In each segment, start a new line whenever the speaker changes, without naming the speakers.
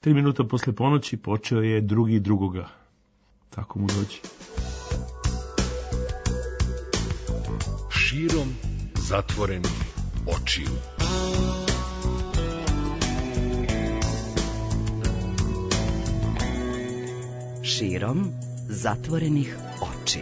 3 minuta posle ponoći počeo je 2.2. Tako mu dođe.
Širom zatvorenih očiju.
Širom zatvorenih očiju.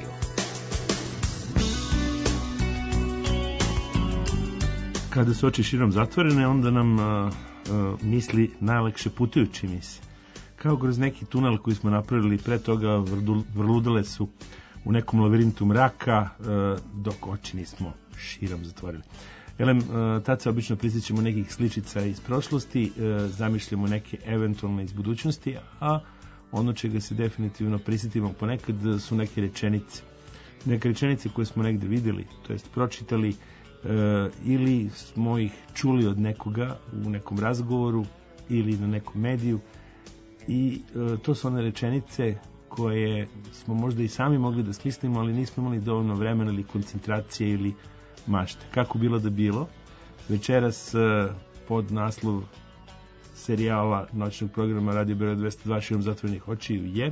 Kada su oči širom zatvorene, onda nam misli najlakše putuju, čini se. Kao kroz neki tunel koji smo napravili pre toga, vrludale su u nekom lavirintu mraka, dok oči nismo širom zatvorili. Elem, tad se obično prisjećamo nekih sličica iz prošlosti, zamišljamo neke eventualne iz budućnosti, a ono čega se definitivno prisjetimo ponekad su neke rečenice. Neke rečenice koje smo negde videli, to jest pročitali, ili smo ih čuli od nekoga u nekom razgovoru ili na nekom mediju, i to su one rečenice koje smo možda i sami mogli da smislimo, ali nismo imali dovoljno vremena ili koncentracije ili mašte. Kako bilo da bilo, večeras pod naslov serijala noćnog programa Radio Beograd 202 Širom zatvorenih očiju je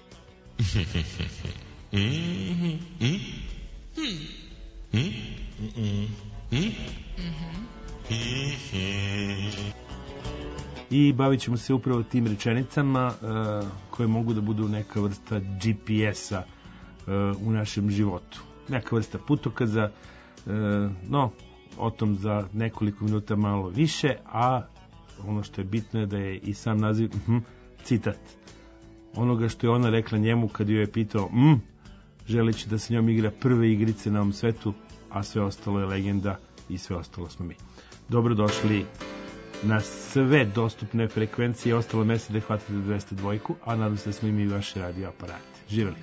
i bavit ćemo se upravo tim rečenicama koje mogu da budu neka vrsta GPS-a u našem životu. Neka vrsta putokaza, no, o tom za nekoliko minuta malo više, a ono što je bitno je da je i sam naziv citat onoga što je ona rekla njemu kad joj je pitao želeći da se njom igra prve igrice na ovom svetu, a sve ostalo je legenda i sve ostalo smo mi. Dobrodošli na sve dostupne frekvencije. Ostalo mesec da hvatate 202, a nadam se da smo imali vaše radio aparate. Živeli!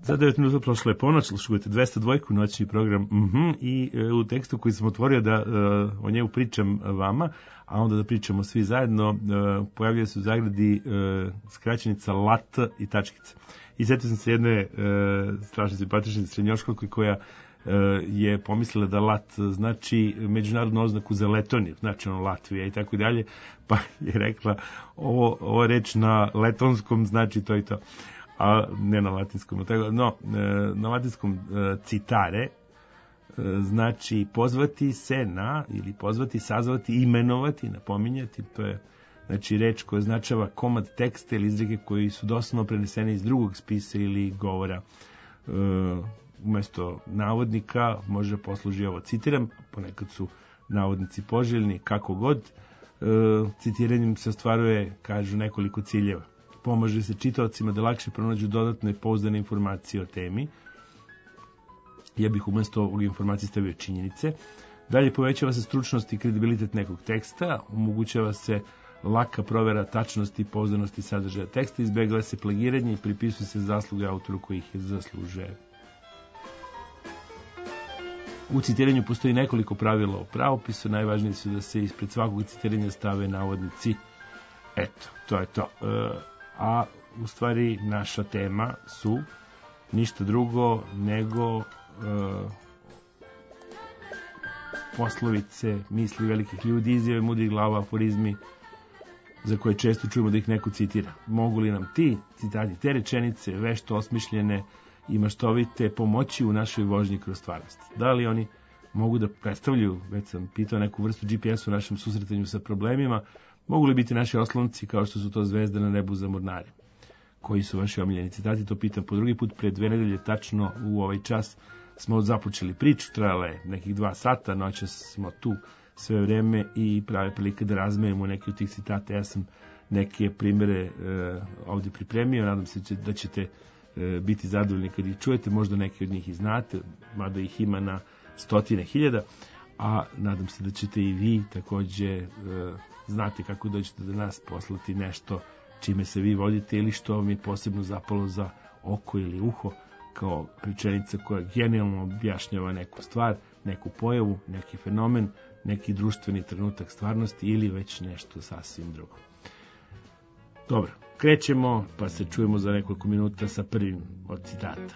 Za 9 minuta prošla je ponoć, slušajte 202 noćni program i u tekstu koji sam otvorio da o njemu pričam vama, a onda da pričamo svi zajedno, pojavljuje se u zagradi skraćenica LAT i tačkice. I sjetio sam se jedne strašno simpatične srednjoškolke koja je pomislila da LAT znači međunarodnu oznaku za Letoniju, znači ono Latvija i tako dalje, pa je rekla ovo reč na letonskom znači to i to, a ne na latinskom. No, na latinskom citare znači pozvati se na, ili pozvati, sazvati, imenovati, napominjati, to je znači reč koja označava komad teksta ili izreke koji su doslovno prenesene iz drugog spisa ili govora. Umesto navodnika može posluži ovo, citiram, ponekad su navodnici poželjni, kako god, citiranjem se ostvaruje, kažu, nekoliko ciljeva. Pomaže se čitaocima da lakše pronađu dodatne pouzdane informacije o temi. Ja bih umesto ovog informacije stavio činjenice. Dalje, povećava se stručnost i kredibilitet nekog teksta, omogućava se laka provera tačnosti i pouzdanosti sadržaja teksta, izbegava se plagiranje i pripisuje se zasluge autoru koji ih zaslužuje. U citiranju postoji nekoliko pravila o pravopisu, najvažnije su da se ispred svakog citiranja stave navodnici. Eto, to je to. A u stvari naša tema su ništa drugo nego poslovice, misli velikih ljudi, izjave mudrih glava, aforizmi za koje često čujemo da ih neko citira. Mogu li nam ti citati, te rečenice, vešto osmišljene i maštovite, pomoći u našoj vožnji kroz stvarnost? Da li oni mogu da predstavljaju, već sam pitao, neku vrstu GPS u našem susretanju sa problemima, mogu li biti naši oslonci kao što su to zvezde na nebu za mornare? Koji su vaši omiljeni citati? To pitam po drugi put. Pre 2 nedelje, tačno u ovaj čas, smo započeli priču, trajala je nekih 2 sata, noćas smo tu sve vreme i prave prilike da razmenimo neke od tih citata. Ja sam neke primere ovdje pripremio, nadam se da ćete biti zadovoljni kad ih čujete, možda neki od njih i znate, mada ih ima na 100.000, a nadam se da ćete i vi takođe znati kako dođete do nas, poslati nešto čime se vi vodite ili što vam je posebno zapalo za oko ili uho, kao rečenica koja genijalno objašnjava neku stvar, neku pojavu, neki fenomen, neki društveni trenutak stvarnosti ili već nešto sasvim drugo. Dobro, krećemo, pa se čujemo za nekoliko minuta sa prvim od citata.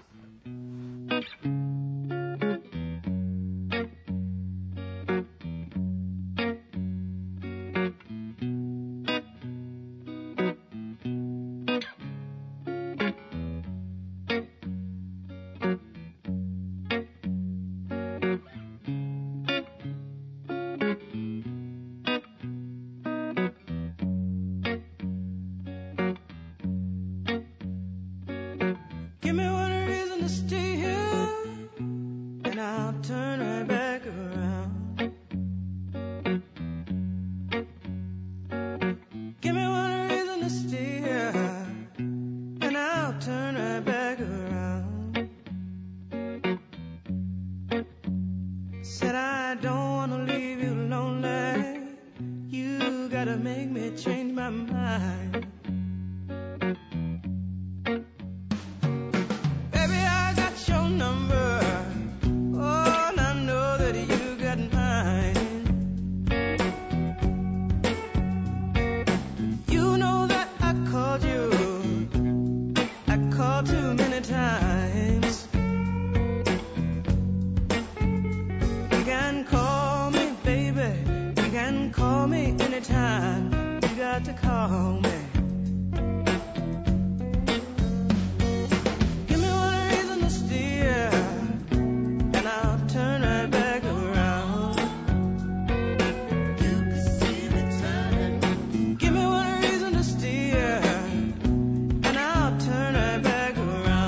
Give me one reason to steer, and I'll turn right back around.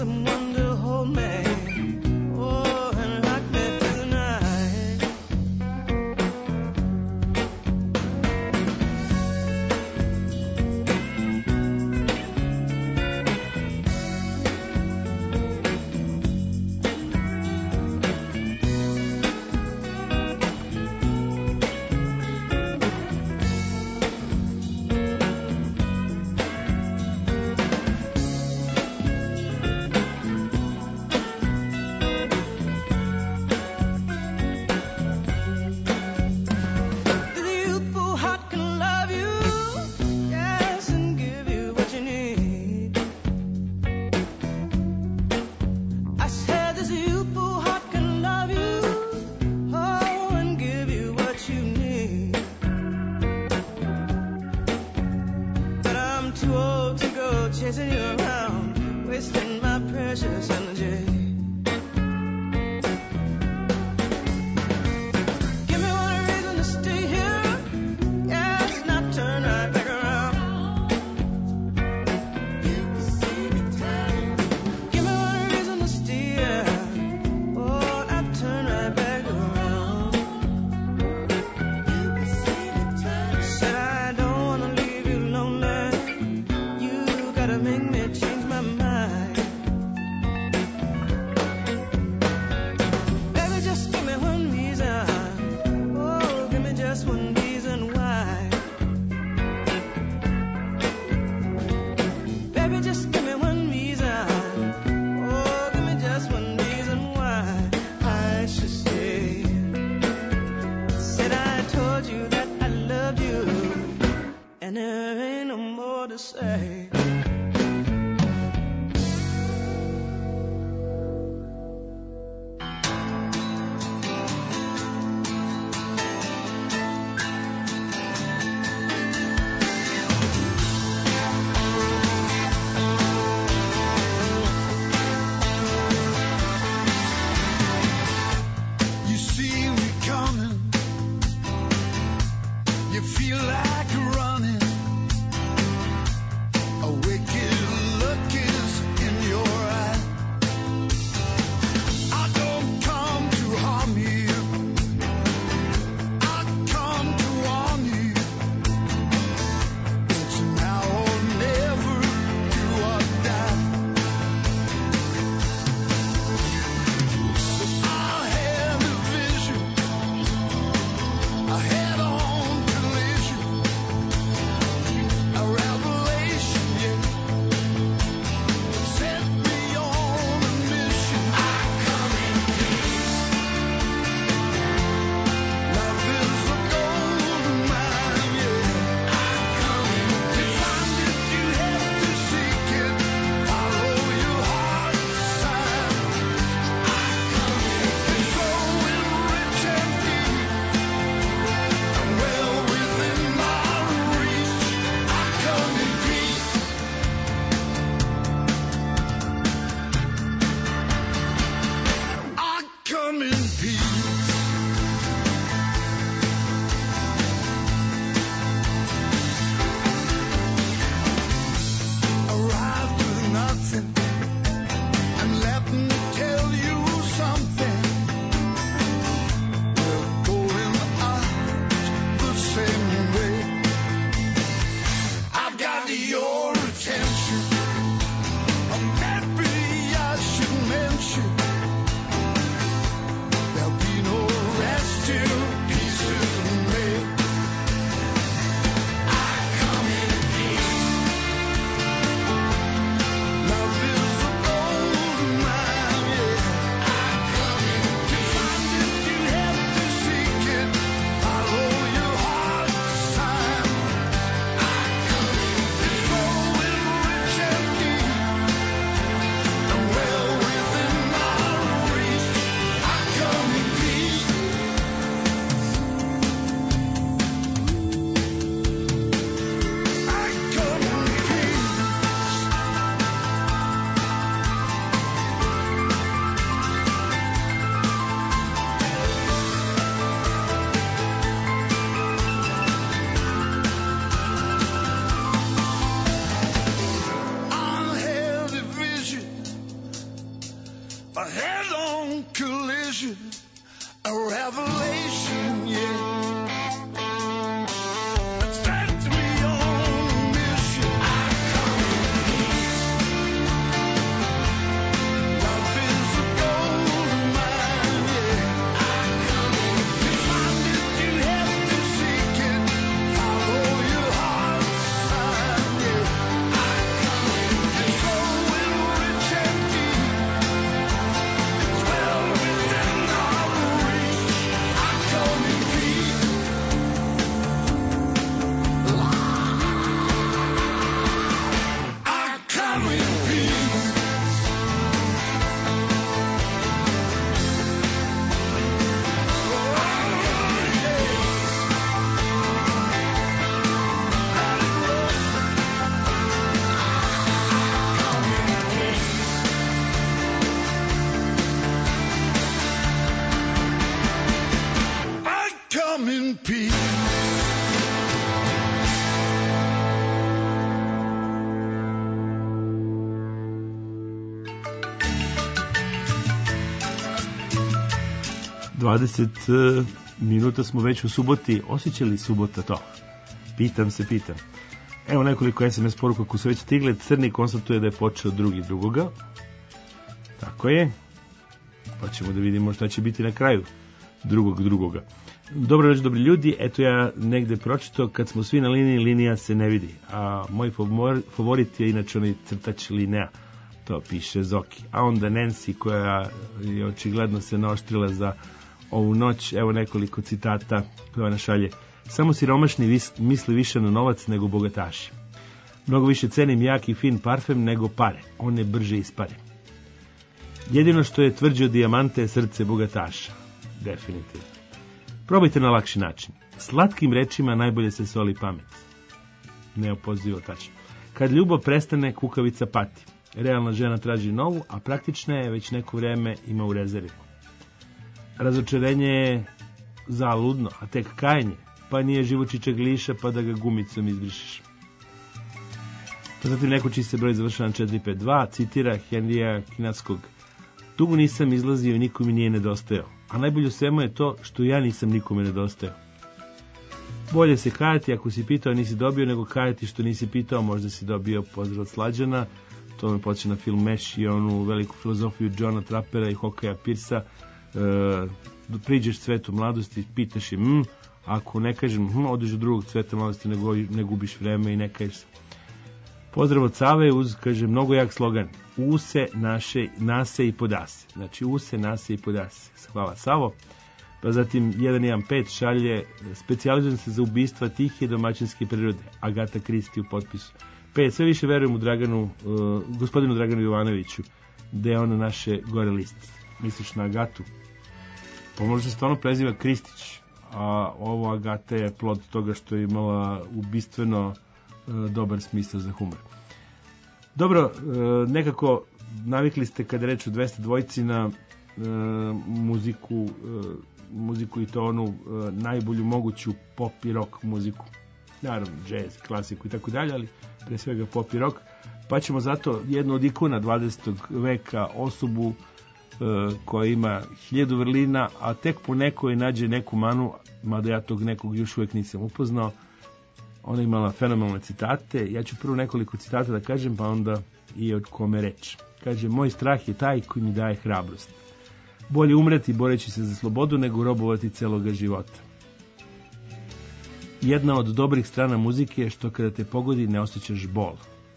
someone to hold me. Oh, and rock me through the night. Chasing you around, wasting my precious energy. Give me one reason to stay here, yes, not turn right back around. You can see me turn. Give me one reason to stay here, oh, not turn right back around. You can see me turn. Said I don't wanna leave you lonely. Gotta make me change my mind. Baby, just give me one reason. Oh, give me just one reason why. Baby, just give me one reason. Oh, give me just one reason why I should stay. Said I told you that I loved you, and there ain't no more to say.
Feel like running away.
20 minuta smo već u suboti. Osjeća li subota to? Pitam. Evo nekoliko SMS poruka koje su već stigle. Crni konstatuje da je počeo drugoga. Tako je. Pa ćemo da vidimo šta će biti na kraju drugoga. Dobro noć, dobri ljudi. Eto ja negde pročitao, kad smo svi na liniji, linija se ne vidi. A moj favorit je inače onaj crtač linija. To piše Zoki. A onda Nancy, koja je očigledno se naoštrila za ovu noć. Evo nekoliko citata koje ona šalje. Samo siromašni misli više na novac nego bogataši. Mnogo više cenim jak i fin parfem nego pare. One brže ispare. Jedino što je tvrđe od dijamanta je srce bogataša. Definitivno. Probajte na lakši način. Slatkim rečima najbolje se soli pamet. Neopozivo tačno. Kad ljubav prestane, kukavica pati. Realna žena traži novu, a praktična je već neko vreme ima u rezervi. Razočarenje je zaludno, a tek kajanje, pa nije živočića gliša pa da ga gumicom izbrišeš. Pa zatim neko čiji se broj završava na 452, citira Henrija Kinatskog. Dugo nisam izlazio i niko mi nije nedostajao, a najbolje u svemu je to što ja nisam nikome nedostajao. Bolje se kajati ako si pitao nisi dobio, nego kajati što nisi pitao, možda si dobio. Pozdrav od Slađana. To me podsjeća na film Meš i onu veliku filozofiju Johna Trapera i Hokaja Pirsa. Priđeš cvetu mladosti, pitaš je ako ne kažem odeš do drugog cveta mladosti, ne gubiš vreme i ne kažeš se. Pozdrav od Save uz, kaže, mnogo jak slogan. Use, naše, nase i podase. Znači, use, nase i podase. Hvala, Savo. Pa zatim 115 šalje, specijalizujem se za ubistva tihe domaćinske prirode. Agata Kristi u potpisu. 5. Sve više verujem u gospodinu Draganu Jovanoviću, da je ono naše gore list. Misliš na Agatu? Pa možda se stvarno preziva Kristić, a ovo Agata je plod toga što je imala ubistveno dobar smisao za humor. Dobro, nekako navikli ste kada reč o 202 na muziku i to onu najbolju moguću pop i rock muziku. Naravno, jazz, klasiku i tako dalje, ali pre svega pop i rock. Pa ćemo zato jednu od ikona 20. veka, osobu koja ima 1000 vrlina, a tek po nekoj nađe neku manu, mada ja tog nekog još uvek nisam upoznao. Ona imala fenomenalne citate. Ja ću prvo nekoliko citata da kažem, pa onda i od kome reč. Kaže, moj strah je taj koji mi daje hrabrost. Bolje umreti boreći se za slobodu nego robovati celoga života. Jedna od dobrih strana muzike je što kada te pogodi ne osjećaš bol.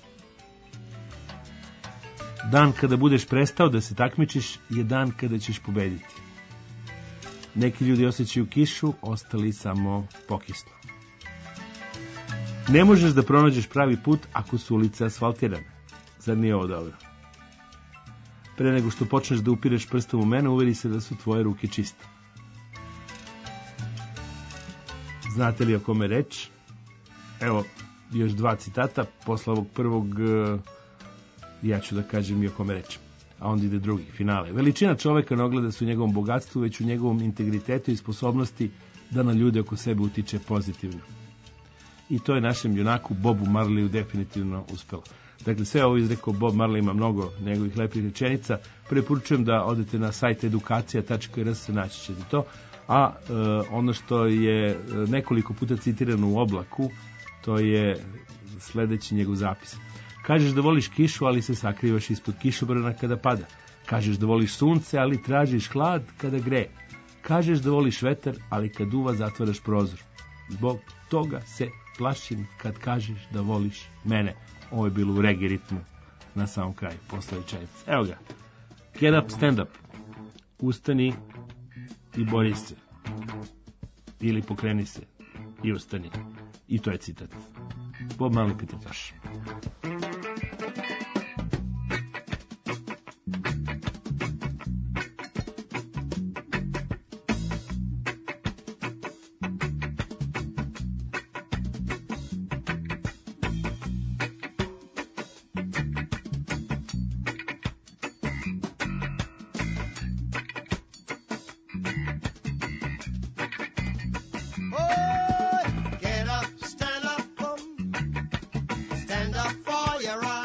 Dan kada budeš prestao da se takmičiš je dan kada ćeš pobediti. Neki ljudi osjećaju kišu, ostali samo pokisnu. Ne možeš da pronađeš pravi put ako su ulice asfaltirane. Zar nije ovo dobro? Pre nego što počneš da upireš prstom u mene, uveri se da su tvoje ruke čiste. Znate li o kome reč? Evo, još 2 citata. Posle ovog prvog ja ću da kažem i o kome reč. A onda ide drugi, finale. Veličina čoveka ne ogleda se u njegovom bogatstvu, već u njegovom integritetu i sposobnosti da na ljude oko sebe utiče pozitivno. I to je našem junaku Bobu Marleyu definitivno uspelo. Dakle, sve ovo izrekao Bob Marley, ima mnogo njegovih lepih rečenica. Preporučujem da odete na sajt edukacija.rs, naći ćete to. A ono što je nekoliko puta citirano u Oblaku, to je sledeći njegov zapis. Kažeš da voliš kišu, ali se sakrivaš ispod kišobrana kada pada. Kažeš da voliš sunce, ali tražiš hlad kada greje. Kažeš da voliš vetar, ali kad duva zatvaraš prozor. Zbog toga se plašim kad kažeš da voliš mene. Ovo je bilo u reggae ritmu na samom kraju, posle rečenice. Evo ga. Get up, stand up. Ustani i bori se. Ili pokreni se i ustani. I to je citat. Bob Marley pitataš.
Stand up for your right.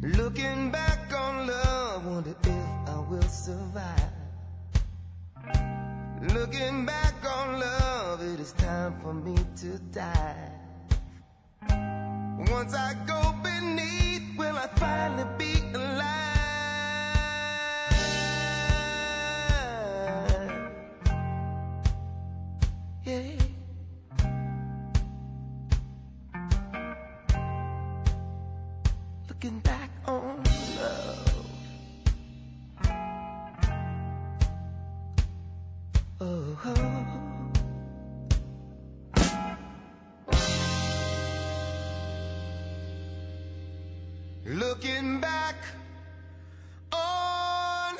Looking back on love, wonder if I will survive. Looking back on love, it is time for me to die. Once I go beneath, will I finally be alive? Yeah. Looking back on love. Oh. Looking back on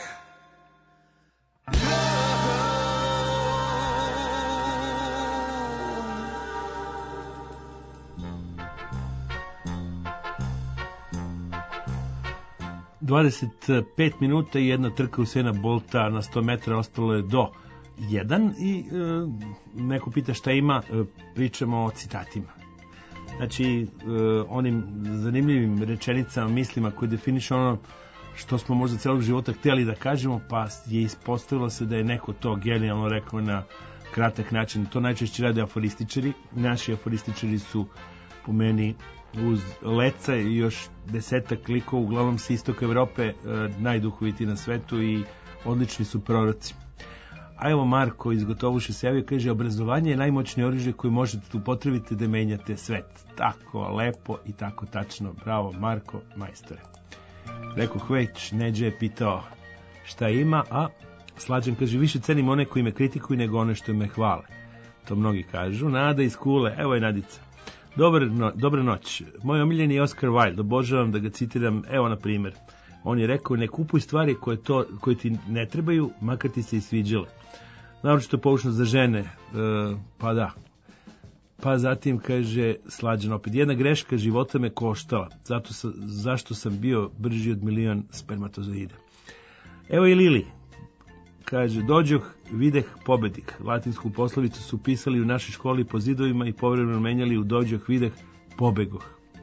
love. 25 minuta i jedna trka Usaina Bolta na 100 metara, ostalo je do 1 i neko pita šta ima, pričamo o citatima. Znači, onim zanimljivim rečenicama, mislima koje definišu ono što smo možda celog života htjeli da kažemo, pa je ispostavilo se da je neko to genijalno rekao na kratak način. To najčešće rade aforističari. Naši aforističari su po meni uz Leca i još 10 likova, uglavnom sa istoka Evrope, najduhoviti na svetu i odlični su proroci. A evo Marko iz Gotovuše se javio, kaže, obrazovanje je najmoćnije oružje koje možete upotrebiti da menjate svet. Tako lepo i tako tačno. Bravo Marko, majstore. Rekoh već, Neđe je pitao šta ima, a Slađan kaže, više cenim one koji me kritikuju nego one što me hvale. To mnogi kažu. Nada iz Kule, evo je Nadica. Dobra noć. Moj omiljeni je Oscar Wilde, obožavam da ga citiram, evo na primjer. On je rekao, ne kupuj stvari koje ti ne trebaju, makar ti se i sviđale. Naročito poučno za žene, pa da. Pa zatim kaže Slađan opet, jedna greška života me koštala, zašto sam bio brži od milion spermatozoida. Evo i Lili, kaže, dođoh, videh, pobedih. Latinsku poslovicu su pisali u našoj školi po zidovima i povremeno menjali u dođoh, videh, pobegoh.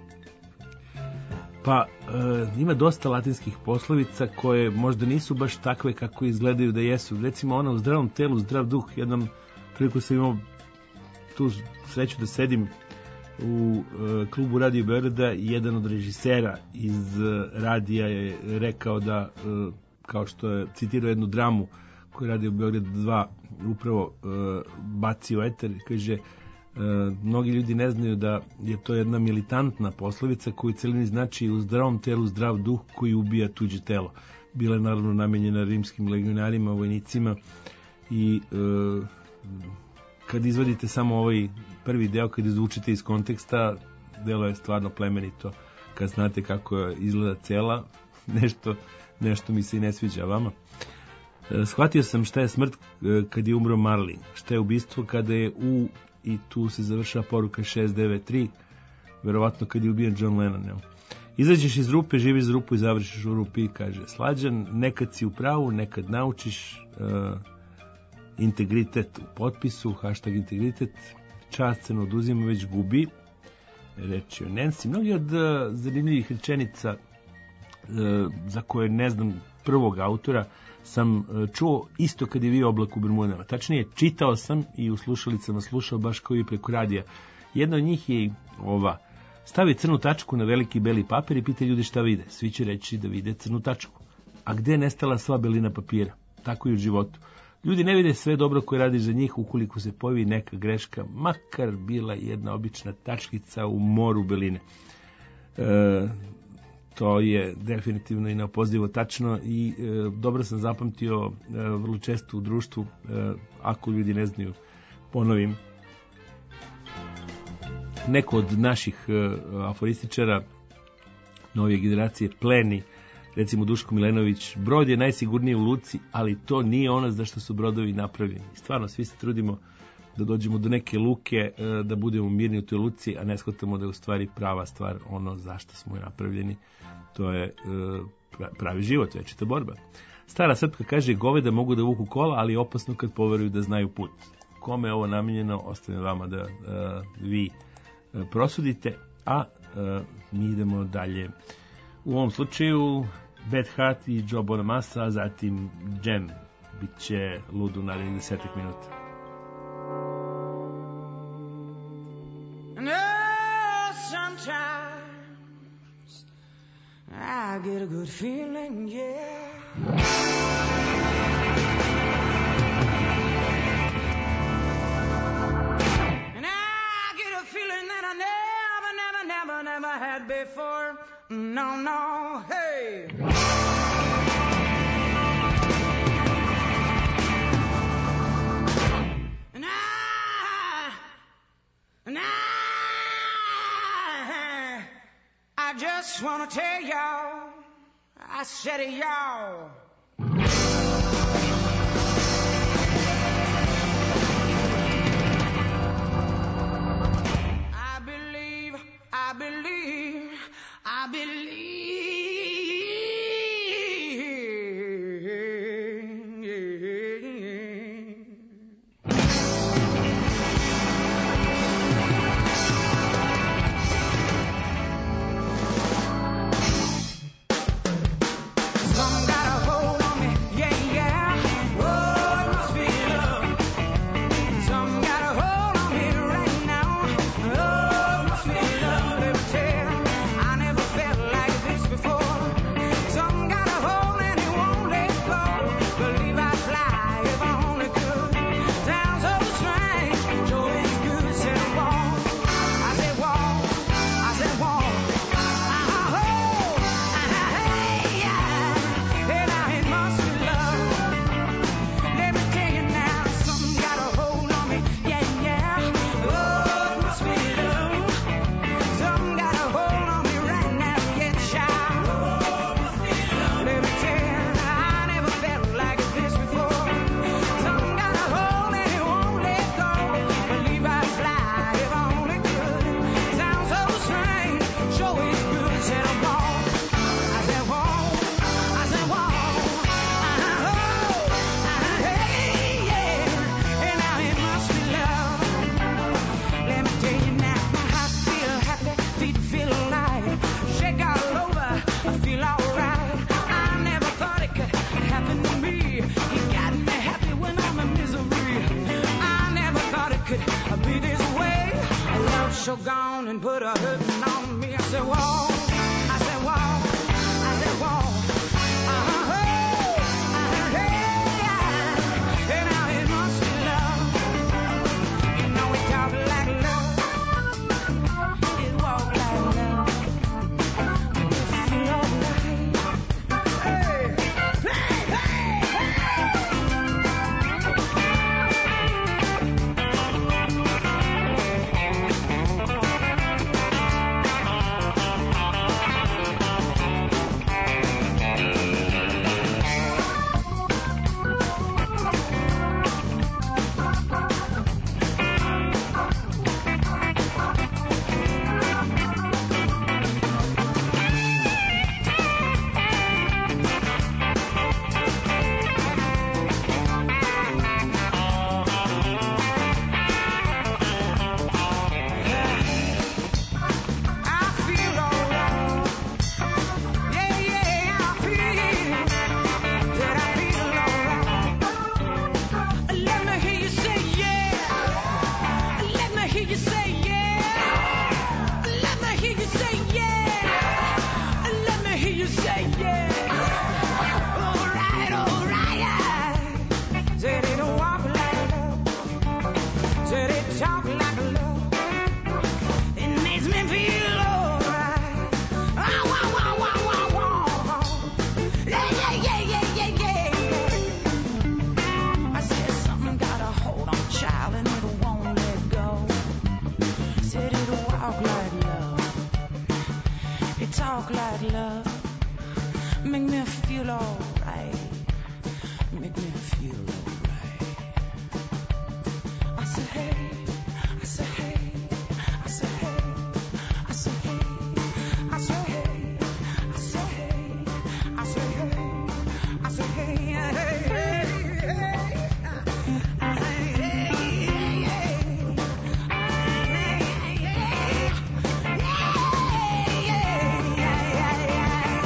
Pa ima dosta latinskih poslovica koje možda nisu baš takve kako izgledaju da jesu. Recimo ona u zdravom telu, zdrav duh. Jednom priliku sam imao tu sreću da sedim u klubu Radio Beograda i jedan od režisera iz radija je rekao da, kao što je citirao jednu dramu koju Radio Beograd 2 upravo bacio eter, kaže, mnogi ljudi ne znaju da je to jedna militantna poslovica koju celini znači u zdravom telu zdrav duh koji ubija tuđe telo. Bila je naravno namenjena rimskim legionarima, vojnicima i kad izvadite samo ovaj prvi deo, kad izvučite iz konteksta, delo je stvarno plemenito. Kad znate kako izgleda cela, nešto mi se i ne sviđa vama. Shvatio sam šta je smrt kad je umro Marley, šta je ubistvo kada je i tu se završava poruka 693, verovatno kad je ubijen John Lennon. Ne? Izađeš iz rupe, živiš iz rupu i završiš u rupi, kaže Slađan, nekad si u pravu, nekad naučiš, integritet u potpisu, hashtag integritet, čast se ne oduzima, već gubi, reći o Nancy. Mnogi od zanimljivih rečenica za koje ne znam prvog autora sam čuo isto kad je bio Oblak u Bermudama. Tačnije, čitao sam i u slušalicama slušao baš kao i preko radija. Jedna od njih je ova: stavi crnu tačku na veliki beli papir i pita ljudi šta vide. Svi će reći da vide crnu tačku. A gde je nestala sva belina papira? Tako i u životu. Ljudi ne vide sve dobro koje radiš za njih ukoliko se pojavi neka greška, makar bila jedna obična tačkica u moru beline. To je definitivno i neopozdivo tačno i dobro sam zapamtio vrlo često u društvu, ako ljudi ne znaju, ponovim. Neko od naših aforističara novije generacije pleni, recimo Duško Milenović, brod je najsigurniji u luci, ali to nije ono za što su brodovi napravljeni. Stvarno, svi se trudimo da dođemo do neke luke, da budemo mirni u toj luci, a ne shvatamo da je u stvari prava stvar ono zašto smo je napravljeni. To je pravi život, večita borba. Stara Srpka kaže, goveda mogu da vuku kola, ali je opasno kad poveruju da znaju put. Kome je ovo namijenjeno, ostavim vama da vi prosudite, a mi idemo dalje U ovom slučaju Bad Hat i Joe Bonamassa, a zatim Jam. Biće ludo narednih 10 minuta.
Sometimes I get a good feeling, yeah. And I get a feeling that I never had before. No, hey. And I just wanna tell y'all, I said it, y'all. I believe. Some got a hold on me, yeah. Oh, it must be love. Some got a hold on me right now. Oh, it must be love. Let me tell you, I never felt like this before. Some got a hold and it won't let go. Believe I'd fly if I only could. Sounds so strange, sure is good. Said walk, I said walk, I said walk. So gone and put a hurting on me. I said, walk, I said, walk, I said, walk. And now it must be love. You know we talk like love. It walk like love. You feel alright. Hey, hey, hey, talk like love. Make me feel alright. Make me feel alright. I said hey, I said hey, I said hey, I said hey, I said hey, I said hey, I said hey, I said hey, hey, hey, hey.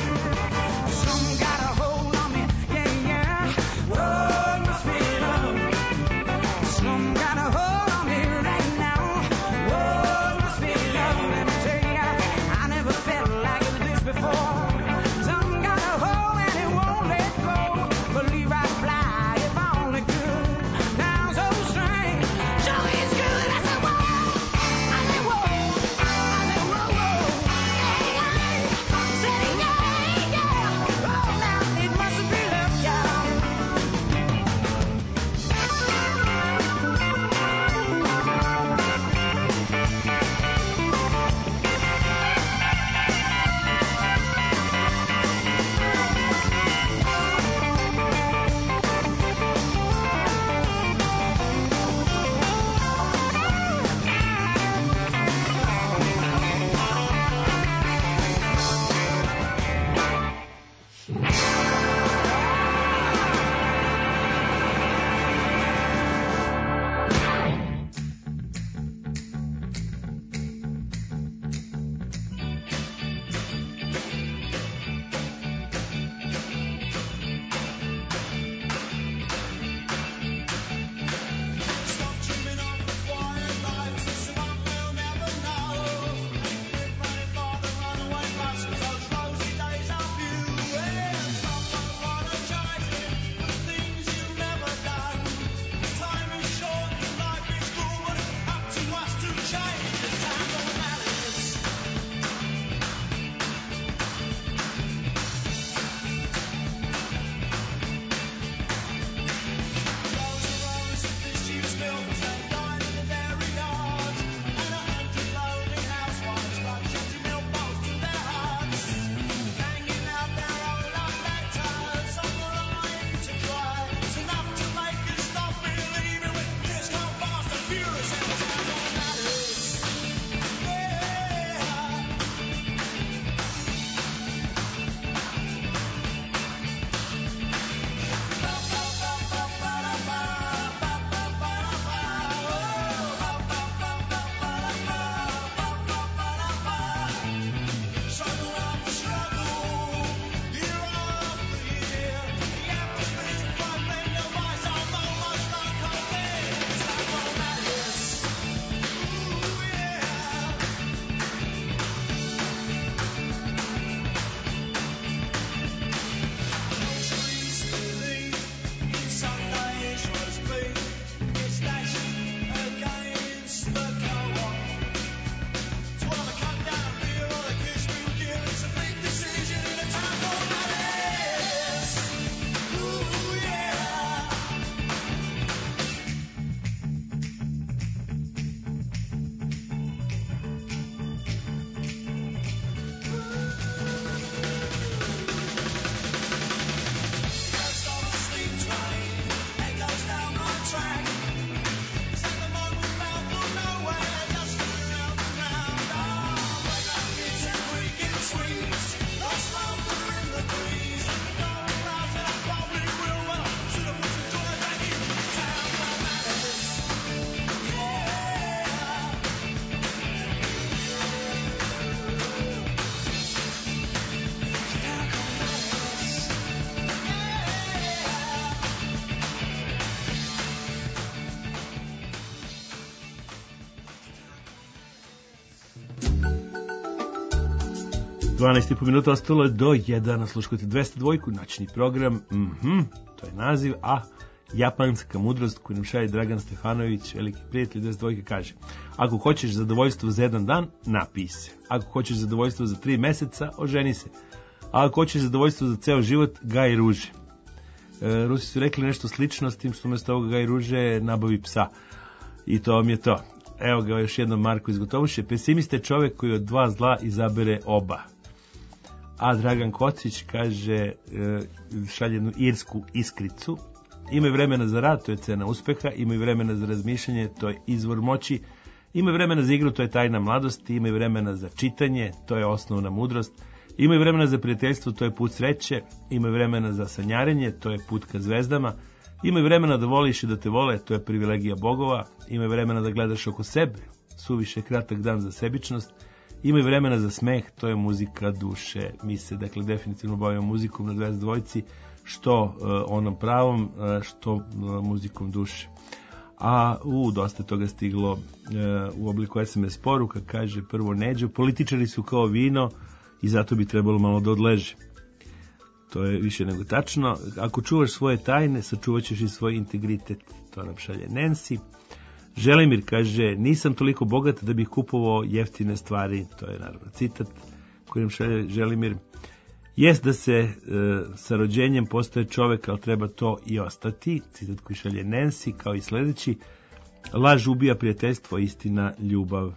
12,5 minuta ostalo je do 1, slušajte 202, noćni program, to je naziv, a japanska mudrost koju nam šalje Dragan Stefanović, veliki prijatelj 202, kaže: ako hoćeš zadovoljstvo za jedan dan, napij se. Ako hoćeš zadovoljstvo za 3 meseca, oženi se. A ako hoćeš zadovoljstvo za ceo život, gaj ruže. Rusi su rekli nešto slično, s tim što umjesto ovoga gaj ruže nabavi psa. I to vam je to. Evo ga još jednom Marko iz Gotovuše. Pesimist je čovjek koji od 2 zla izabere oba. A Dragan Kocić kaže, šalje jednu irsku iskricu: imaju vremena za rad, to je cena uspeha, imaju vremena za razmišljanje, to je izvor moći, imaju vremena za igru, to je tajna mladosti, imaju vremena za čitanje, to je osnovna mudrost, imaju vremena za prijateljstvo, to je put sreće, imaju vremena za sanjarenje, to je put ka zvezdama, imaju vremena da voliš i da te vole, to je privilegija bogova, imaju vremena da gledaš oko sebe, suviše kratak dan za sebičnost, imaju vremena za smeh, to je muzika duše. Mi se, dakle, definitivno bavimo muzikom na 22, što onom pravom, što muzikom duše. A dosta toga stiglo u obliku SMS poruka, kaže prvo Neđo: političari su kao vino i zato bi trebalo malo da odleže. To je više nego tačno. Ako čuvaš svoje tajne, sačuvat ćeš i svoj integritet. To nam šalje Nancy. Želimir kaže: nisam toliko bogat da bih kupovao jeftine stvari. To je naravno citat koji nam šalje Želimir. Jest da se sa rođenjem postaje čovek, ali treba to i ostati. Citat koji šalje Nancy, kao i sljedeći: laž ubija prijateljstvo, istina ljubav.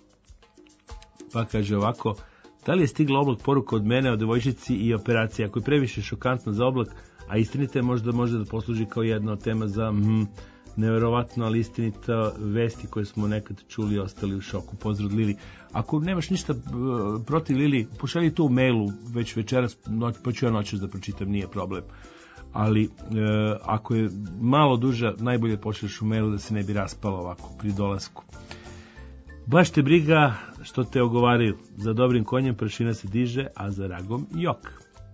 Pa kaže ovako: da li je stigla oblak poruka od mene o devojčici i operaciji? Ako je previše šokantno za oblak, a istinite, možda može da posluži kao jedna od tema za neverovatno, ali istinita vesti koje smo nekad čuli i ostali u šoku. Pozdrav od Lili. Ako nemaš ništa protiv, Lili, pošalji to u mailu već večeras, pa ću ja noćas da pročitam, nije problem. Ali ako je malo duža, najbolje pošalješ u mailu da se ne bi raspalo ovako pri dolasku. Baš te briga što te ogovaraju. Za dobrim konjem prašina se diže, a za ragom jok.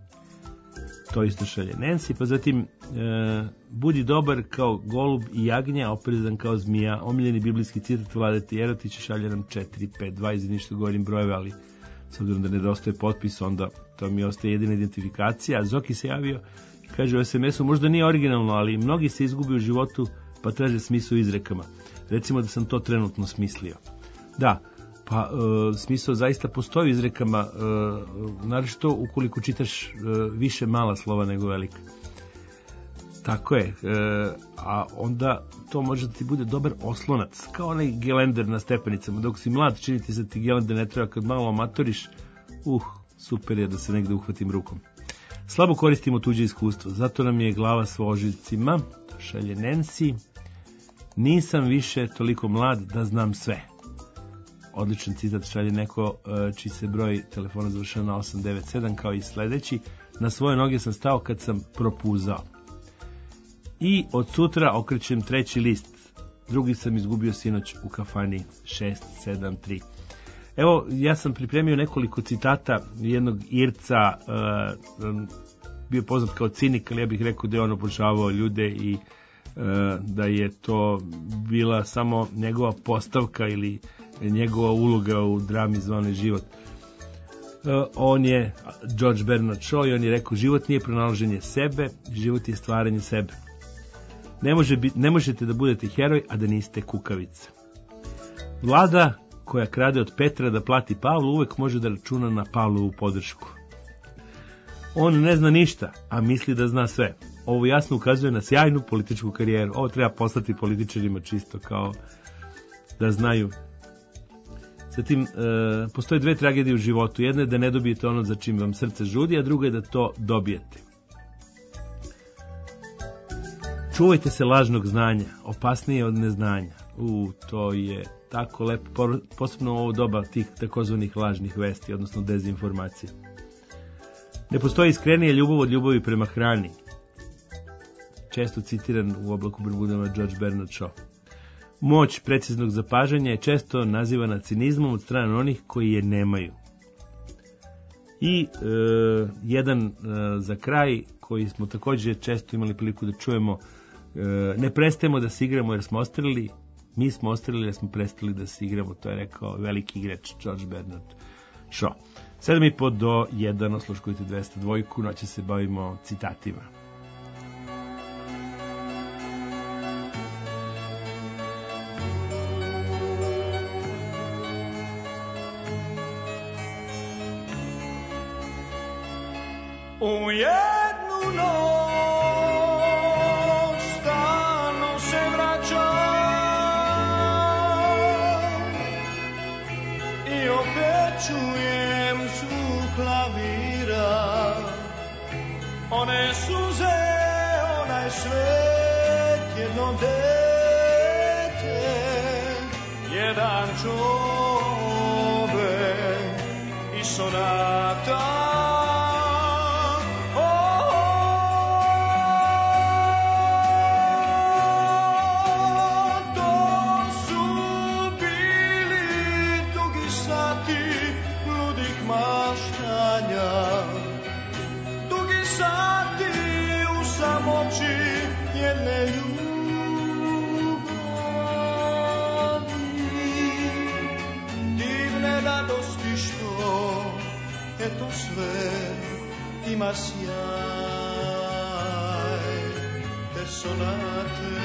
To isto šalje Nancy. Pa zatim budi dobar kao golub i jagnja, oprezan kao zmija. Omiljeni biblijski citat Vladete Jerotića šalje nam 452, iz ništa govorim brojeve, ali s obzirom da nedostaje potpis, onda to mi ostaje jedina identifikacija. Zoki se javio i kaže u SMS-u: možda nije originalno, ali mnogi se izgubi u životu pa traže smisao izrekama. Recimo da sam to trenutno smislio. Da, pa smisao zaista postoji u izrekama, naročito ukoliko čitaš više mala slova nego velika. Tako je, a onda to može da ti bude dobar oslonac, kao onaj gelender na stepenicama. Dok si mlad, čini ti se ti gelender ne treba, kad malo amatoriš, super je da se negde uhvatim rukom. Slabo koristimo tuđe iskustvo, zato nam je glava s ožiljcima, šalje Nancy. Nisam više toliko mlad da znam sve. Odličan citat šalje neko čiji se broj telefona završava na 897, kao i sljedeći: na svoje noge sam stao kad sam propuzao. I od sutra okrećem 3. list. Drugi sam izgubio sinoć u kafani 673. Evo, ja sam pripremio nekoliko citata jednog Irca, bio poznat kao cinik, ali ja bih rekao da je on obožavao ljude i da je to bila samo njegova postavka ili njegova uloga u drami zvanoj život. On je George Bernard Shaw i on je rekao: život nije pronalaženje sebe, život je stvaranje sebe. Ne možete da budete heroj, a da niste kukavica. Vlada koja krade od Petra da plati Pavlu uvek može da računa na Pavlovu podršku. On ne zna ništa, a misli da zna sve. Ovo jasno ukazuje na sjajnu političku karijeru. Ovo treba poslati političarima čisto kao da znaju. Zatim, postoje 2 tragedije u životu. Jedna je da ne dobijete ono za čim vam srce žudi, a druga je da to dobijete. Čuvajte se lažnog znanja, opasnije od neznanja. To je tako lepo, posebno u ovo doba tih takozvanih lažnih vesti, odnosno dezinformacije. Ne postoji iskrenija ljubav od ljubavi prema hrani. Često citiran u Oblaku Bermudama George Bernard Shaw. Moć preciznog zapažanja je često nazivana cinizmom od strane onih koji je nemaju. I jedan za kraj koji smo također često imali priliku da čujemo: ne prestajemo da se igramo jer smo ostrelili, mi smo ostrelili jer smo prestali da se igramo. To je rekao veliki igrač George Bernard Shaw. 7:30 do 1, osluškujte 202, noće se bavimo citatima.
U jednu noć stalno se vraćam i opet čujem zvuk klavira, one suze, onaj svet, jedno dete, jedan čovek i sonata. Dugi sati u samoći jedne ljubavi, divne radosti što eto sve ima sjaj te sonate.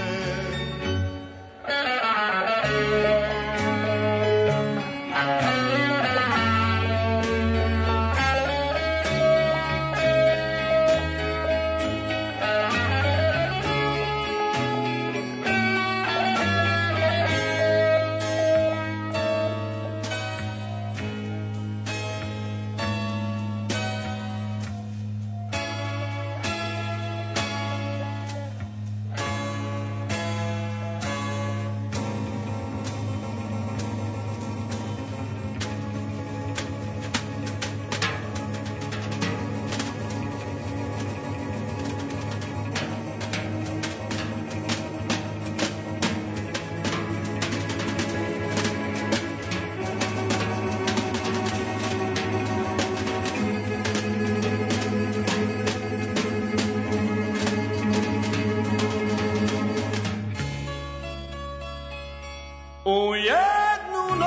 U jednu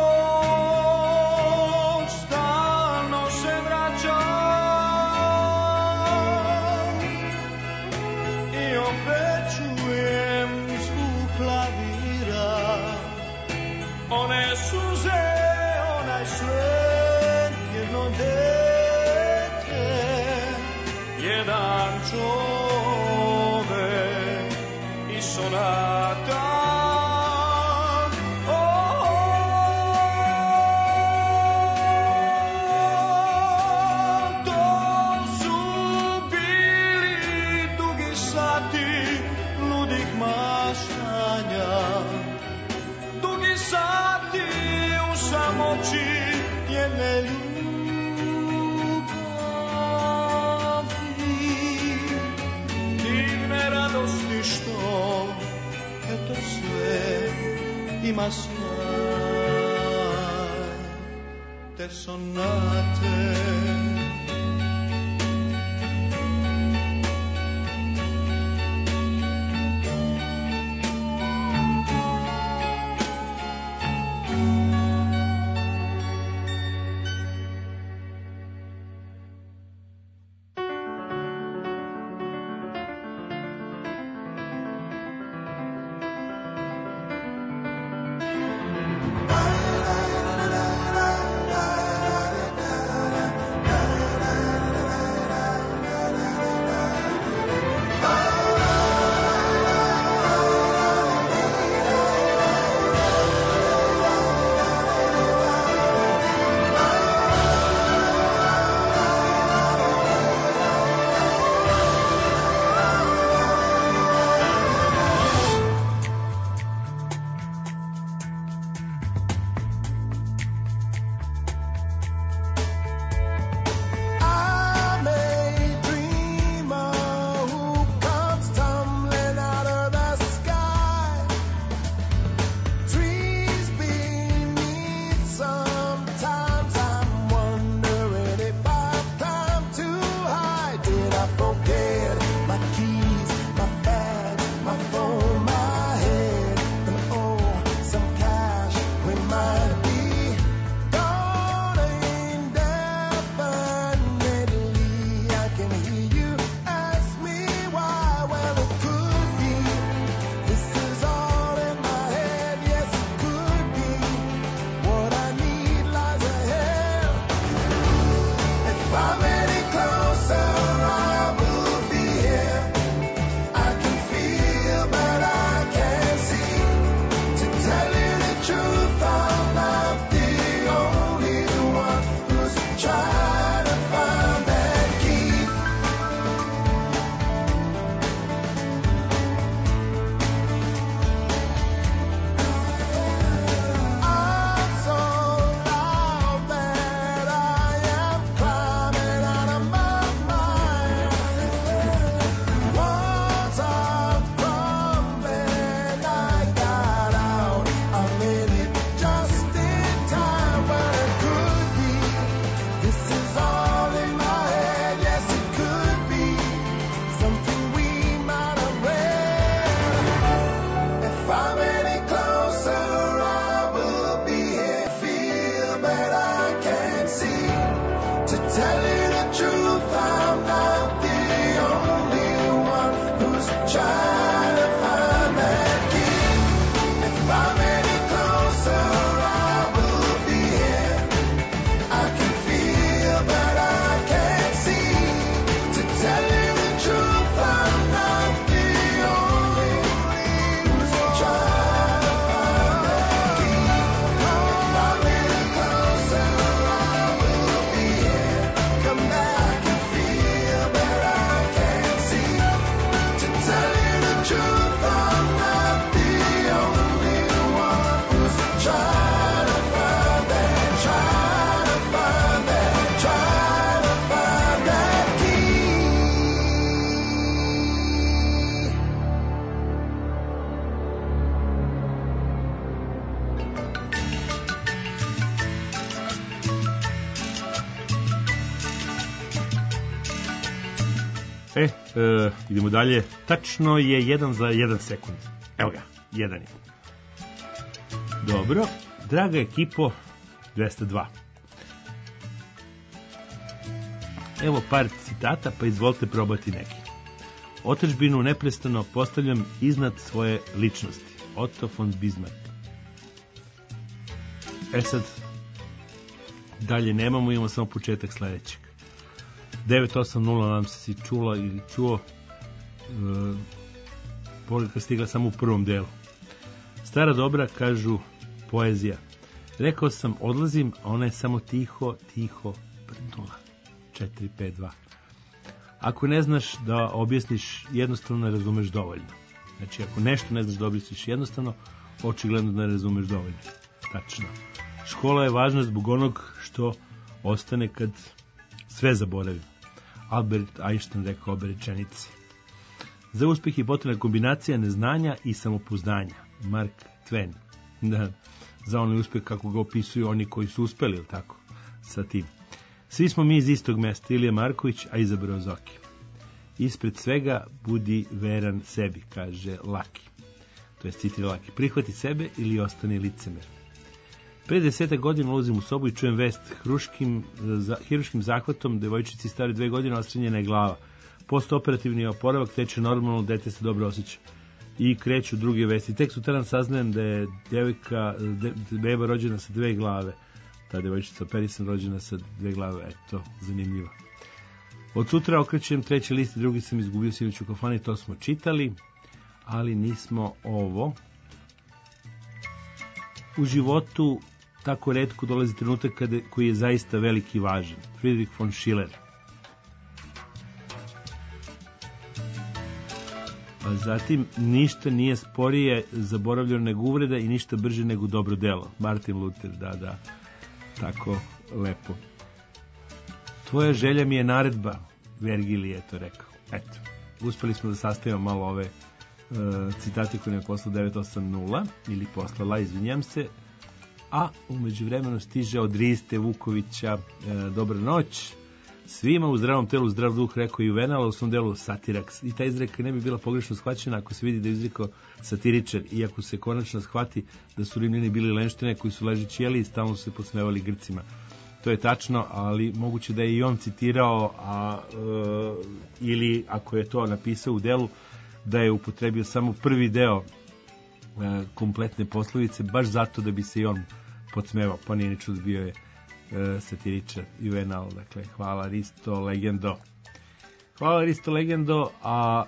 noć stalno se vraćam i opet čujem zvuk klavira, one suze, onaj svet, jedno dete, jedan čovek i sonata. Dugi sati u samoći jedne ljubavi, divne radosti što eto sve ima sjaj te sonate. tell you the truth, I'm not the only one who's trying to find that key. If I'm any closer, I will be here. I can feel, but I can't see. To tell you the truth, I'm not the only one who's trying to find that key. If I'm any closer, I will be here. Come back and feel, but I can't see. To tell you the truth, I'm not the only one who's trying to find that, trying to find that, trying to find that key.
Idemo dalje. Tačno je 1 za 1 sekund. Evo ga, 1 je. Dobro. Draga ekipo, 202. Evo par citata, pa izvolite probati neki. Otadžbinu neprestano postavljam iznad svoje ličnosti. Otto von Bismarck. Sad, dalje nemamo, imamo samo početak sledećeg. 980 nam se si čula ili čuo, poruka stigla samo u prvom delu. Stara dobra, kažu, poezija. Rekao sam, odlazim, a ona je samo tiho prdnula. 452. Ako ne znaš da objasniš, jednostavno ne razumeš dovoljno. Znači, ako nešto ne znaš da objasniš jednostavno, očigledno da ne razumeš dovoljno. Tačno. Škola je važna zbog onog što ostane kad sve zaboravim. Albert Einstein rekao obe rečenice. Za uspeh je potrebna kombinacija neznanja i samopouzdanja. Mark Twain. Da, za onaj uspeh kako ga opisuju oni koji su uspeli, ili tako, sa tim. Svi smo mi iz istog mesta, Ilija Marković, a izabrao Zoki. Ispred svega budi veran sebi, kaže Laki. To je citira Laki. Prihvati sebe ili ostani licemer. Pre 10 godina ulazim u sobu i čujem vest. Hiruškim zahvatom devojčici stare 2 godine ostranjena je glava. Postoperativni oporavak, teče normalno, dete se dobro osjeća. I kreću druge vesti. Tek sutradan saznajem da je beba rođena sa 2 glave. Ta devojčica operisana, rođena sa 2 glave. Eto, zanimljivo. Od sutra okrećem 3. list, 2. sam izgubio sinoć u kafani, to smo čitali, ali nismo ovo. U životu tako retko dolazi trenutak koji je zaista veliki i važan. Friedrich von Schiller. A zatim, ništa nije sporije zaboravljeno nego uvreda i ništa brže nego dobro delo. Martin Luther, da, tako lepo. Tvoja želja mi je naredba, Vergilije je to rekao. Eto, uspeli smo da sastavimo malo ove citate koje nam je poslao 980, ili poslala, izvinjam se, a umeđu vremenu stiže od Riste Vukovića, dobra noć, svima u zdravom telu zdrav duh, rekao Juvenal, u svom delu Satiraks. I ta izreka ne bi bila pogrešno shvaćena ako se vidi da je izrekao satiričar, i ako se konačno shvati da su Rimljani bili lenštine koji su ležeći jeli i stalno su se podsmevali Grcima. To je tačno, ali moguće da je i on citirao, ili ako je to napisao u delu, da je upotrebio samo prvi deo kompletne poslovice, baš zato da bi se i on podsmevao, pa nije ničud, bio je satiričar Juvenal. Dakle, hvala Risto Legendo. Hvala Risto Legendo, a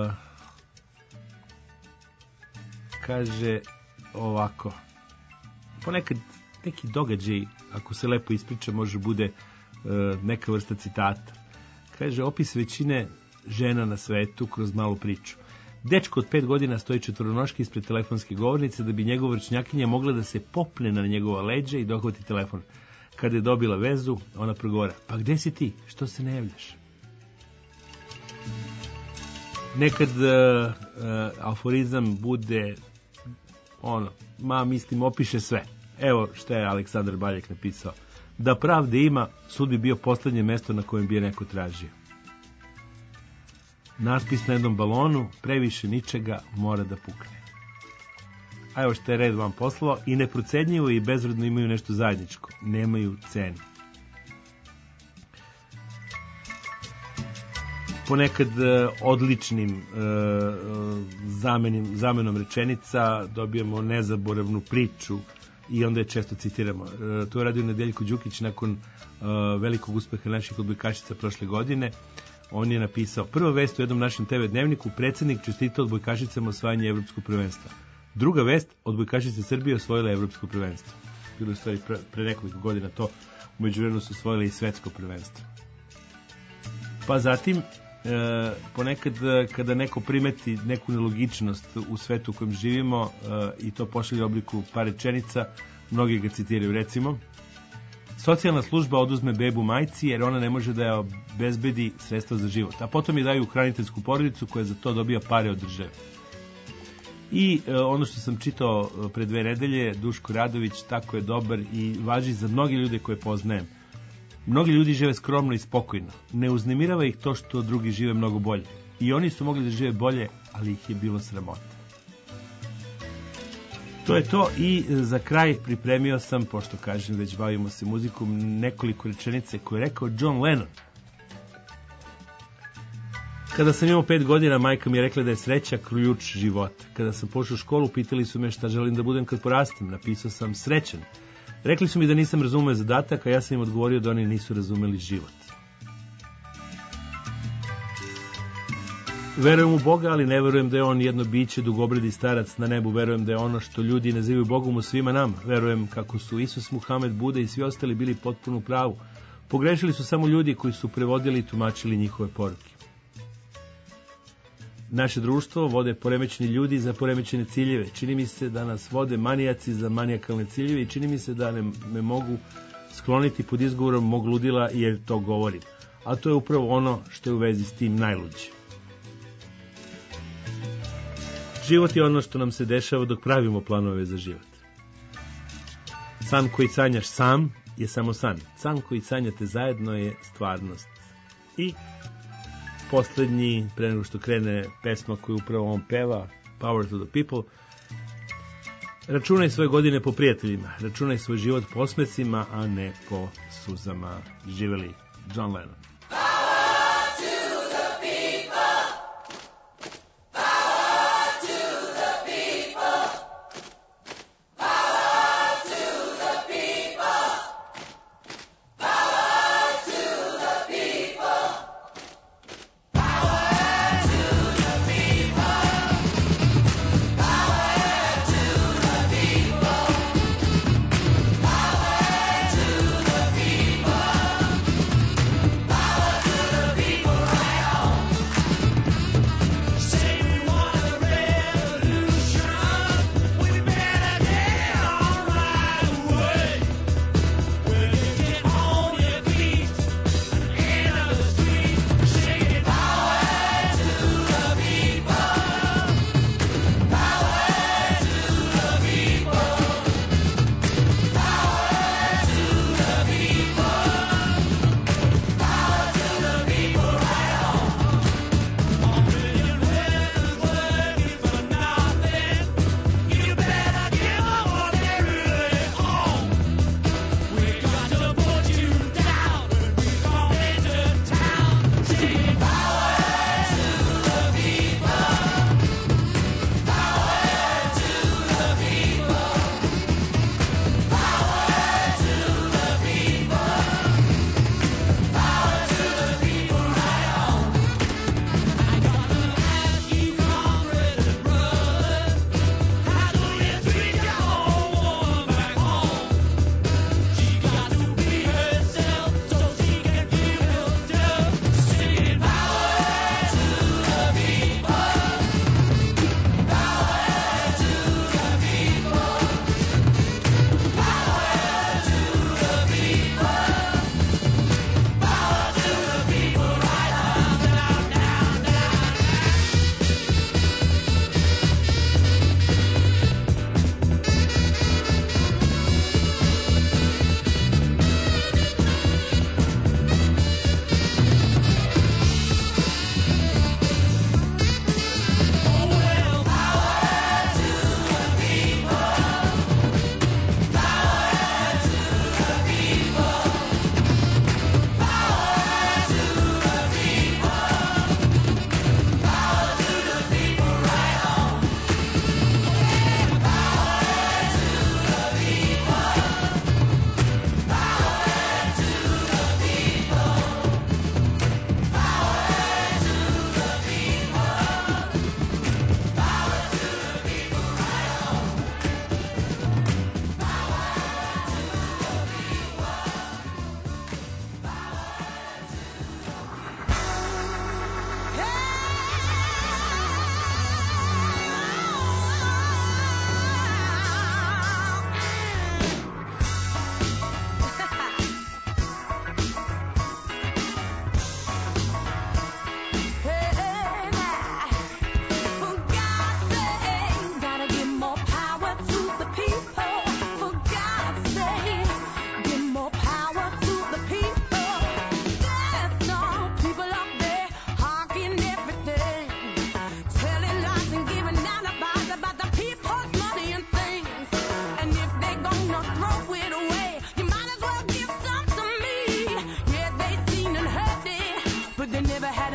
kaže ovako, ponekad neki događaj, ako se lepo ispriča, može bude neka vrsta citata. Kaže, opis većine žena na svetu kroz malu priču. Dečko od 5 godina stoji četvoronoški ispred telefonske govornice da bi njegova vršnjakinja mogla da se popne na njegova leđa i dohvati telefon. Kada je dobila vezu, ona progovara, pa gde si ti? Što se ne javljaš? Nekad aforizam bude mislim, opiše sve. Evo šta je Aleksandar Baljak napisao. Da pravde ima, sud bi bio poslednje mesto na kojem bi je neko tražio. Natpis na jednom balonu, previše ničega mora da pukne. A evo što je red vam poslao, i neprocenjivo i bezvredno imaju nešto zajedničko, nemaju cenu. ponekad odličnim zamenom rečenica, dobijemo nezaboravnu priču i onda je često citiramo. To je radio Nedeljko Đukić nakon velikog uspeha naših odbojkašica prošle godine. On je napisao: prva vest u jednom našem TV dnevniku, predsjednik čestitao odbojkašicama osvajanje evropskog prvenstva. Druga vest, odbojkašice Srbije osvojile evropsko prvenstvo. Bilo je stvari pre nekoliko godina to, u međuvremenu su osvojile i svetsko prvenstvo. Pa zatim, ponekad kada neko primeti neku nelogičnost u svetu u kojem živimo i to pošalje u obliku par rečenica, mnogi ga citiraju. Recimo, socijalna služba oduzme bebu majci jer ona ne može da je obezbedi sredstva za život, a potom je daju u hraniteljsku porodicu koja za to dobija pare od države. I ono što sam čitao pre 2 nedelje, Duško Radović, tako je dobar i važi za mnogi ljude koje poznajem. Mnogi ljudi žive skromno i spokojno. Ne uznemirava ih to što drugi žive mnogo bolje. I oni su mogli da žive bolje, ali ih je bilo sramota. To je to i za kraj pripremio sam, pošto kažem već bavimo se muzikom, nekoliko rečenice koje je rekao John Lennon. Kada sam imao 5 godina, majka mi je rekla da je sreća ključ života. Kada sam pošao u školu, pitali su me šta želim da budem kad porastem. Napisao sam srećan. Rekli su mi da nisam razumeo zadatak, a ja sam im odgovorio da oni nisu razumeli život. Verujem u Boga, ali ne verujem da je on jedno biće, dugobredi starac na nebu. Verujem da je ono što ljudi nazivaju Bogom u svima nama. Verujem kako su Isus, Muhamed, Buda i svi ostali bili potpuno u pravu. Pogrešili su samo ljudi koji su prevodili i tumačili njihove poruke. Naše društvo vode poremećeni ljudi za poremećene ciljeve. Čini mi se da nas vode manijaci za manijakalne ciljeve i čini mi se da me mogu skloniti pod izgovorom mog ludila jer to govorim. A to je upravo ono što je u vezi s tim najluđe. Život je ono što nam se dešava dok pravimo planove za život. San koji sanjaš sam je samo san. San koji sanjate zajedno je stvarnost. I poslednji, pre nego što krene pesma koju upravo on peva, Power to the People, računaj svoje godine po prijateljima, računaj svoj život po osmecima, a ne po suzama. Živeli John Lennon.
Power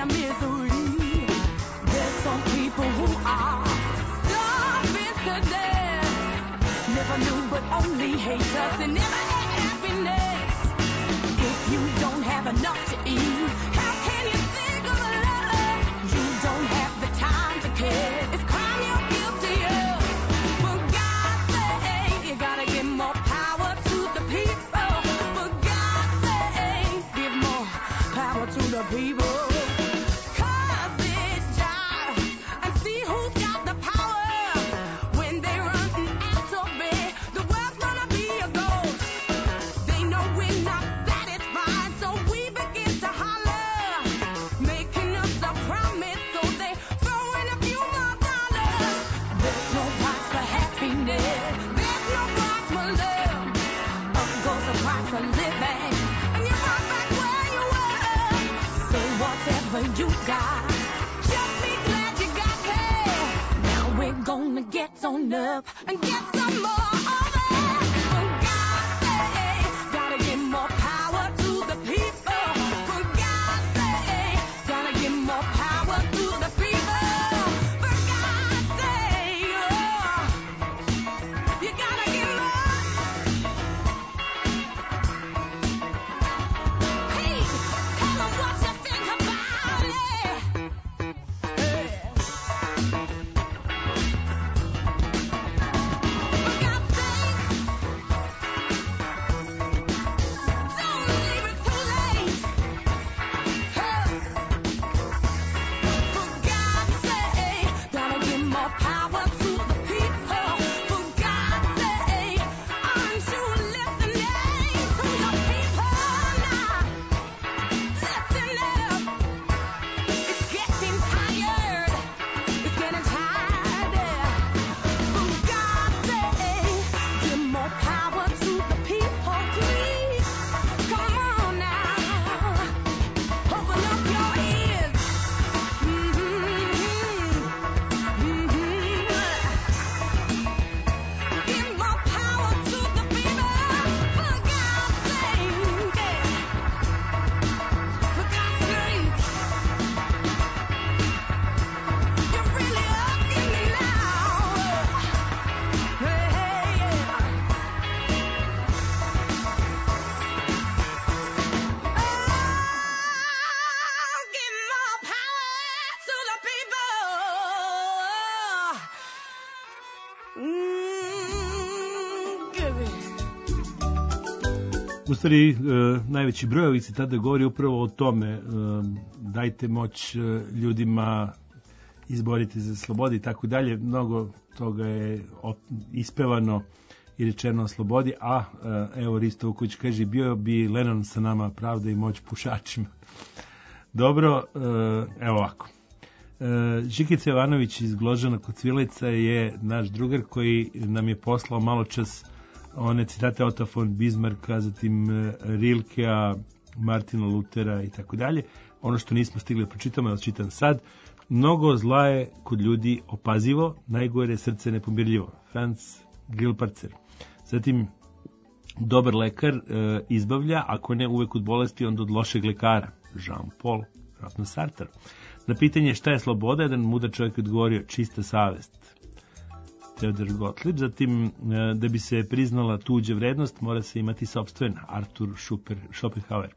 their misery. There's some people who are starving to death. Never knew but only hate us and never had happiness. If you don't have enough to eat, how can you think of love? You don't have the time to care. It's crime you're guilty of. For God's sake, you gotta give more power to the people. For God's sake, give more power to the people. You got, just be glad you got there. Now we're gonna get on up and get some more of it. For God's sake, gotta give more power to the people. For God's sake, gotta give more power to the people. For God's sake, oh, you gotta give more. Hey, tell them what you think about.
U stvari, najveći broj ovih citata govori upravo o tome, dajte moć ljudima, izboriti za slobodu i tako dalje. Mnogo toga je ispevano i rečeno o slobodi, a evo Risto Vuković kaže, bio bi Lennon sa nama, pravda i moć pušačima. Dobro, evo ovako. Žikica Jovanović iz Gložana kod Cvilica je naš drugar koji nam je poslao malo čas one citate Otto von Bismarcka, zatim Rilkea, Martina Lutera i tako dalje. Ono što nismo stigli da pročitamo, da čitam sad. Mnogo zla je kod ljudi opazivo, najgore srce nepomirljivo. Franz Grillparzer. Zatim, dobar lekar izbavlja, ako ne uvek od bolesti, onda od lošeg lekara. Jean-Paul, vjerojatno Sartre. Na pitanje šta je sloboda, jedan mudar čovjek odgovorio, čista savest. Theodor Gottlieb. Zatim, da bi se priznala tuđa vrednost, mora se imati sopstvena. Arthur Schopenhauer.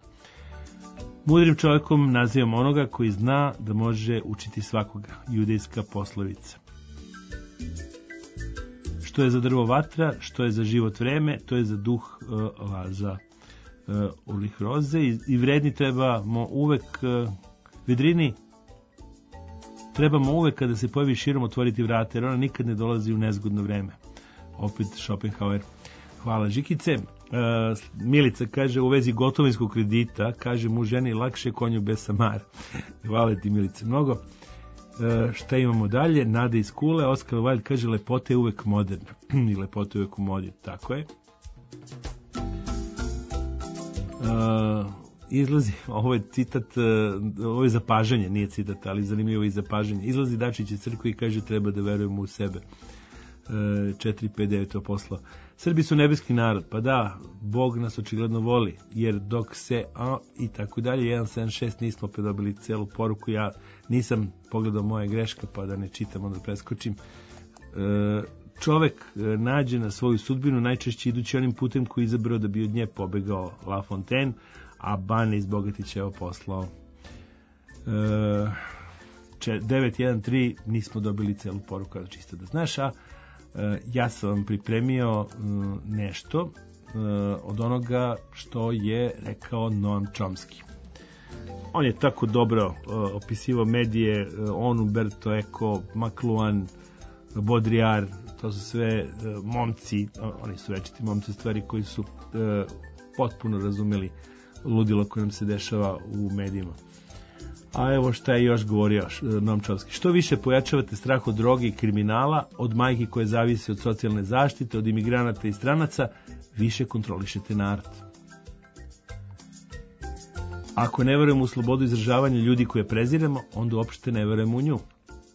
Mudrim čovjekom nazivam onoga koji zna da može učiti svakoga. Judejska poslovica. Što je za drvo vatra, što je za život vreme, to je za duh laza. Ulrich Roze. I vredni trebamo uvek, vedrini, trebamo uvek kada se pojavi širom otvoriti vrata, jer ona nikad ne dolazi u nezgodno vreme. Opet Schopenhauer. Hvala Žikice. Milica kaže, u vezi gotovinskog kredita, kaže mu ženi lakše konju bez samara. Hvala ti Milice mnogo. Šta imamo dalje? Nada iz Kule. Oskar Wilde kaže, lepota je uvek moderna. I lepota je uvek u modi. Tako je. Izlazi, ovo je citat, ovo je zapažanje, nije citat, ali zanimljivo je zapažanje. Izlazi Dačić iz crkve i kaže, treba da verujemo u sebe. 459 to poslao. Srbi su nebeski narod, pa da, Bog nas očigledno voli, jer dok se i tako dalje, 176 nismo opet dobili celu poruku, ja nisam pogledao moje greške, pa da ne čitam, onda preskočim. Čovek nađe na svoju sudbinu najčešće idući onim putem koji je izabrao da bi od nje pobegao La Fontaine, a Bane iz Bogatića je poslao 913, nismo dobili celu poruku, čisto da znaš, a ja sam vam pripremio nešto od onoga što je rekao Noam Chomsky. On je tako dobro opisivao medije, on, Umberto Eco, McLuhan, Baudrillard, to su sve momci, oni su večiti momci stvari koji su potpuno razumeli ludilo koje nam se dešava u medijima. A evo šta je još govorio Noam Chomsky. Što više pojačavate strah od droge i kriminala, od majki koje zavise od socijalne zaštite, od imigranata i stranaca, više kontrolišete narod. Ako ne verujemo u slobodu izražavanja ljudi koje preziremo, onda uopšte ne verujemo u nju.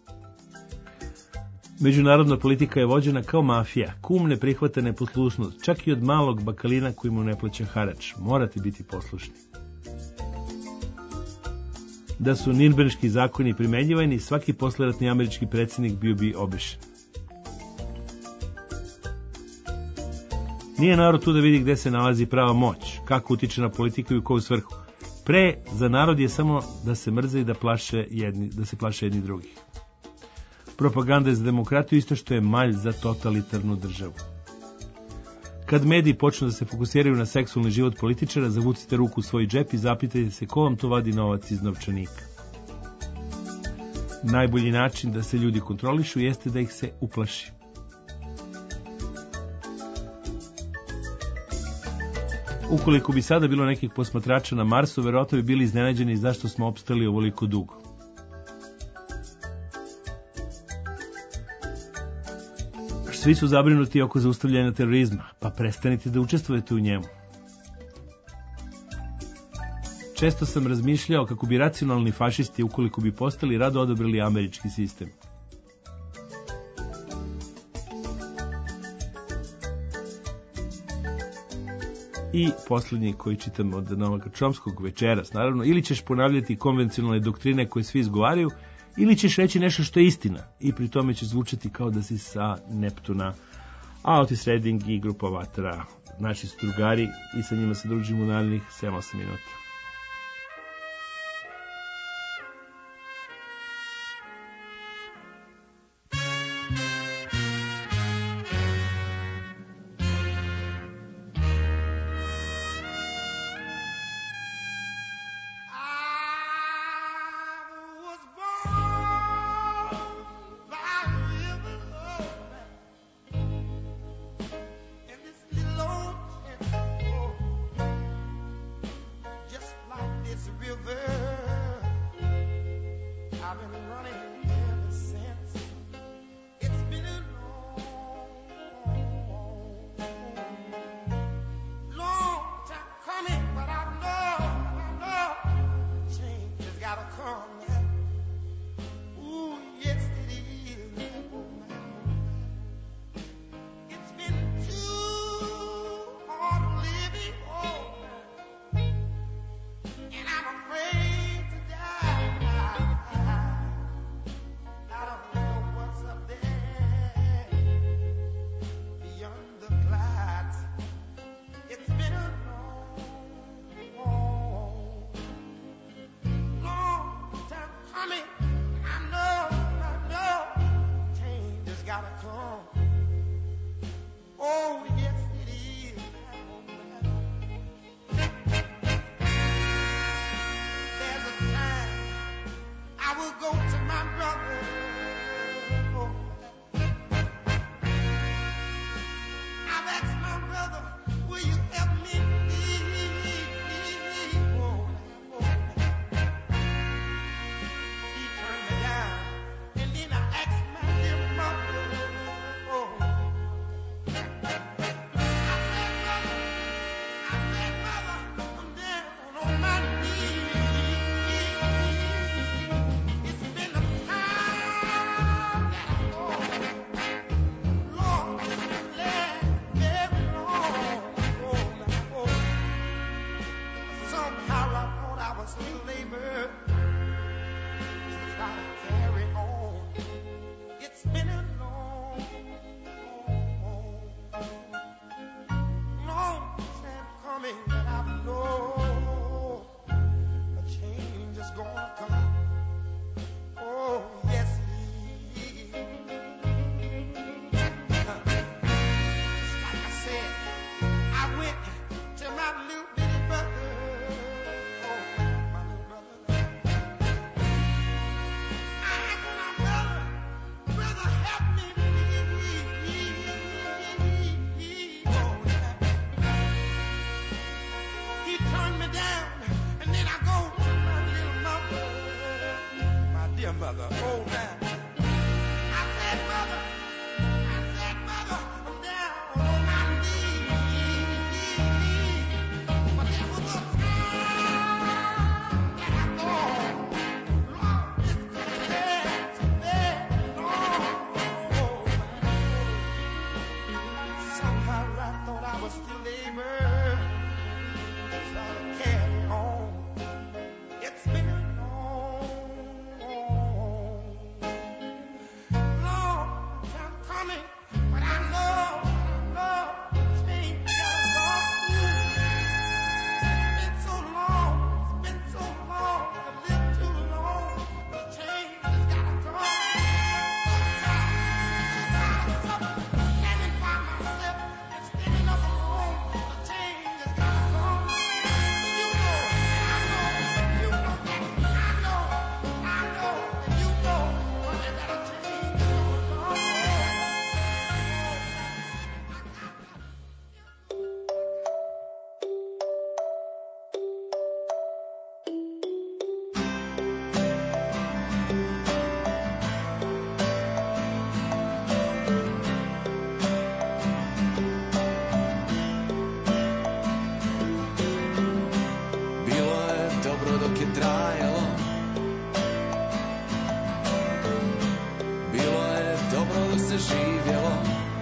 Međunarodna politika je vođena kao mafija. Kum ne prihvata neposlušnost, čak i od malog bakalina koji mu ne plaća harač. Morate biti poslušni. Da su Nirnberški zakoni primenjivani, svaki posleratni američki predsjednik bio bi obešen. Nije narod tu da vidi gde se nalazi prava moć, kako utiče na politiku i u koju svrhu. Za narod je samo da se mrze i da se plaše jedni drugih. Propaganda je za demokratiju isto što je malj za totalitarnu državu. Kad mediji počnu da se fokusiraju na seksualni život političara, zavucite ruku u svoj džep i zapitajte se ko vam to vadi novac iz novčanika. Najbolji način da se ljudi kontrolišu jeste da ih se uplaši. Ukoliko bi sada bilo nekih posmatrača na Marsu, verovatno bi bili iznenađeni zašto smo opstali ovoliko dugo. Svi su zabrinuti oko zaustavljanja terorizma, pa prestanite da učestvujete u njemu. Često sam razmišljao kako bi racionalni fašisti, ukoliko bi postali, rado odobrili američki sistem. I posljednji koji čitam od Noama Chomskog večeras, naravno, ili ćeš ponavljati konvencionalne doktrine koje svi izgovaraju, ili ćeš reći nešto što je istina i pri tome će zvučati kao da si sa Neptuna. A Otis Redding i grupa Vatra, naši su drugari i sa njima se družimo u narednih 7-8 minuta.
Just dreamer. Try to carry on. It's been a long time coming, but I know a change is gonna come. Oh, yes, it is. Just like I said, I went to my little bitty brother. Oh, my little brother. I asked my brother, help me, please. Oh, he turned me down, and then I go to my little mother, my dear mother. Oh, now. I said, mother, I'm down on my knees. But there was a time that I thought, Lord, this is bad, Lord. Somehow I thought I was still able to try to carry on. It's been a long time coming, but I know change gotta come. It's been so long, I lived too long. The change has gotta come. Standing by myself and standing up alone. The change has gotta come. You know, I know, you know that, I know, and you know that a change is gonna come.
Bilo je dobro dok je trajalo. Bilo je dobro dok se živjelo.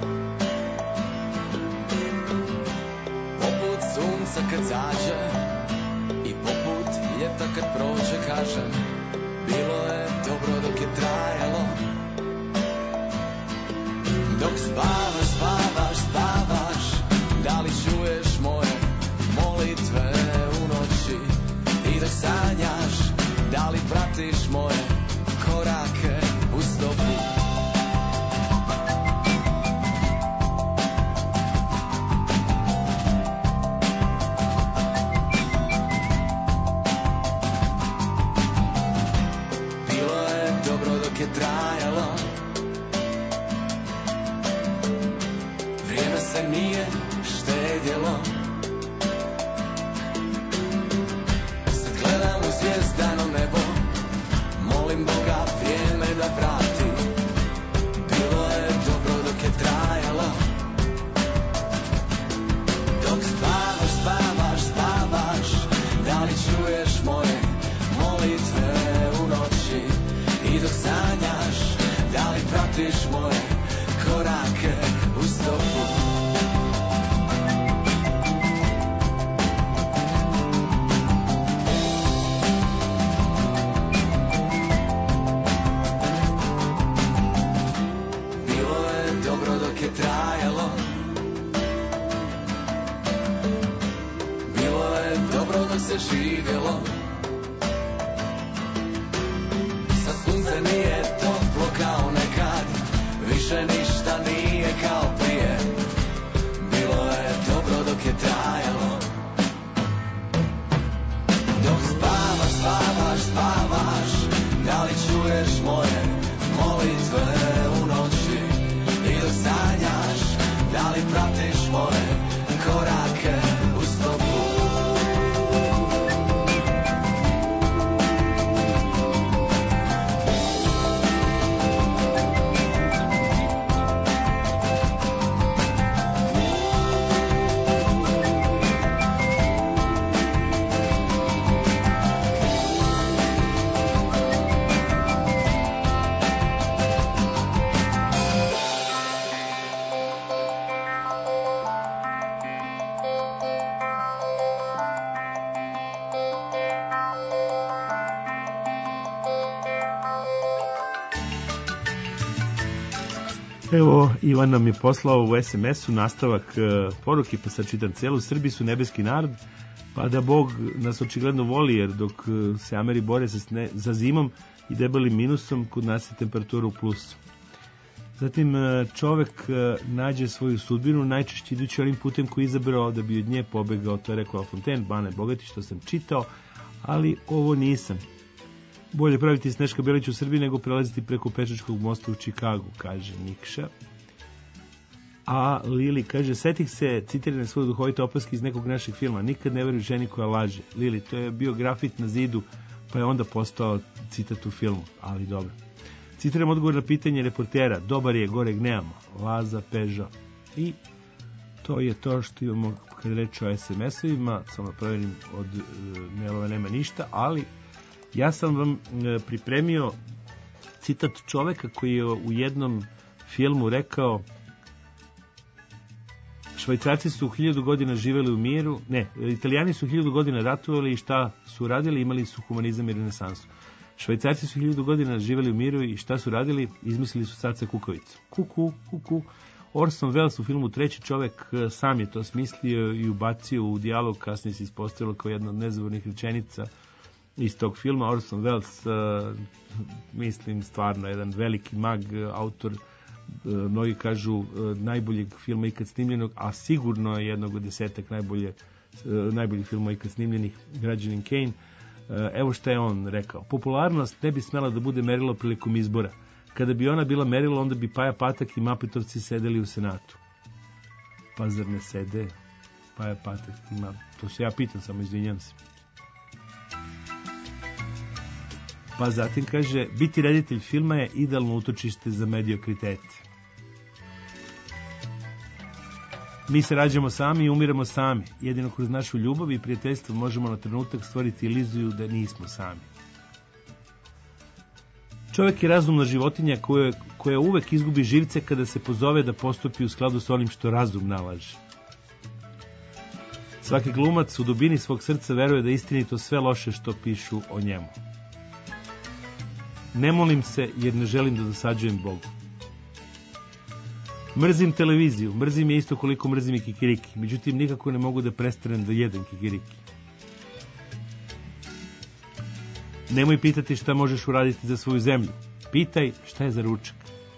Poput sunca kad zađe i poput ljeta kad prođe, kažem. Bilo je dobro dok je trajalo. Dok spavaš, spavaš, spavaš, da li čuješ moje molitve u noći? I dok sanjaš, da li pratiš moje korake u stopu? Bilo je dobro dok je trajalo. Vrijeme se nije štedjelo. Sad gledam u zvijezdano nebo, molim Boga vrijeme da vrati. Bilo je dobro dok je trajalo. Dok spavaš, spavaš, spavaš, da li čuješ moje molitve u noći? I dok sanjaš, da li pratiš moje korake u stopu? Bilo je dobro dok je trajalo. Bilo je dobro dok se živjelo. Sad sunce nije toplo kao nekad, više ništa nije kao prije. Bilo je dobro dok je trajalo. Dok spavaš, spavaš, spavaš, da li čuješ moje molitve u noći? I dok sanjaš, da li pratiš moje korake u stopu?
Evo, Ivan nam je poslao u SMS-u nastavak poruke, pa sad čitam celu. Srbi su nebeski narod, pa da Bog nas očigledno voli, jer dok se Ameri bore za zimom i debelim minusom, kod nas je temperatura u plusu. Zatim, čovek nađe svoju sudbinu, najčešće idući onim putem koji je izabrao da bi od nje pobegao, to je rekao Lafontaine, Bane Bogati, što sam čitao, ali ovo nisam. Bolje praviti Sneška Belić u Srbiji nego prelaziti preko Pešačkog mosta u Čikagu, kaže Nikša. A Lili kaže, setih se citirane svoje duhovite opaske iz nekog našeg filma, nikad ne veruj ženi koja laže. Lili, to je bio grafit na zidu, pa je onda postao citat u filmu, ali dobro. Citiram odgovor na pitanje reportera, dobar je, goreg nemamo, Laza Pežo. I to je to što imamo kad reč o SMS-ovima, samo provjerim, od mailova nema ništa, ali ja sam vam pripremio citat čoveka koji je u jednom filmu rekao: Švajcarci su 1000 godina živeli u miru, Italijani su 1000 godina ratovali i šta su radili? Imali su humanizam i renesansu. Švajcarci su 1000 godina živeli u miru i šta su radili? Izmislili su carca kukavicu. Kuku, kuku. Orson Welles u filmu Treći čovek sam je to smislio i ubacio u dijalog, kasnije se ispostavilo kao jedna od nezavornih rečenica iz tog filma. Orson Welles, mislim stvarno jedan veliki mag, autor, mnogi kažu najboljeg filma ikad snimljenog, a sigurno je jednog od 10 najboljih filma ikad snimljenih, Građanin Kane. Evo šta je on rekao: popularnost ne bi smela da bude merilo prilikom izbora. Kada bi ona bila merilo, onda bi Paja Patak i Mapetovci sedeli u Senatu. Pa zar ne sede Paja Patak i to se ja pitam, samo izvinjam se. Pa zatim kaže, biti reditelj filma je idealno utočište za mediokritete. Mi se rađamo sami i umiramo sami. Jedino kroz našu ljubav i prijateljstvo možemo na trenutak stvoriti iluziju da nismo sami. Čovjek je razumna životinja koja uvek izgubi živce kada se pozove da postupi u skladu s onim što razum nalaže. Svaki glumac u dubini svog srca veruje da je istinito sve loše što pišu o njemu. Ne molim se jer ne želim da dosađujem Bogu. Mrzim televiziju, mrzim je isto koliko mrzim i kikiriki, međutim nikako ne mogu da prestanem da jedem kikiriki. Nemoj pitati šta možeš uraditi za svoju zemlju, pitaj šta je za ručak.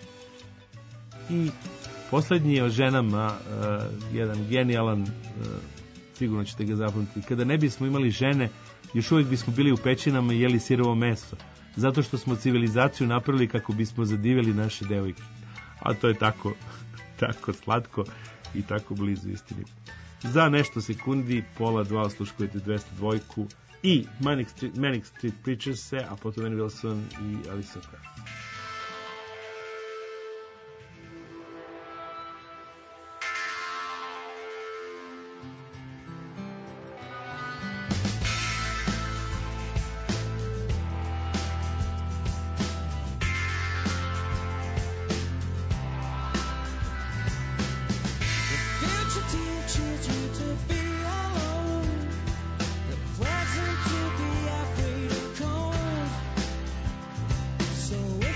I poslednji je o ženama, jedan genijalan, sigurno ćete ga zapamtiti. Kada ne bismo imali žene, još uvijek bismo bili u pećinama i jeli sirovo meso, zato što smo civilizaciju napravili kako bismo zadivjeli naše devojke. A to je tako slatko i tako blizu istini. Za nešto sekundi, 1:30 osluškujete 202 i Manic Street Preachers, a potom Annie Wilson i Alison Krauss.
So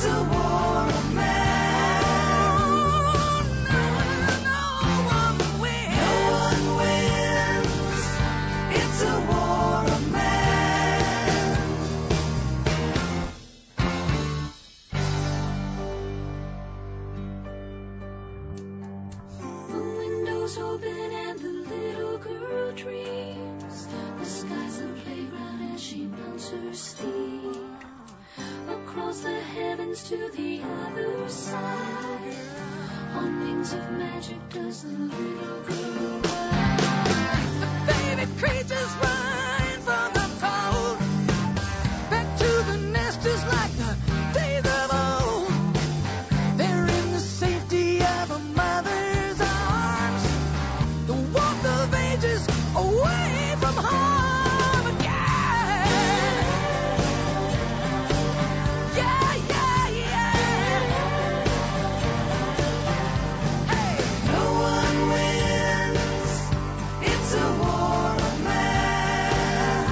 It's a war of men.
Open and the little girl dreams. The sky's a playground as she mounts her steed across the heavens to the other side. On wings of magic does the little girl ride. The baby creatures run from the cold back to the nest just like the days of old. They're in the safety of a mother's arms. The warmth of ages away from home. Yeah, yeah, yeah, yeah. Hey, no one wins. It's a war of men.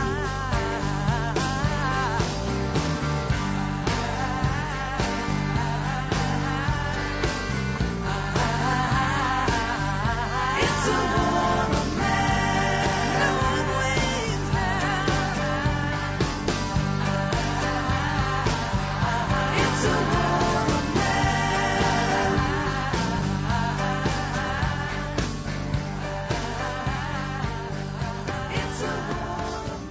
It's a war of men. No one wins now. It's a war of men. It's a war of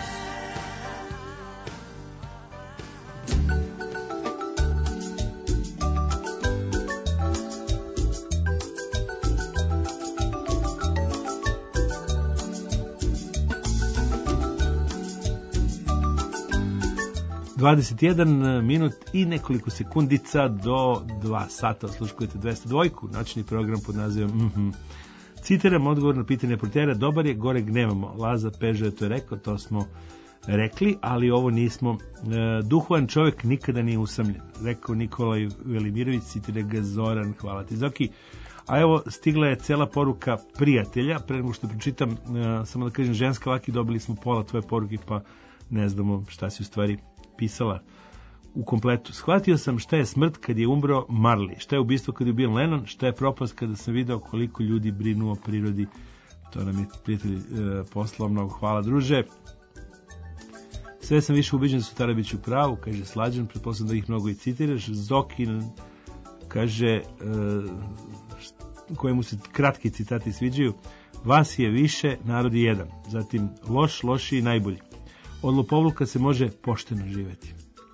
men. 21 minut i nekoliko sekundica do 2 sata. Osluškujete 202, noćni program pod nazivom Citiram odgovor na pitanje portera. Dobar je, goreg nemamo. Laza Pežo je to rekao, to smo rekli, ali ovo nismo. Duhovan čovjek nikada nije usamljen. Rekao Nikolaj Velimirović, citira ga Zoran, hvala ti Zoki. A evo, stigla je cela poruka prijatelja. Pre nego što pročitam, samo da kažem, ženska Laki, dobili smo pola tvoje poruke, pa ne znamo šta si u stvari pisala u kompletu. Shvatio sam šta je smrt kad je umro Marley, šta je ubistvo kad je ubijen Lennon, šta je propast kada sam video koliko ljudi brinu o prirodi. To nam je prijatelj poslao, mnogo hvala druže. Sve sam više ubeđen da su Tarabić u pravu, kaže Slađan, pretpostavljam da ih mnogo i citiraš. Zokin kaže, kojemu se kratki citati sviđaju, vas je više, narod je jedan. Zatim, loš, lošiji, najbolji. Od lopovluka se može pošteno živjeti.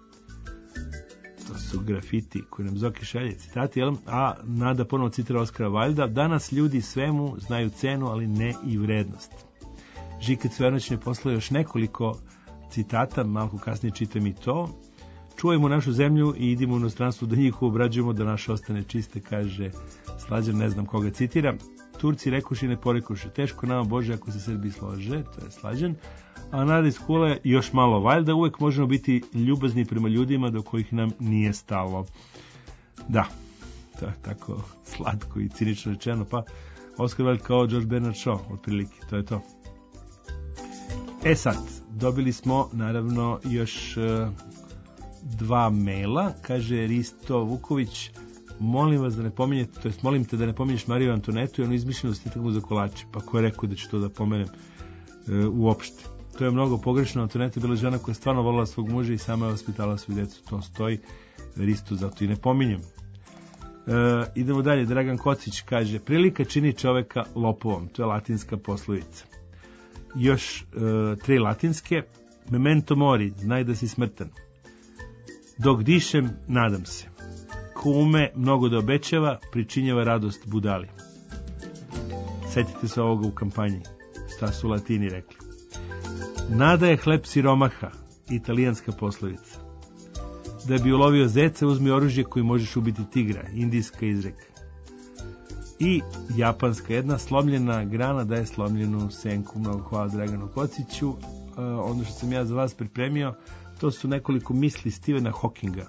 To su grafiti koji nam Zoki šalje citati, jel? A Nada ponovo citira Oskara Valjda. Danas ljudi svemu znaju cenu, ali ne i vrednost. Žika Cvernoć ne poslao još nekoliko citata, malo kasnije čitam i to. Čuvajmo našu zemlju i idimo u inostranstvo da njih obrađujemo, da naša ostane čiste, kaže Slađan, ne znam koga citira. Turci rekuši ne porekuši, teško nama Bože ako se Srbi slože, to je Slađan. A Nada iz Kule još malo valjda, uvek možemo biti ljubazni prema ljudima do kojih nam nije stalo. Da, to je tako slatko i cinično rečeno, pa Oskar Valjda kao George Bernard Shaw, otprilike, to je to. E sad, dobili smo naravno još 2 maila, kaže Risto Vuković, molim vas da ne pominjete, to jest molim te da ne pominješ Mariju Antonetu i onu izmišljenu snitakmu za kolače, pa ko je rekao da ću to da pomenem uopšte. To je mnogo pogrešno, Antoneta je bila žena koja je stvarno volila svog muža i sama je vaspitala svoju djecu, to stoji, Risto, zato i ne pominjem. Idemo dalje, Dragan Kocić kaže, prilika čini čoveka lopovom, to je latinska poslovica. Još 3 latinske, memento mori, znaj da si smrtan. Dok dišem, nadam se. Ko ume mnogo da obećava, pričinjava radost budali. Sjetite se ovoga u kampanji, šta su Latini rekli. Nada je hleb siromaha, italijanska poslovica. Da bi ulovio zeca, uzmi oružje koji možeš ubiti tigra, indijska izreka. I japanska, jedna slomljena grana daje slomljenu senku. Mnogo hvala Draganu Kociću. Ono što sam ja za vas pripremio, to su nekoliko misli Stephena Hawkinga.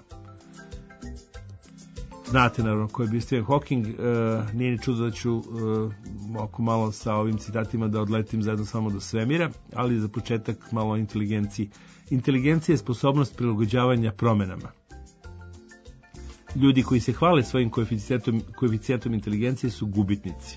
Znate naravno ko je bio Stephen Hawking, nije ni čudo da ću oko malo sa ovim citatima da odletim zajedno samo do svemira, ali za početak malo o inteligenciji. Inteligencija je sposobnost prilagođavanja promenama. Ljudi koji se hvale svojim koeficijentom inteligencije su gubitnici.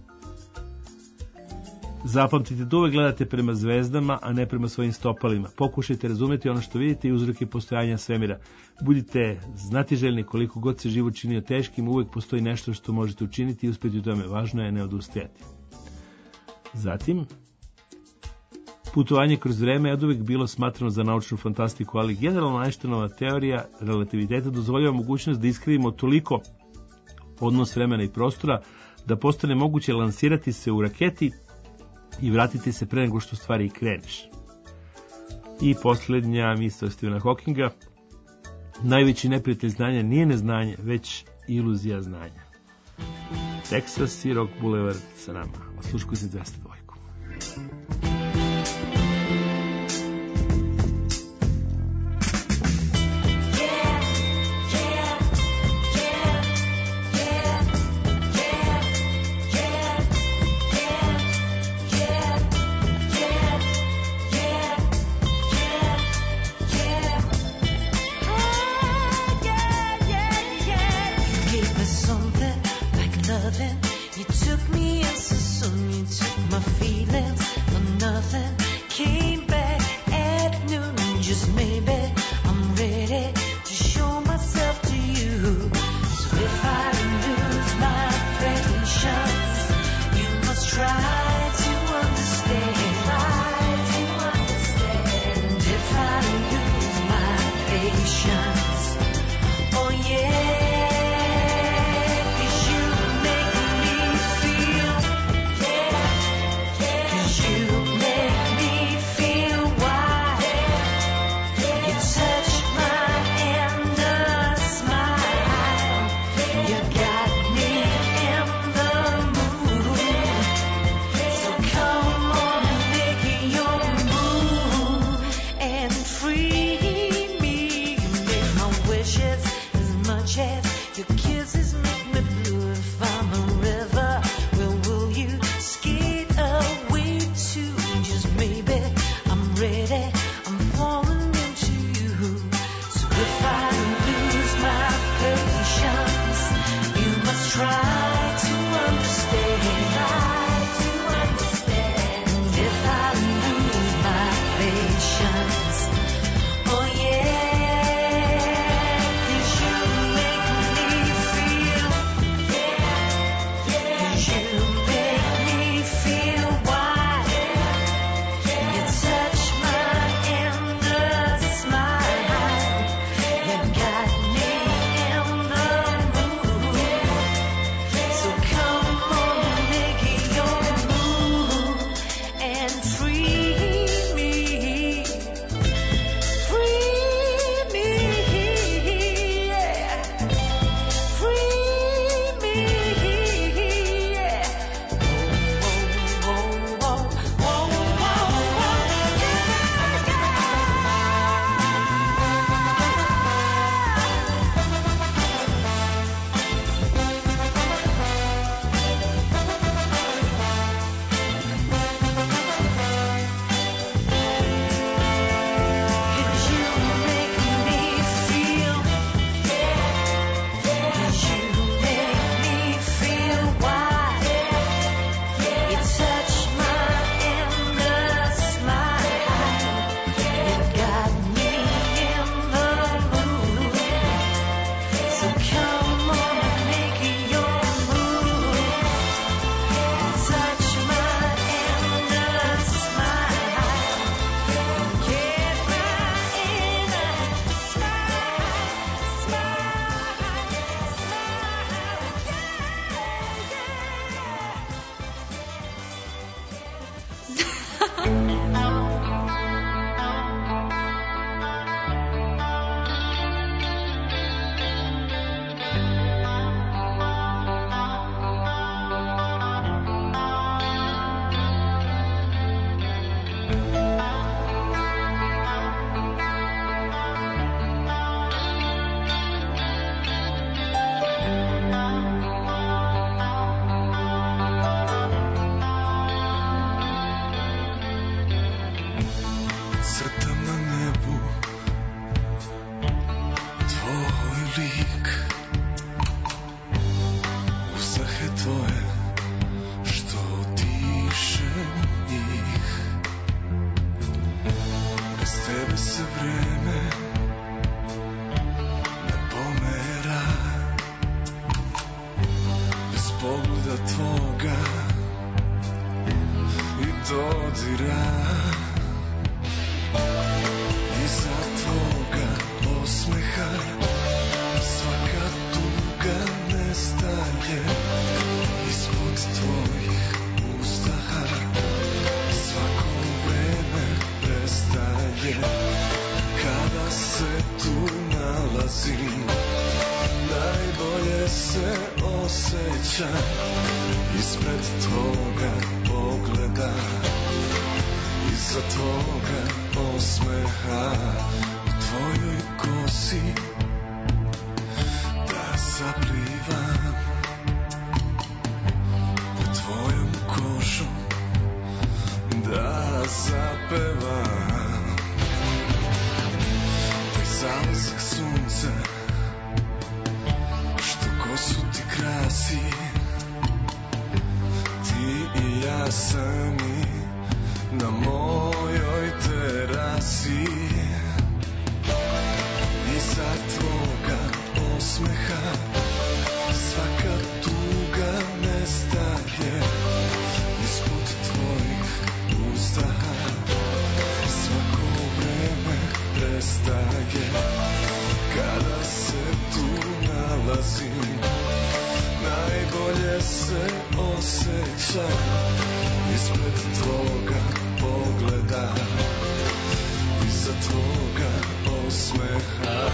Zapamtite da uvek gledate prema zvezdama, a ne prema svojim stopalima. Pokušajte razumeti ono što vidite i uzroke postojanja svemira. Budite znatiželjni, koliko god se život činio teškim, uvek postoji nešto što možete učiniti i uspjeti u tome. Važno je ne odustajati. Zatim, putovanje kroz vreme je oduvek bilo smatrano za naučnu fantastiku, ali generalno Einsteinova teorija relativiteta dozvoljava mogućnost da iskrivimo toliko odnos vremena i prostora da postane moguće lansirati se u raketi i vratiti se pre nego što stvari kreneš. I posljednja misao Stephena Hawkinga: najveći neprijatelj znanja nije neznanje, već iluzija znanja. Texas i Rock Boulevard sa nama. Osluškuj se 202.
Something like loving. You took me as a son, you took my feet.
osjećam ispred tvoga pogleda, iza tvoga osmeha, u tvojoj kosi da zaplivam, pod tvojom kožom da zapevam. Taj zalazak sunca što kosu ti krasi, ti i ja sami na mojoj terasi. Iza tvoga osmeha svaka tuga nestaje, ispod tvojih uzdaha svako vreme prestaje. Kada se tu nalazim, najbolje se osjećam ispred tvoga pogleda, iza tvoga osmeha.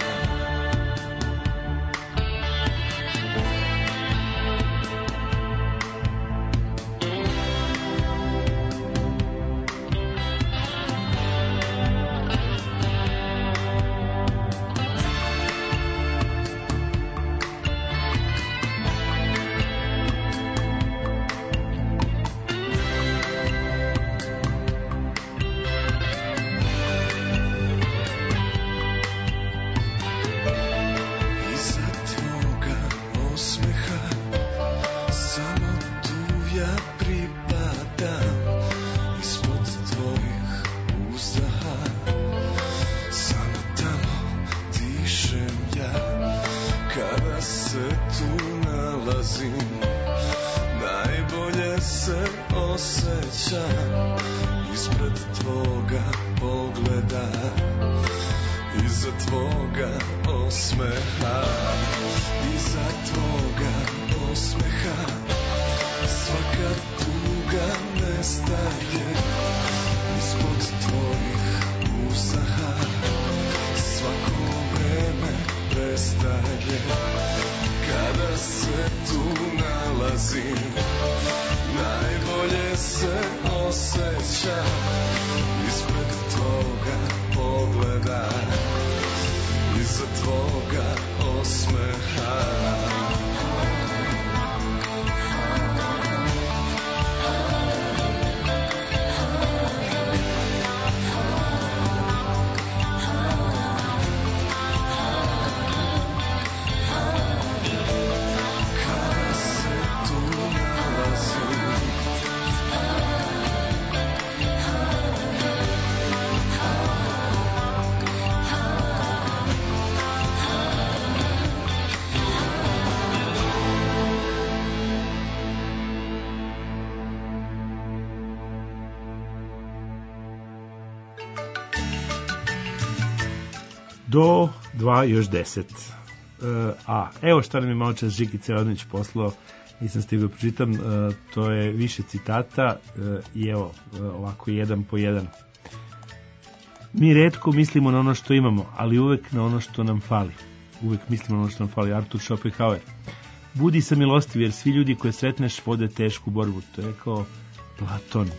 Do 2 još 10. A evo šta nam je malo čas Žikice Radonić poslao, nisam stigao pročitam, to je više citata i evo ovako jedan po jedan. Mi retko mislimo na ono što imamo, ali uvek na ono što nam fali. Uvek mislimo na ono što nam fali. Artur Schopenhauer. Budi samilostiv jer svi ljudi koje sretneš vode tešku borbu. To je rekao Platon.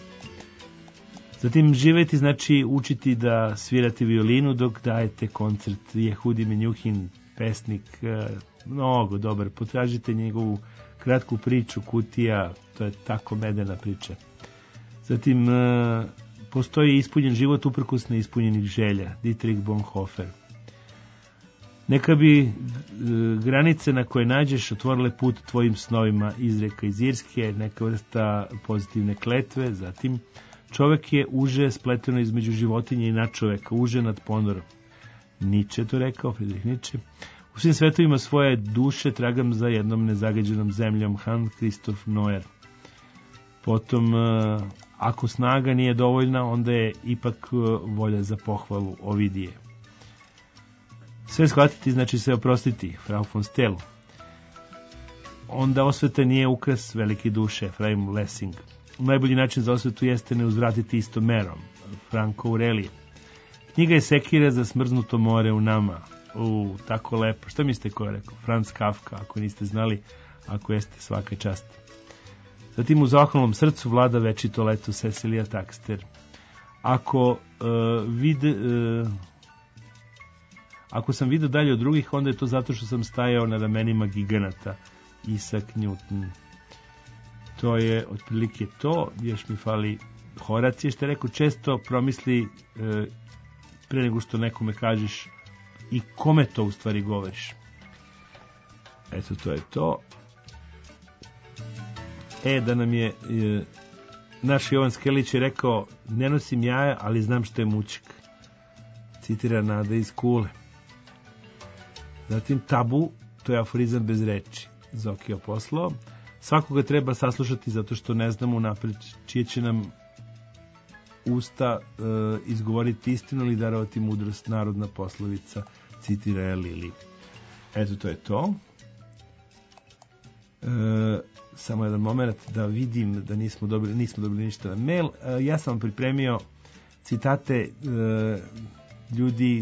Zatim živeti znači učiti da svirate violinu dok dajete koncert. Jehudi Menjuhin, pesnik, mnogo dobar. Potražite njegovu kratku priču Kutija, to je tako medena priča. Zatim postoji ispunjen život uprkos neispunjenih želja. Dietrich Bonhoeffer. Neka bi granice na koje nađeš otvorile put tvojim snovima, izreka iz Irske, neka vrsta pozitivne kletve. Zatim čovek je uže spleteno između životinje i nadčoveka, uže nad ponorom. Nietzsche to rekao, Friedrich Nietzsche. U svim svetovima svoje duše tragam za jednom nezagađenom zemljom, Hans Christoph Neuer. Potom, ako snaga nije dovoljna, onda je ipak volja za pohvalu, Ovidije. Sve shvatiti znači se oprostiti, Frau von Stel. Onda osveta nije ukras velike duše, Efraim Lessing. Najbolji način za osvetu jeste ne uzvratiti istom merom, Franco Aurelije. Knjiga je sekira za smrznuto more u nama. Tako lepo. Šta mislite ko je rekao? Franz Kafka, ako niste znali. Ako jeste, svaka čast. Zatim u zahvalnom srcu vlada večito leto Cecilia Taxter. Ako sam vidio dalje od drugih, onda je to zato što sam stajao na ramenima giganata. Isaac Newton. To je otprilike to. Još mi fali Horacije, što je rekao, često promisli pre nego što nekome kažeš i kome to u stvari govoriš. Eto, to je to. Da nam je naš Jovan Skelić je rekao, ne nosim jaja, ali znam što je mućik. Citira Nada iz Kule. Zatim tabu, to je aforizam bez reči. Zokio poslao. Svakoga treba saslušati zato što ne znamo unapred čije će nam usta izgovoriti istinu ili darovati mudrost, narodna poslovica, citira Lili. Eto, to je to. Samo jedan moment da vidim da nismo dobili ništa na mail. Ja sam vam pripremio citate ljudi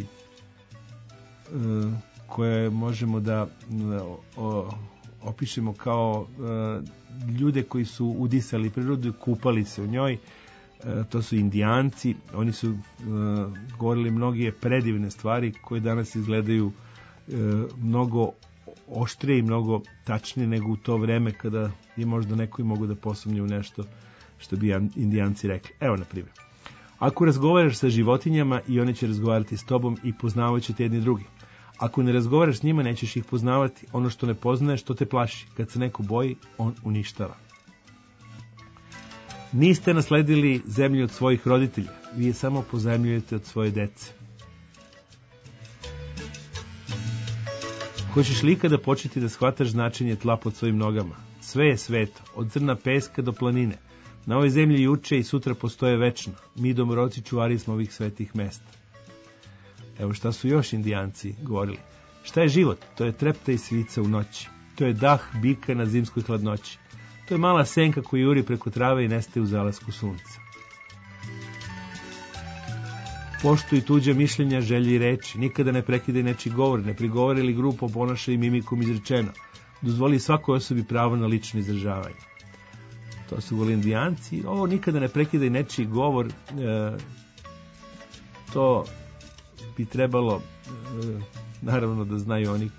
koje možemo da opišemo kao ljude koji su udisali prirodu i kupali se u njoj. To su Indijanci. Oni su govorili mnoge predivne stvari koje danas izgledaju mnogo oštrije i mnogo tačnije nego u to vreme kada je možda neko i mogu da posumnje u nešto što bi Indijanci rekli. Evo, na primjer. Ako razgovaraš sa životinjama i one će razgovarati s tobom i poznavat ćete jedni drugi. Ako ne razgovaraš s njima, nećeš ih poznavati. Ono što ne poznaješ, to te plaši. Kad se neko boji, on uništava. Niste nasledili zemlju od svojih roditelja. Vi je samo pozajmljujete od svoje dece. Hoćeš li ikada početi da shvataš značenje tla pod svojim nogama? Sve je sveto, od crna peska do planine. Na ovoj zemlji juče i sutra postoje večno. Mi domoroci čuvari smo ovih svetih mesta. Evo šta su još Indijanci govorili. Šta je život? To je trepta i svica u noći. To je dah bika na zimskoj hladnoći. To je mala senka koja juri preko trave i nestaje u zalasku sunca. Poštuj tuđe mišljenja, želje i reči. Nikada ne prekidaj nečiji govor, ne prigovori ili grupo ponašaj i mimikom izrečeno. Dozvoli svakoj osobi pravo na lično izražavanje. To su govorili Indijanci. Ovo nikada ne prekidaj nečiji govor, to bi trebalo naravno da znaju oni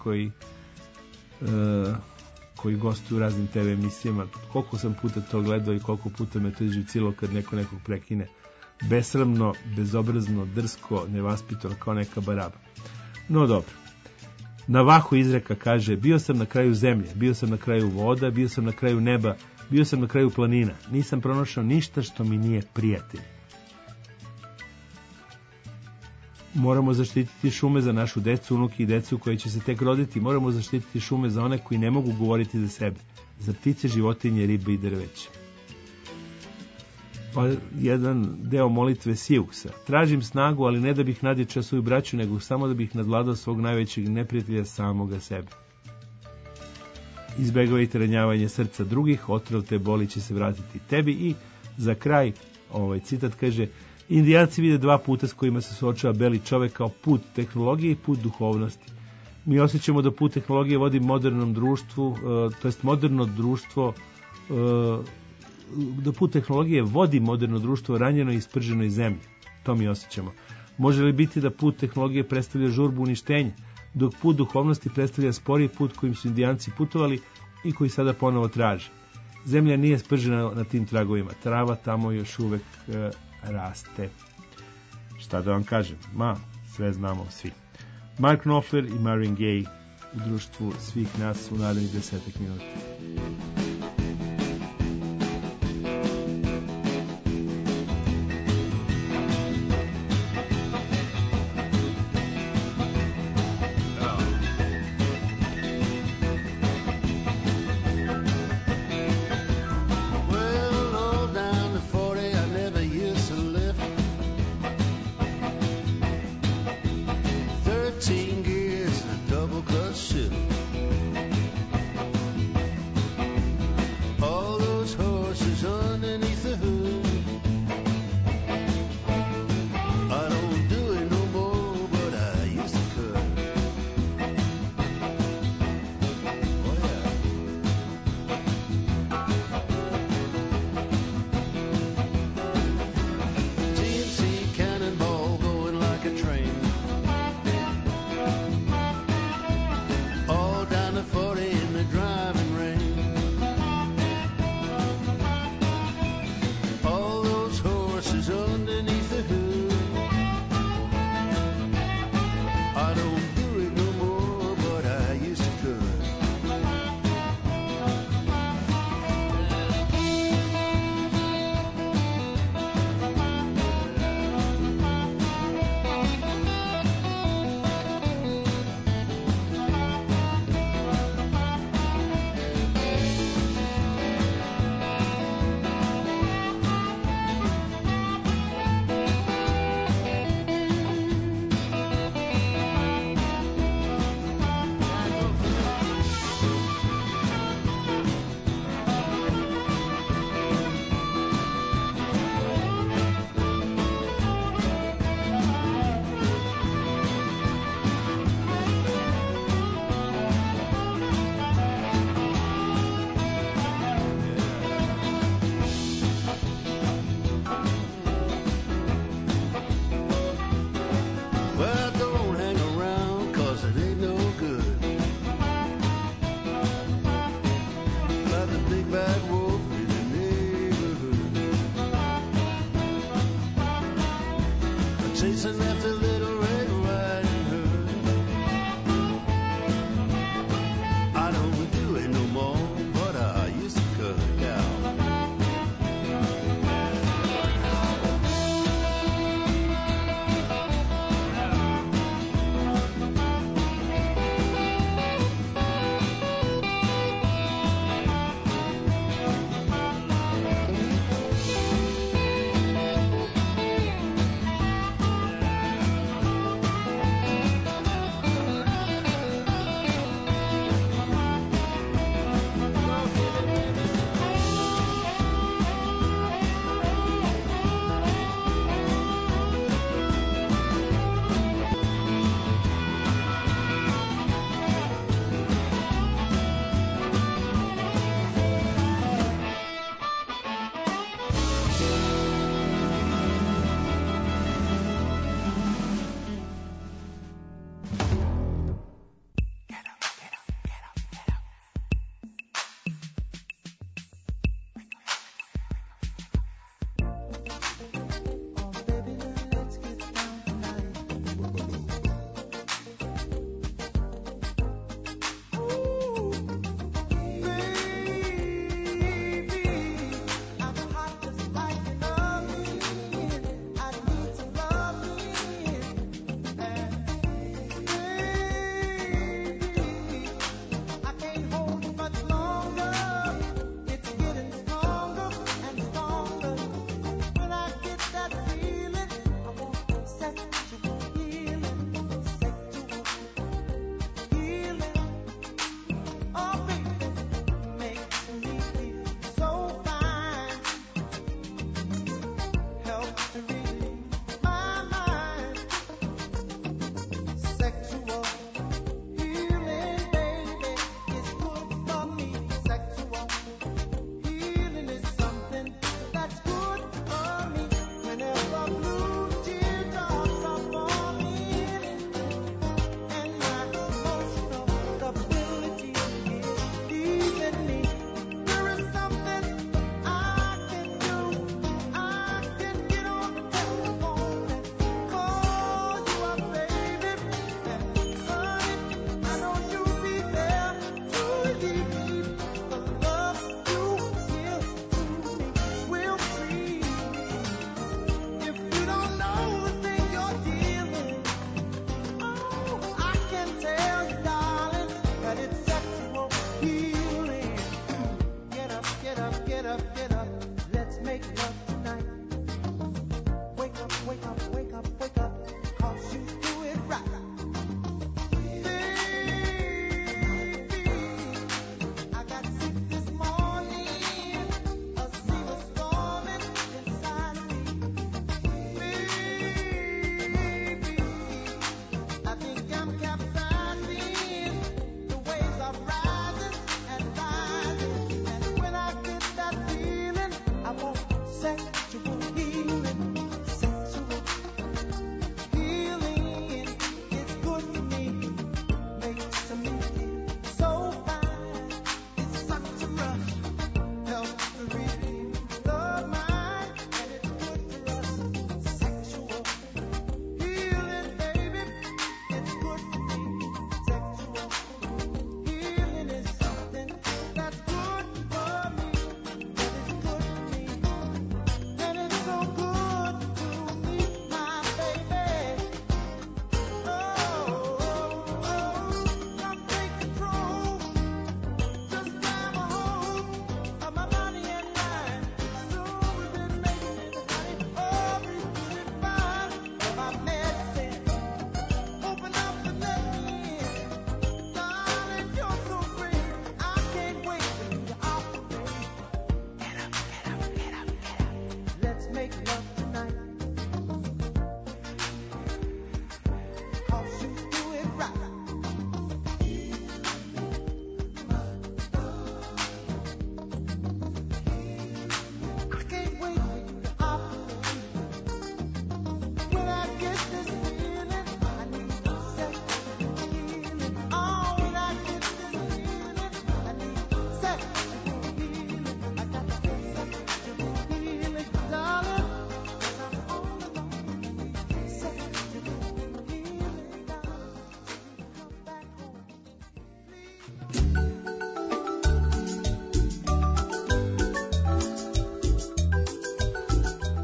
koji gostuju u raznim TV emisijama. Koliko sam puta to gledao i koliko puta me to izživcilo kad neko nekog prekine. Besramno, bezobrazno, drsko, nevaspitano kao neka baraba. No dobro. Navaho izreka kaže, bio sam na kraju zemlje, bio sam na kraju voda, bio sam na kraju neba, bio sam na kraju planina. Nisam pronašao ništa što mi nije prijatelj. Moramo zaštititi šume za našu decu, unuke i decu koji će se tek roditi. Moramo zaštititi šume za one koji ne mogu govoriti za sebe. Za ptice, životinje, ribe i drveće. Pa jedan deo molitve Siuksa. Tražim snagu, ali ne da bih nadjačao svoju braću, nego samo da bih nadvladao svog najvećeg neprijatelja, samoga sebe. Izbegavajte ranjavanje srca drugih, otrov te boli će se vratiti tebi. I za kraj, ovaj citat kaže, Indijanci vide dva puta s kojima se suočava beli čovek kao put tehnologije i put duhovnosti. Mi osjećamo da put tehnologije vodi modernom društvu, to jest moderno društvo, da put tehnologije vodi moderno društvo ranjeno i isprženoj zemlji. To mi osjećamo. Može li biti da put tehnologije predstavlja žurbu uništenja, dok put duhovnosti predstavlja sporiji put kojim su Indijanci putovali i koji sada ponovo traže. Zemlja nije spržena na tim tragovima. Trava tamo još uvek raste. Šta da vam kažem? Sve znamo svi. Mark Knopfler i Marvin Gaye u društvu svih nas u narednih 10 minuta.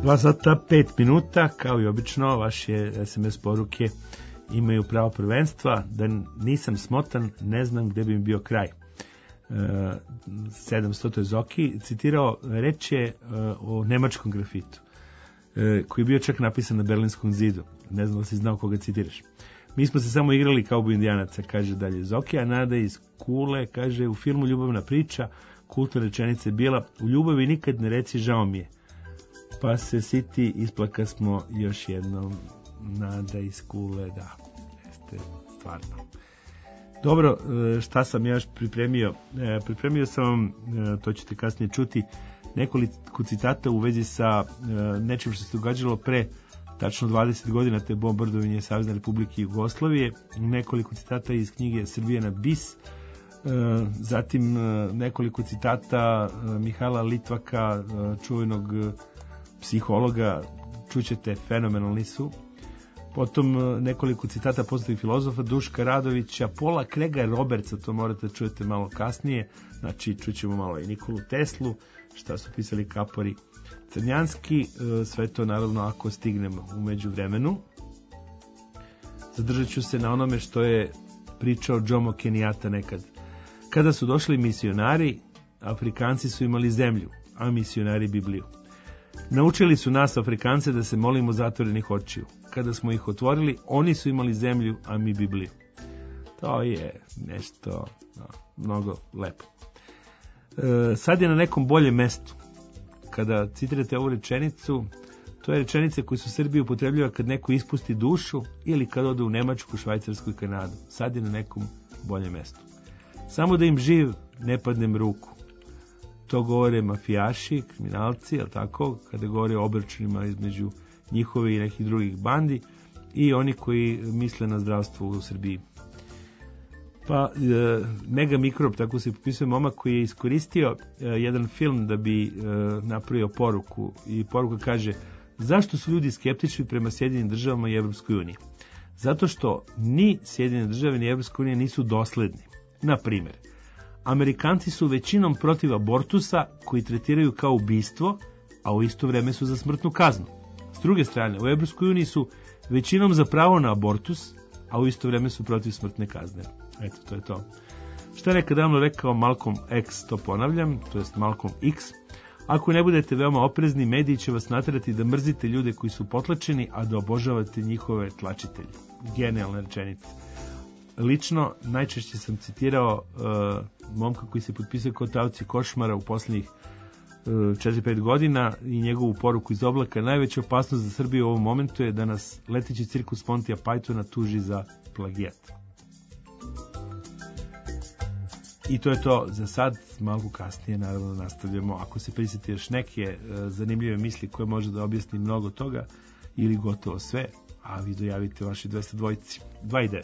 2 sata 5 minuta, kao i obično, vaše SMS poruke imaju pravo prvenstva. Da nisam smotan, ne znam gde bi mi bio kraj. 700 je Zoki citirao, reč je o nemačkom grafitu, koji je bio čak napisan na Berlinskom zidu. Ne znam da si znao koga citiraš. Mi smo se samo igrali kao indijanaca, kaže dalje Zoki, a Nada iz Kule kaže, u filmu Ljubavna priča, kultna rečenica je bila, u ljubavi nikad ne reci žao mi je. Pa se siti, isplaka smo još jednom. Nada iz Kule, da, jeste stvarno. Dobro, šta sam još pripremio? Pripremio sam vam, to ćete kasnije čuti, nekoliko citata u vezi sa nečim što se događalo pre tačno 20 godina, te bombardovanje Savezne Republike Jugoslavije, nekoliko citata iz knjige Srbija na bis, zatim nekoliko citata Mihajla Litvaka, čuvenog psihologa, čućete, fenomenalni su. Potom nekoliko citata poznatih filozofa, Duška Radovića, Paula Craiga Robertsa, to morate čujete malo kasnije, znači čućemo malo i Nikolu Teslu, šta su pisali Kapori Crnjanski, sve to naravno ako stignemo u međuvremenu. Zadržat ću se na onome što je pričao Jomo Kenyatta nekad. Kada su došli misionari, Afrikanci su imali zemlju, a misionari Bibliju. Naučili su nas, Afrikance, da se molimo zatvorenih očiju. Kada smo ih otvorili, oni su imali zemlju, a mi Bibliju. To je nešto mnogo lepo. Sad je na nekom boljem mestu. Kada citirate ovu rečenicu, to je rečenica koju su Srbiji upotrebljava kad neko ispusti dušu ili kad ode u Nemačku, Švajcarsku i Kanadu. Sad je na nekom boljem mestu. Samo da im živ ne padnem ruku. To govore mafijaši, kriminalci, jel tako, kada govore o obračunima između njihove i nekih drugih bandi i oni koji misle na zdravstvo u Srbiji. Pa Mega Mikrob, tako se popisuje momak koji je iskoristio jedan film da bi napravio poruku, i poruka kaže: zašto su ljudi skeptični prema Sjedinjenim državama i Evropskoj uniji? Zato što ni Sjedinjene države ni Evropska unija nisu dosledni. Na primjer, Amerikanci su većinom protiv abortusa koji tretiraju kao ubistvo, a u isto vreme su za smrtnu kaznu. S druge strane, u Evropskoj uniji su većinom za pravo na abortus, a u isto vreme su protiv smrtne kazne. Eto, to je to. Što je nekad davno rekao Malcolm X, to ponavljam, to jest Malcolm X: ako ne budete veoma oprezni, mediji će vas naterati da mrzite ljude koji su potlačeni, a da obožavate njihove tlačitelje. Genijalna rečenica. Lično, najčešće sam citirao momka koji se potpisao kao taoci košmara u poslednjih 4-5 godina i njegovu poruku iz oblaka: najveća opasnost za Srbiju u ovom momentu je da nas leteći cirkus Montija Pythona tuži za plagijat. I to je to za sad, malo kasnije naravno nastavljamo. Ako se prisjeti još neke zanimljive misli koje može da objasni mnogo toga ili gotovo sve, a vi dojavite vaši 202. 2.9.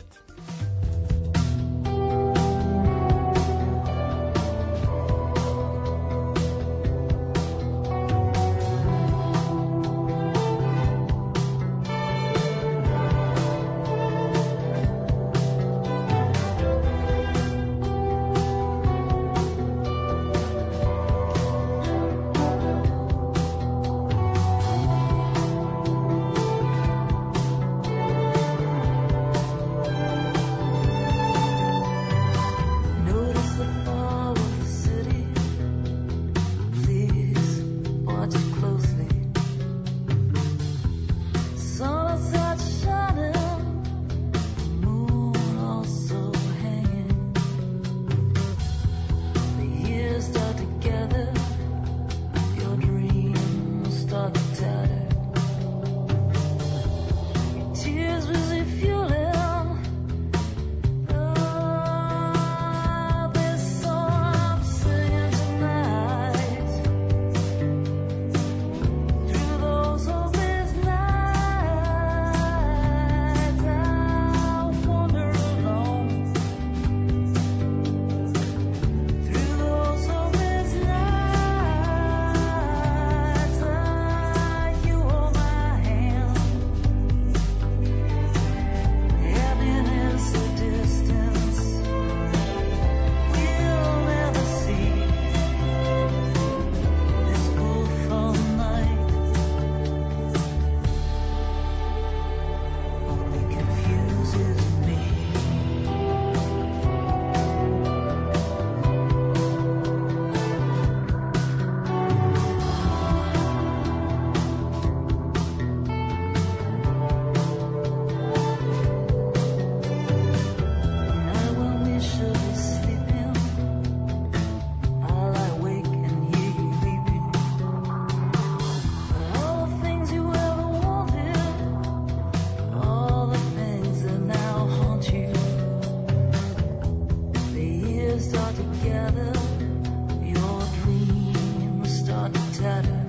together. Your dreams start to tatter.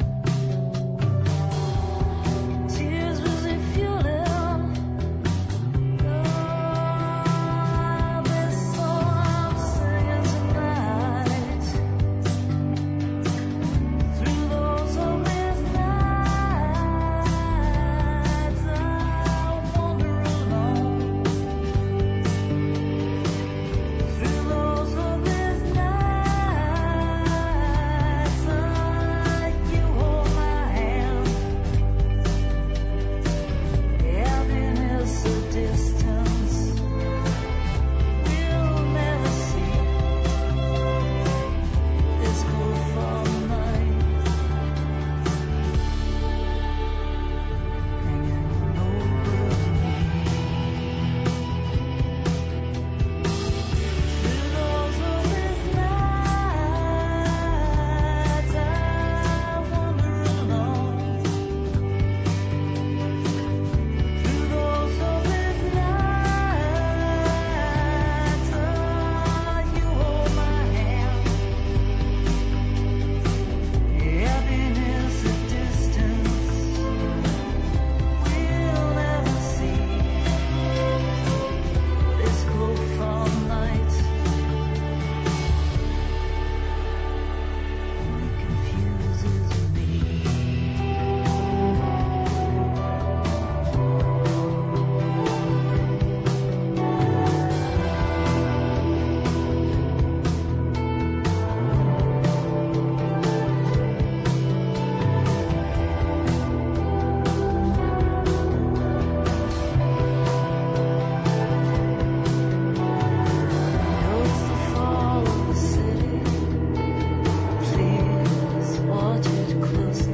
Tears as they fuel it. This song I'm singing tonight. Through those hopeless nights, I wander alone. Through those hopeless nights, you hold my hand. Happiness a distance we'll never see. This cold fall night, hanging over me. Through those hopeless nights, I wander alone. Through those hopeless nights, you hold my hand. Happiness a distance we'll never see. This cold fall night, it confuses me. Notice the fall of the city. Please watch it closely.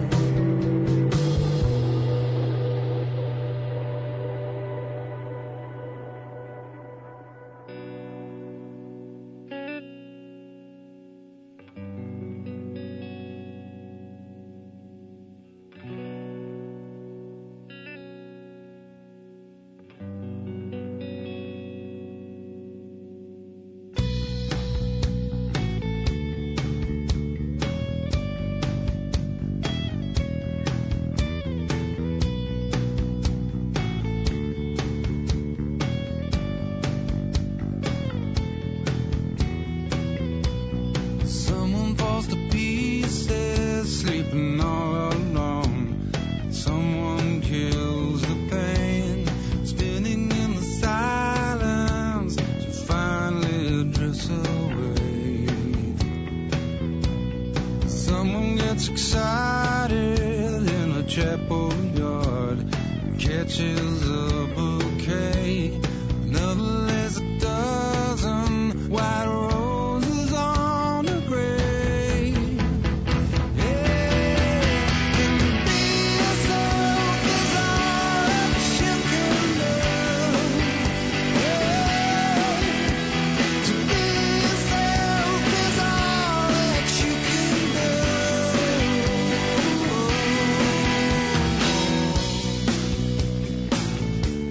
Someone falls to pieces, sleeping all alone. Someone kills the pain, spinning in the silence to finally drifts away. Someone gets excited in a chapel yard, catches a bouquet. Another lays a dozen white roses on a grave. Yeah, and to be yourself is all that you can do. Yeah, to be yourself is all that you can do.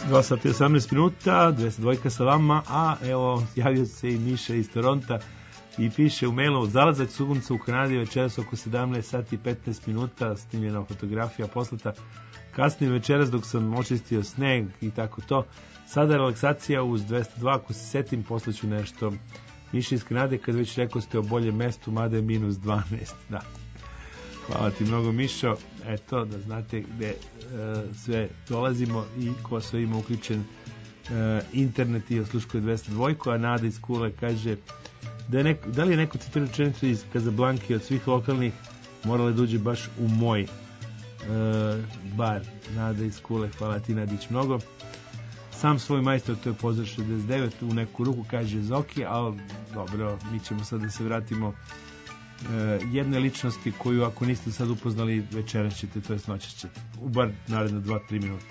2 sata i 18 minuta, 202 sa vama, a evo, javio se i Miša iz Toronta i piše u mailu: zalazak sunca u Kanadi večeras oko 17 sati i 15 minuta, snimljena fotografija poslata kasnije večeras dok sam očistio sneg i tako to. Sada relaksacija uz 202, ako se setim, poslaću nešto. Miša iz Kanade, kad već rekao ste o boljem mestu, mada je minus 12, da. Hvala ti mnogo, Mišo. Eto, da znate gde sve dolazimo i ko sve ima uključen internet i osluškuje 202, a Nada iz Kule kaže da li je neko citirao rečenicu iz Kazablanke od svih lokalnih morale da uđe baš u moj bar. Nada iz Kule, hvala ti, Nadić, mnogo. Sam svoj majstor, to je pozdrav 69, u neku ruku kaže Zoki, ali dobro, mi ćemo sad da se vratimo jedne ličnosti koju ako niste sad upoznali večeras ćete, to jest noćas ćete, u bar naredno 2-3 minuta.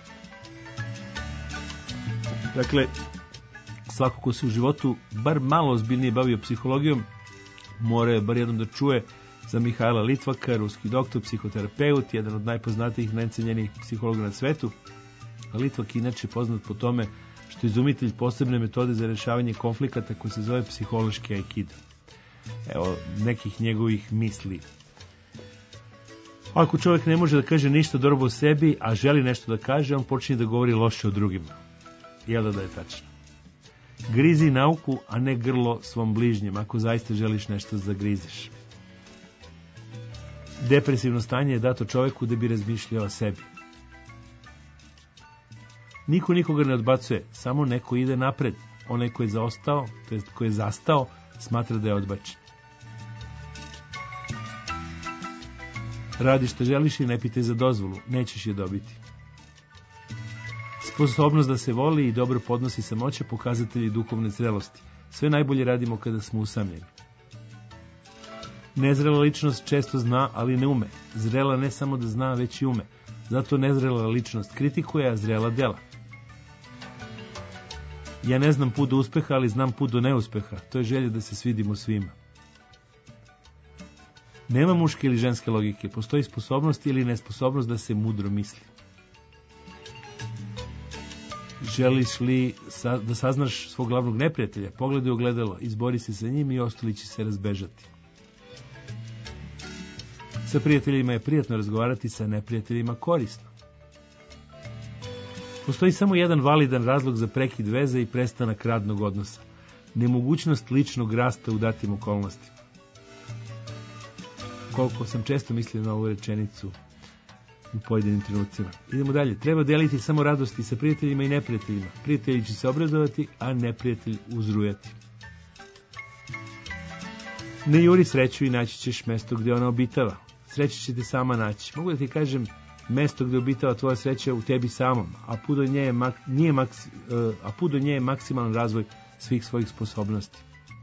Dakle, svako ko se u životu bar malo ozbiljnije bavio psihologijom mora je bar jednom da čuje za Mihajla Litvaka, ruski doktor, psihoterapeut, jedan od najpoznatijih, najcenjenijih psihologa na svetu. A Litvak je inače poznat po tome što je izumitelj posebne metode za rešavanje konflikata koji se zove psihološki aikido. Evo nekih njegovih misli. Ako čovjek ne može da kaže ništa dobro o sebi, a želi nešto da kaže, on počinje da govori loše o drugima. Jel da je tačno? Grizi nauku, a ne grlo svom bližnjem, ako zaista želiš nešto da zagrizeš. Depresivno stanje je dato čovjeku da bi razmišljao o sebi. Niko nikoga ne odbacuje, samo neko ide napred. Onaj ko je zaostao, to jest ko je zastao, smatra da je odbačen. Radi što želiš i ne pitaj za dozvolu, nećeš je dobiti. Sposobnost da se voli i dobro podnosi samoće pokazatelji duhovne zrelosti. Sve najbolje radimo kada smo usamljeni. Nezrela ličnost često zna, ali ne ume. Zrela ne samo da zna, već i ume. Zato nezrela ličnost kritikuje, a zrela dela. Ja ne znam put do uspeha, ali znam put do neuspeha. To je želja da se svidimo svima. Nema muške ili ženske logike. Postoji sposobnost ili nesposobnost da se mudro misli. Želiš li da saznaš svog glavnog neprijatelja? Pogledaj ogledalo, izbori se sa njim i ostali će se razbežati. Sa prijateljima je prijatno razgovarati, sa neprijateljima korisno. Postoji samo jedan validan razlog za prekid veze i prestanak radnog odnosa. Nemogućnost ličnog rasta u datim okolnostima. Koliko sam često mislio na ovu rečenicu u pojedinim trenucima. Idemo dalje. Treba deliti samo radosti sa prijateljima i neprijateljima. Prijatelji će se obradovati, a neprijatelj uzrujati. Ne juri sreću i naći ćeš mesto gdje ona obitava. Sreću će te sama naći. Mogu da ti kažem, mesto gdje obitava tvoja sreća u tebi samom, a put do nje je maksimalan razvoj svih svojih sposobnosti.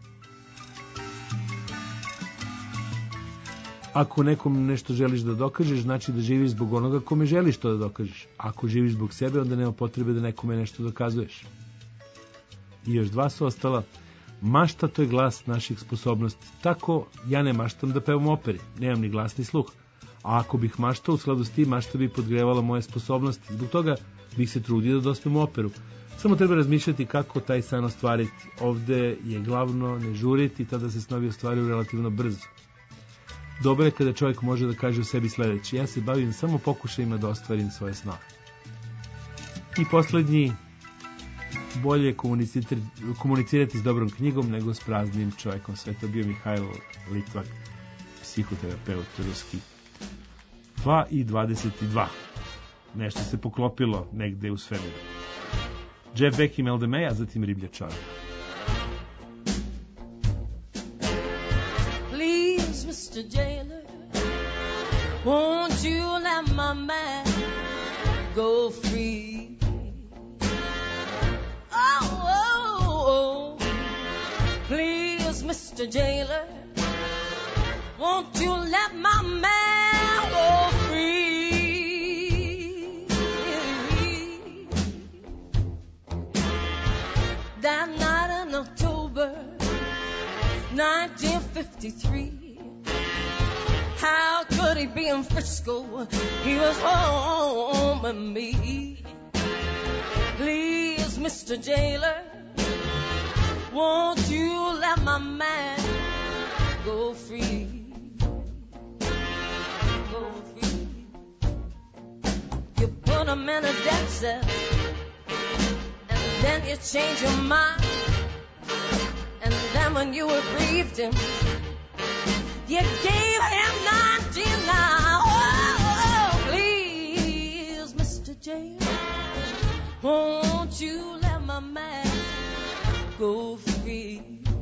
Ako nekom nešto želiš da dokažeš, znači da živiš zbog onoga kome želiš to da dokažeš. Ako živiš zbog sebe, onda nema potrebe da nekome nešto dokazuješ. I još 2 su ostala. Mašta, to je glas naših sposobnosti. Tako ja ne maštam da pevam operi, nemam ni glas ni sluh. A ako bih maštao, u skladu s tim, mašta bi podgrevala moje sposobnosti. Zbog toga bih se trudio da dospem u operu. Samo treba razmišljati kako taj san ostvariti. Ovde je glavno ne žuriti, tada se snovi ostvaruju relativno brzo. Dobro je kada čovjek može da kaže o sebi sledeće: ja se bavim samo pokušajima da ostvarim svoje snove. I poslednji: bolje komunicirati s dobrom knjigom nego s praznim čovjekom. Sve to bio Mihajlo Litvak, psihoterapeut ruski. 2:22. Nešto se poklopilo negde u svemiru. Jeff Beck i Mel DeMay, a zatim Riblja čorba.
Please, Mr. Jailer, won't you let my man go free? Oh, please, Mr. Jailer, won't you let my man go free? That night in October 1953, how could he be in Frisco? He was home with me.
Mr. Jailer, won't you let my man go free? Go free. You put him in a death cell, and then you change your mind. And then when you aggrieved him, you gave him 99. Oh, please, Mr. Jailer, won't you let my man go free?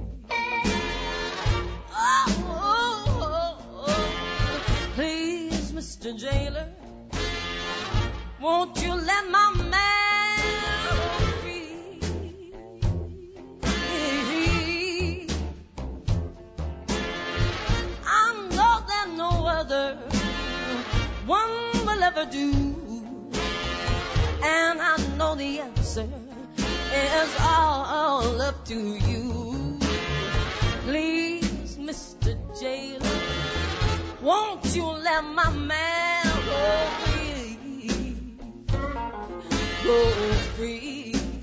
Oh, please, Mr. Jailer, won't you let my man go free? I know that no other one will ever do, and I know the answer is all up to you. Please, Mr. Jailer, won't you let my man go free? Go free.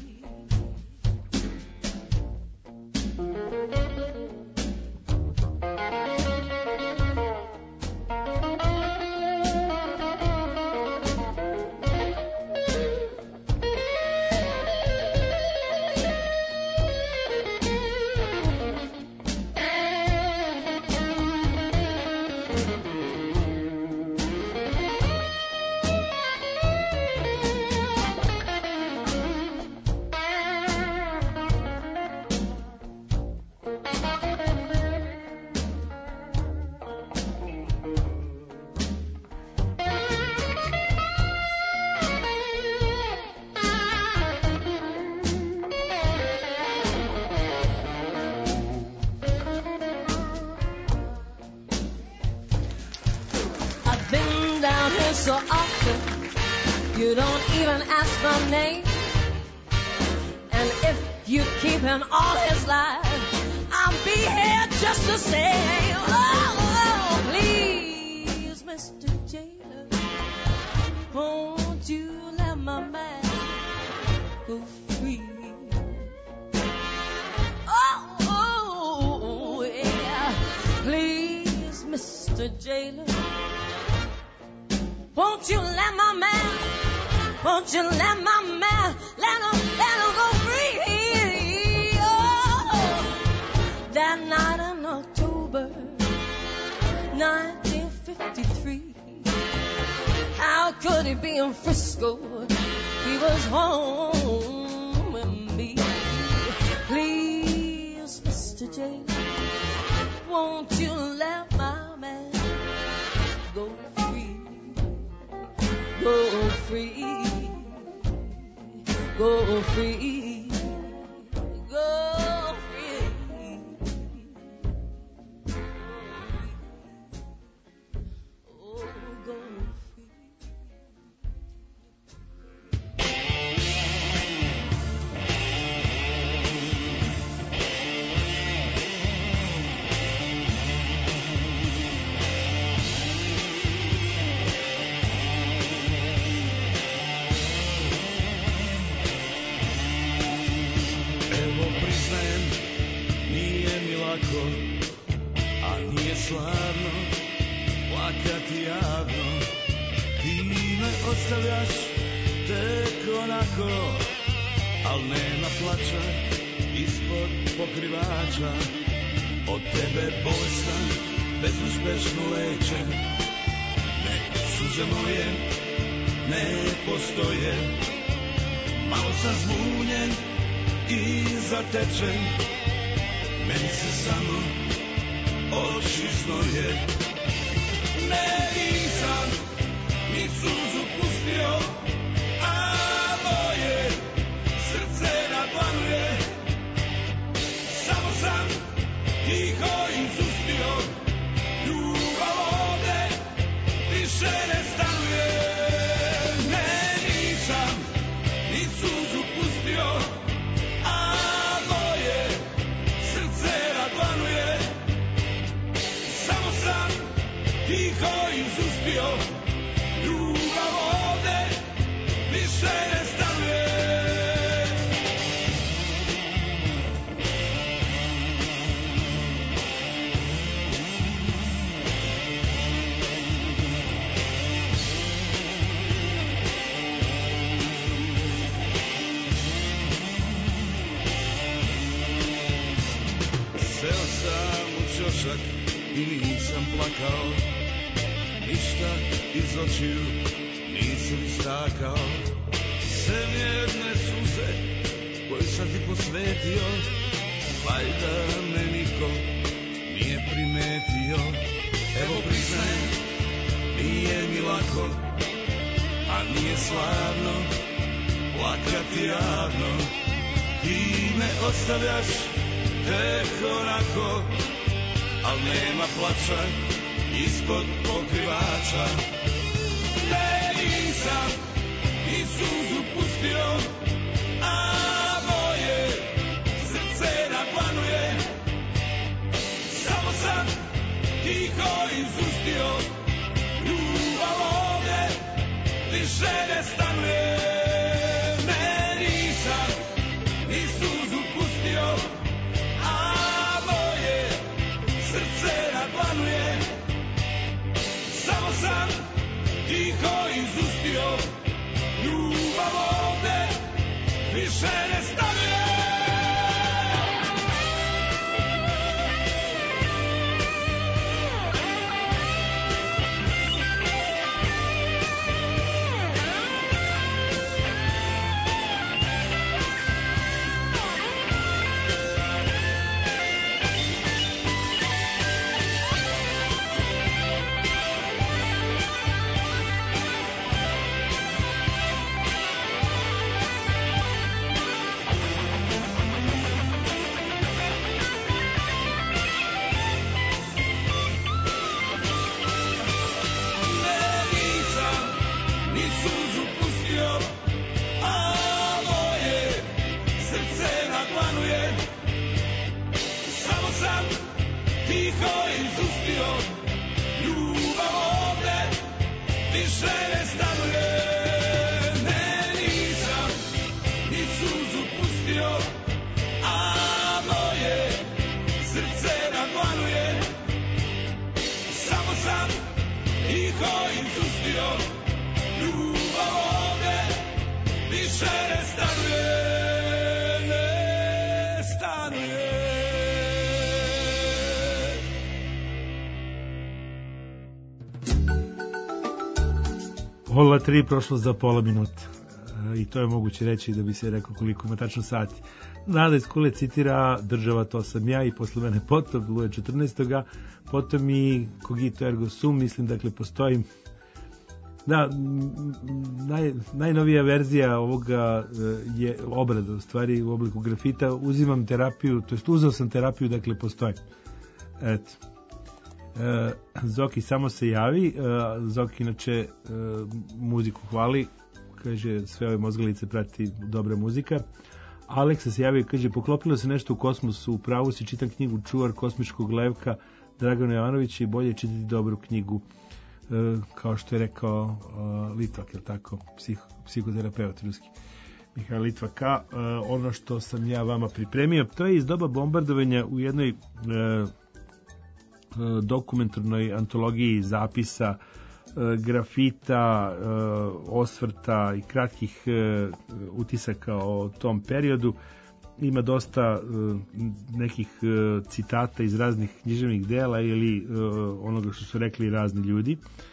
So often you don't even ask my name, and if you keep him all his life, I'll be here just the same. Oh, please, Mr. Jailer, won't you let my man go free? Oh, yeah, please, Mr. Jailer, won't you let my man, won't you let my man, let him go free? Oh, that night in October 1953, how could he be in Frisco? He was home with me. Please, Mr. Jailer, won't you let my man go free? Go free, go free, go free. Oh, go free.
A nije slavno plakati javno. Ti me ostavljaš tek onako, al nema plača ispod pokrivača. Od tebe bolestan, bezuspešno lečen. Ne, suze moje ne postoje. Malo sam zbunjen i zatečen. Meni se samo oči znoje. Ne, nisam ni suzu pustio, a moje srce nadlanuje. Samo sam tiho izustio, ljubav ovde više ne stanuje. Ne, nisam ni suzu pustio, tiho izustio. prašak i nisam plakao, ništa iz očiju nisam istakao, sem jedne suze koju sam ti posvetio, valjda me niko nije primetio. Evo priznajem, nije mi lako, a nije slavno plakati javno. Ti me ostavljaš tek onako, al nema plača ispod pokrivača. Ne, nisam ni suzu pustio, a moje srce naplanuje. Samo sam tiho izustio, ljubav ovdje više ne stanuje. Ne, nisam ni suzu pustio, a moje srce naplanuje. Samo sam tiho izustio, ljubav ovdje više ne stanuje.
Pola 3 prošlo za pola minuta. I to je moguće reći da bi se rekao koliko ima tačno sati. Nada iz Kule citira Država to sam ja i posle mene Potop, Luje 14. Potom i Cogito ergo sum, mislim, dakle postoji. Da, najnovija verzija ovoga je obrada, u stvari u obliku grafita. Uzimam terapiju, to jest uzeo sam terapiju, dakle postoji. Eto. Zoki samo se javi. Zoki inače muziku hvali, kaže sve ove mozgalice prati dobra muzika. Aleksa se javi i kaže poklopilo se nešto u kosmosu, u pravu si, čitam knjigu Čuvar kosmičkog levka Dragana Jovanovića i bolje čitati dobru knjigu, kao što je rekao Litvak, je li tako, psihoterapeut ruski Mihajl Litvaka. Ono što sam ja vama pripremio, to je iz doba bombardovanja u jednoj dokumentarnoj antologiji zapisa, grafita, osvrta i kratkih utisaka o tom periodu. Ima dosta nekih citata iz raznih književnih dela ili onoga što su rekli razni ljudi.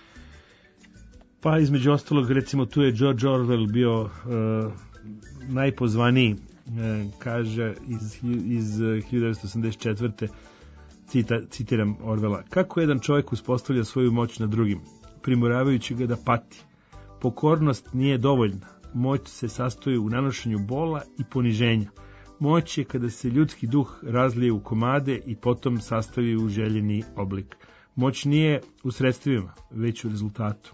Pa između ostalog, recimo, tu je George Orwell bio najpozvaniji, kaže iz 1984. Citiram Orwella: kako jedan čovjek uspostavlja svoju moć nad drugim, primoravajući ga da pati. Pokornost nije dovoljna. Moć se sastoji u nanošenju bola i poniženja. Moć je kada se ljudski duh razlije u komade i potom sastavi u željeni oblik. Moć nije u sredstvima, već u rezultatu.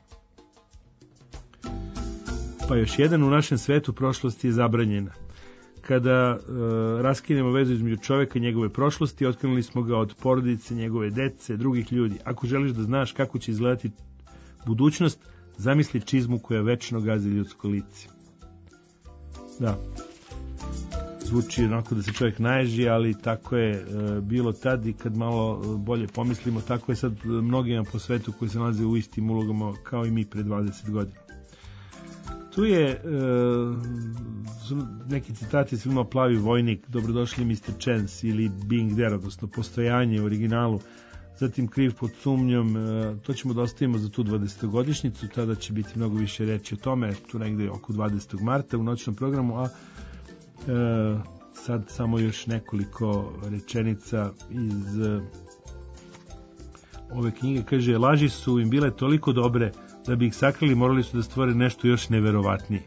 Pa još jedan: u našem svetu prošlost je zabranjena. Kada raskinemo vezu između čovjeka i njegove prošlosti, otkrenuli smo ga od porodice, njegove dece, drugih ljudi. Ako želiš da znaš kako će izgledati budućnost, zamisli čizmu koja večno gazi ljudsko lice. Da, zvuči onako da se čovjek naježi, ali tako je bilo tad, i kad malo bolje pomislimo, tako je sad mnogima po svetu koji se nalaze u istim ulogama kao i mi pre 20 godina. Tu je neki citati s filma Plavi vojnik, Dobrodošli Mr. Chance ili Being There, odnosno Postojanje u originalu, zatim Kriv pod sumnjom, to ćemo da ostavimo za tu 20-godišnjicu, tada će biti mnogo više reći o tome, tu negde oko 20. marta u noćnom programu, a sad samo još nekoliko rečenica iz ove knjige. Kaže, laži su im bile toliko dobre da bi ih sakrili, morali su da stvore nešto još neverovatnije.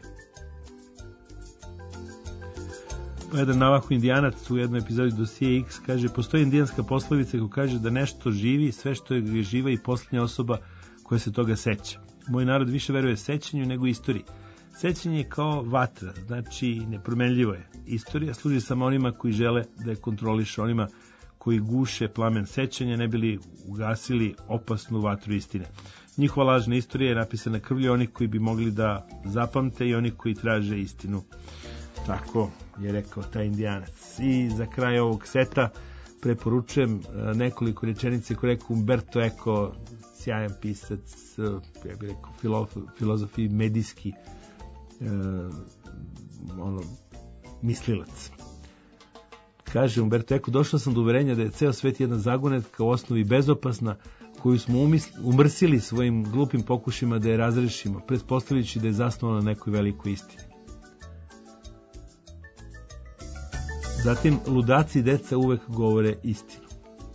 Pa jedan navahu indijanac u jednoj epizodi Dosije X kaže, postoji indijanska poslovica koja kaže da nešto živi, sve što je živa i posljednja osoba koja se toga seća. Moj narod više veruje sećanju nego istoriji. Sećanje je kao vatra, znači nepromenljivo je. Istorija služi samo onima koji žele da je kontroliše, onima koji guše plamen sećanja, ne bili ugasili opasnu vatru istine. Njihova lažna istorija je napisana krvlju onih koji bi mogli da zapamte i oni koji traže istinu. Tako je rekao taj indijanac. I za kraj ovog seta preporučujem nekoliko rečenice koje rekao Umberto Eco, sjajan pisac, ja bih rekao filozof i medijski mislilac. Kaže Umberto Eco, došao sam do uverenja da je ceo svet jedna zagonetka u osnovi bezopasna, koju smo umrsili svojim glupim pokušima da je razrešimo, pretpostavljajući da je zasnovana na nekoj velikoj istini. Zatim, ludaci i deca uvek govore istinu.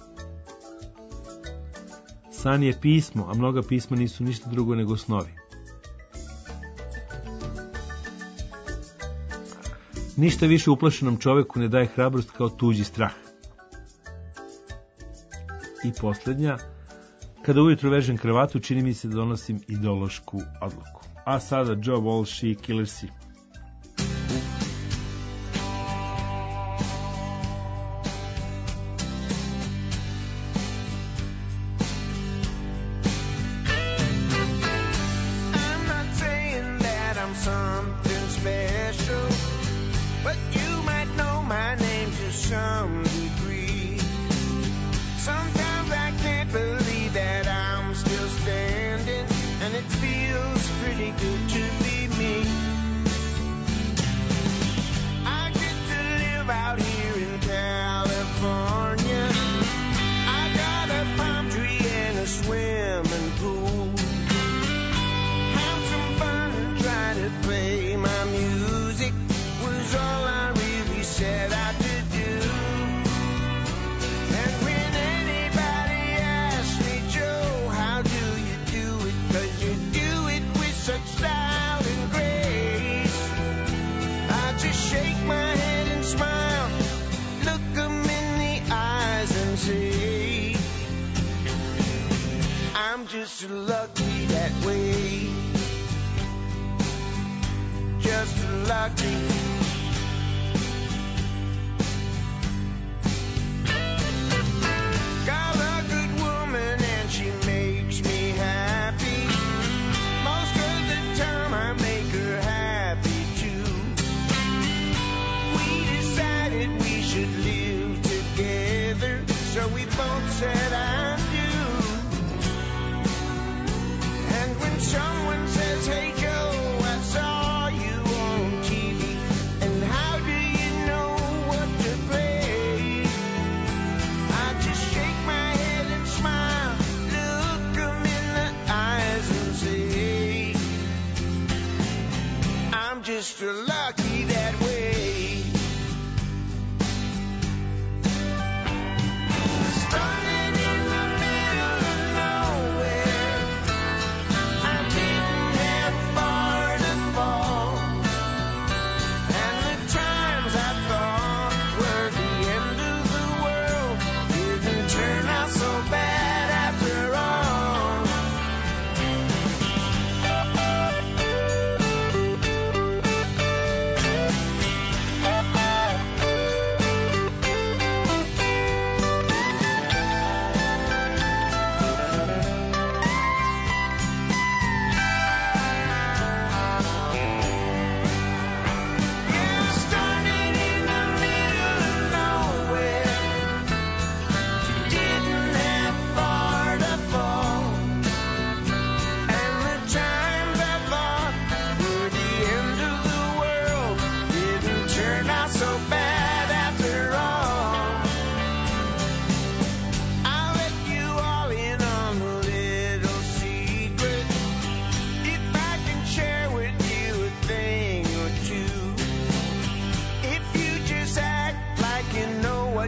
San je pismo, a mnoga pisma nisu ništa drugo nego snovi. Ništa više uplašenom čoveku ne daje hrabrost kao tuđi strah. I posljednja, kada ujutro vežem kravatu, čini mi se da donosim ideološku odluku. A sada Joe Walsh i Killersi.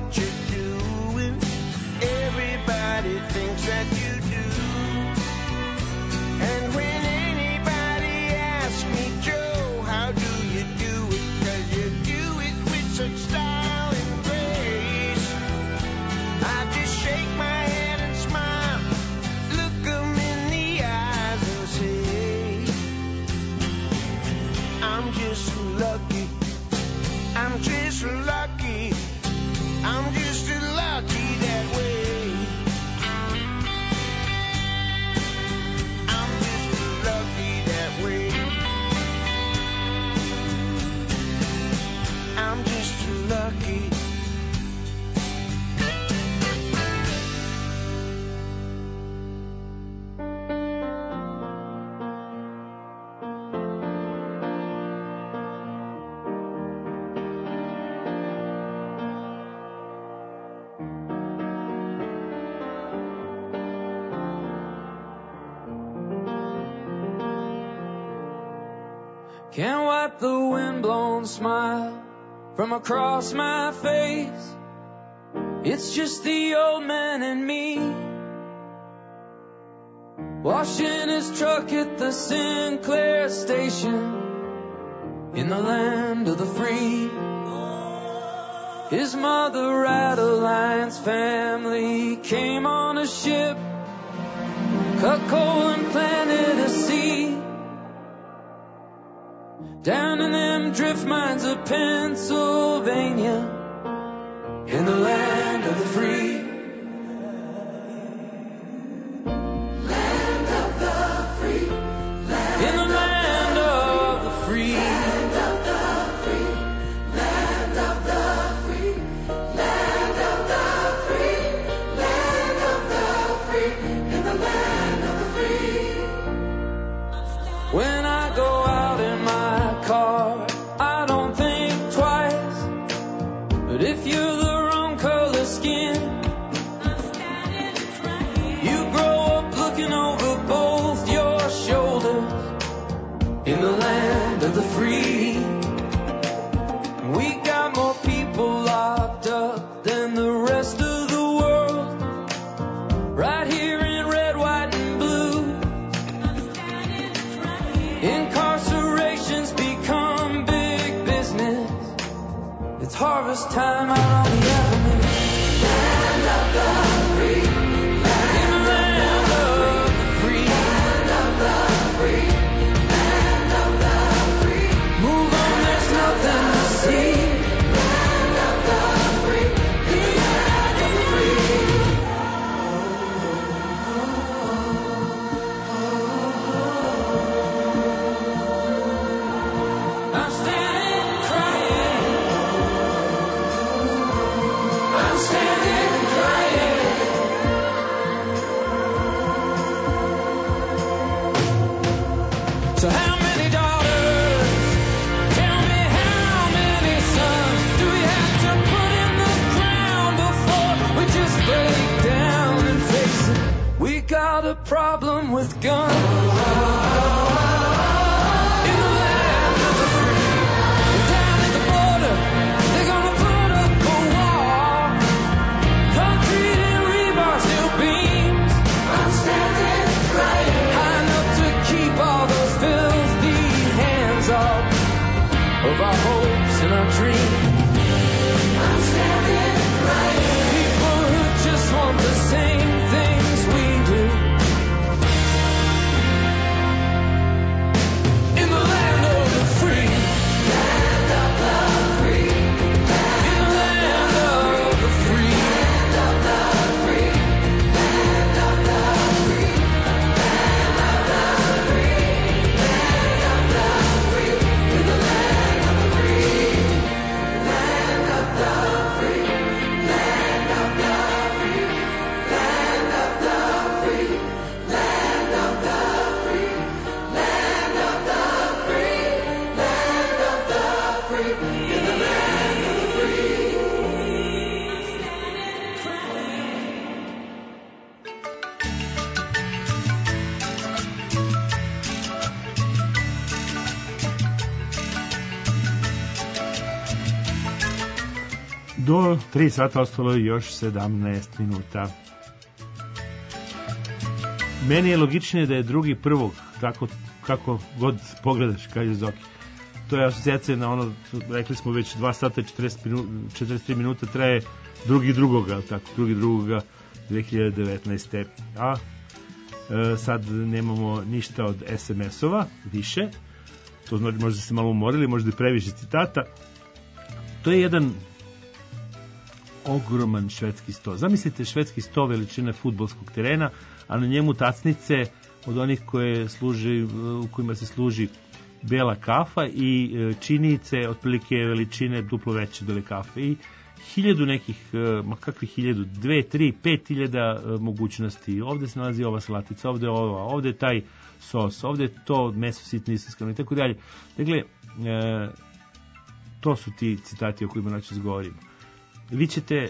what you're doing. Everybody thinks that you do. And when anybody asks me, Joe, how do you do it? 'Cause you do it with such style and grace. I just shake my head and smile, look 'em in the eyes and say, I'm just lucky. I'm just lucky. I'm just lucky that way. I'm just lucky that way. I'm just lucky.
Can't wipe the windblown smile from across my face. It's just the old man and me, washing his truck at the Sinclair station in the land of the free. His mother, Adeline's family, came on a ship, cut coal and planted a seed down in them drift mines of Pennsylvania, in the land of the free. Land of the free. In the land of the free. Land of the free. Land of the free. Land of the free. Land of the free. In the land of the free. When I go out in my car, I don't think twice. But if you're the wrong color skin, you grow up looking over both your shoulders in the land of the free. We got more people locked up than the rest of the world, right here in red, white, and blue. Incarceration's become big business. It's harvest time out on the avenue. Land of the free. In the land of the free. Land of the free. Land of the free. Move on, there's nothing to see. Land of the free. In the land of the free. I'm standing crying. I'm standing crying. So how many daughters? Tell me how many sons do we have to put in the ground before we just break down and face it? We got a problem with guns. In the land of the free. And down at the border, they're gonna put up a wall. Concrete and rebar, steel beams. I'm standing right high enough to keep all those filthy hands off of our hopes and our dreams. I'm standing right here. People who just want the same things we do. In the land of the free. Land of the free. In the land of the free. Land of the free. Land of the free. Land of the free. Land of the free. In the land of the free. Land of the free. Land of the free. Land of the free. Land of the free. Land of the free. Land of the free. In the land of the free.
Do 3 sata ostalo je još 17 minuta. Meni je logičnije da je drugi prvog, tako kako god pogledaš, kaže Zoki. To je asocijacija na ono, rekli smo već 2 sata i 43 minuta traje drugi drugoga 2019. A sad nemamo ništa od SMS-ova više. To znači možda se malo umorili, možda i previše citata. To je jedan ogroman švedski sto. Zamislite švedski sto veličine fudbalskog terena, a na njemu tacnice od onih u kojima se služi bela kafa i činice otprilike veličine duplo veće od bele kafe i 1000 nekih, ma kakvih 1000, 2, 3, 5000 mogućnosti. Ovde se nalazi ova salatica, ovde je ova, ovde je taj sos, ovde je to meso sitno istiskano i tako dalje. Dakle, to su ti citati o kojima noćas govorimo. Vi ćete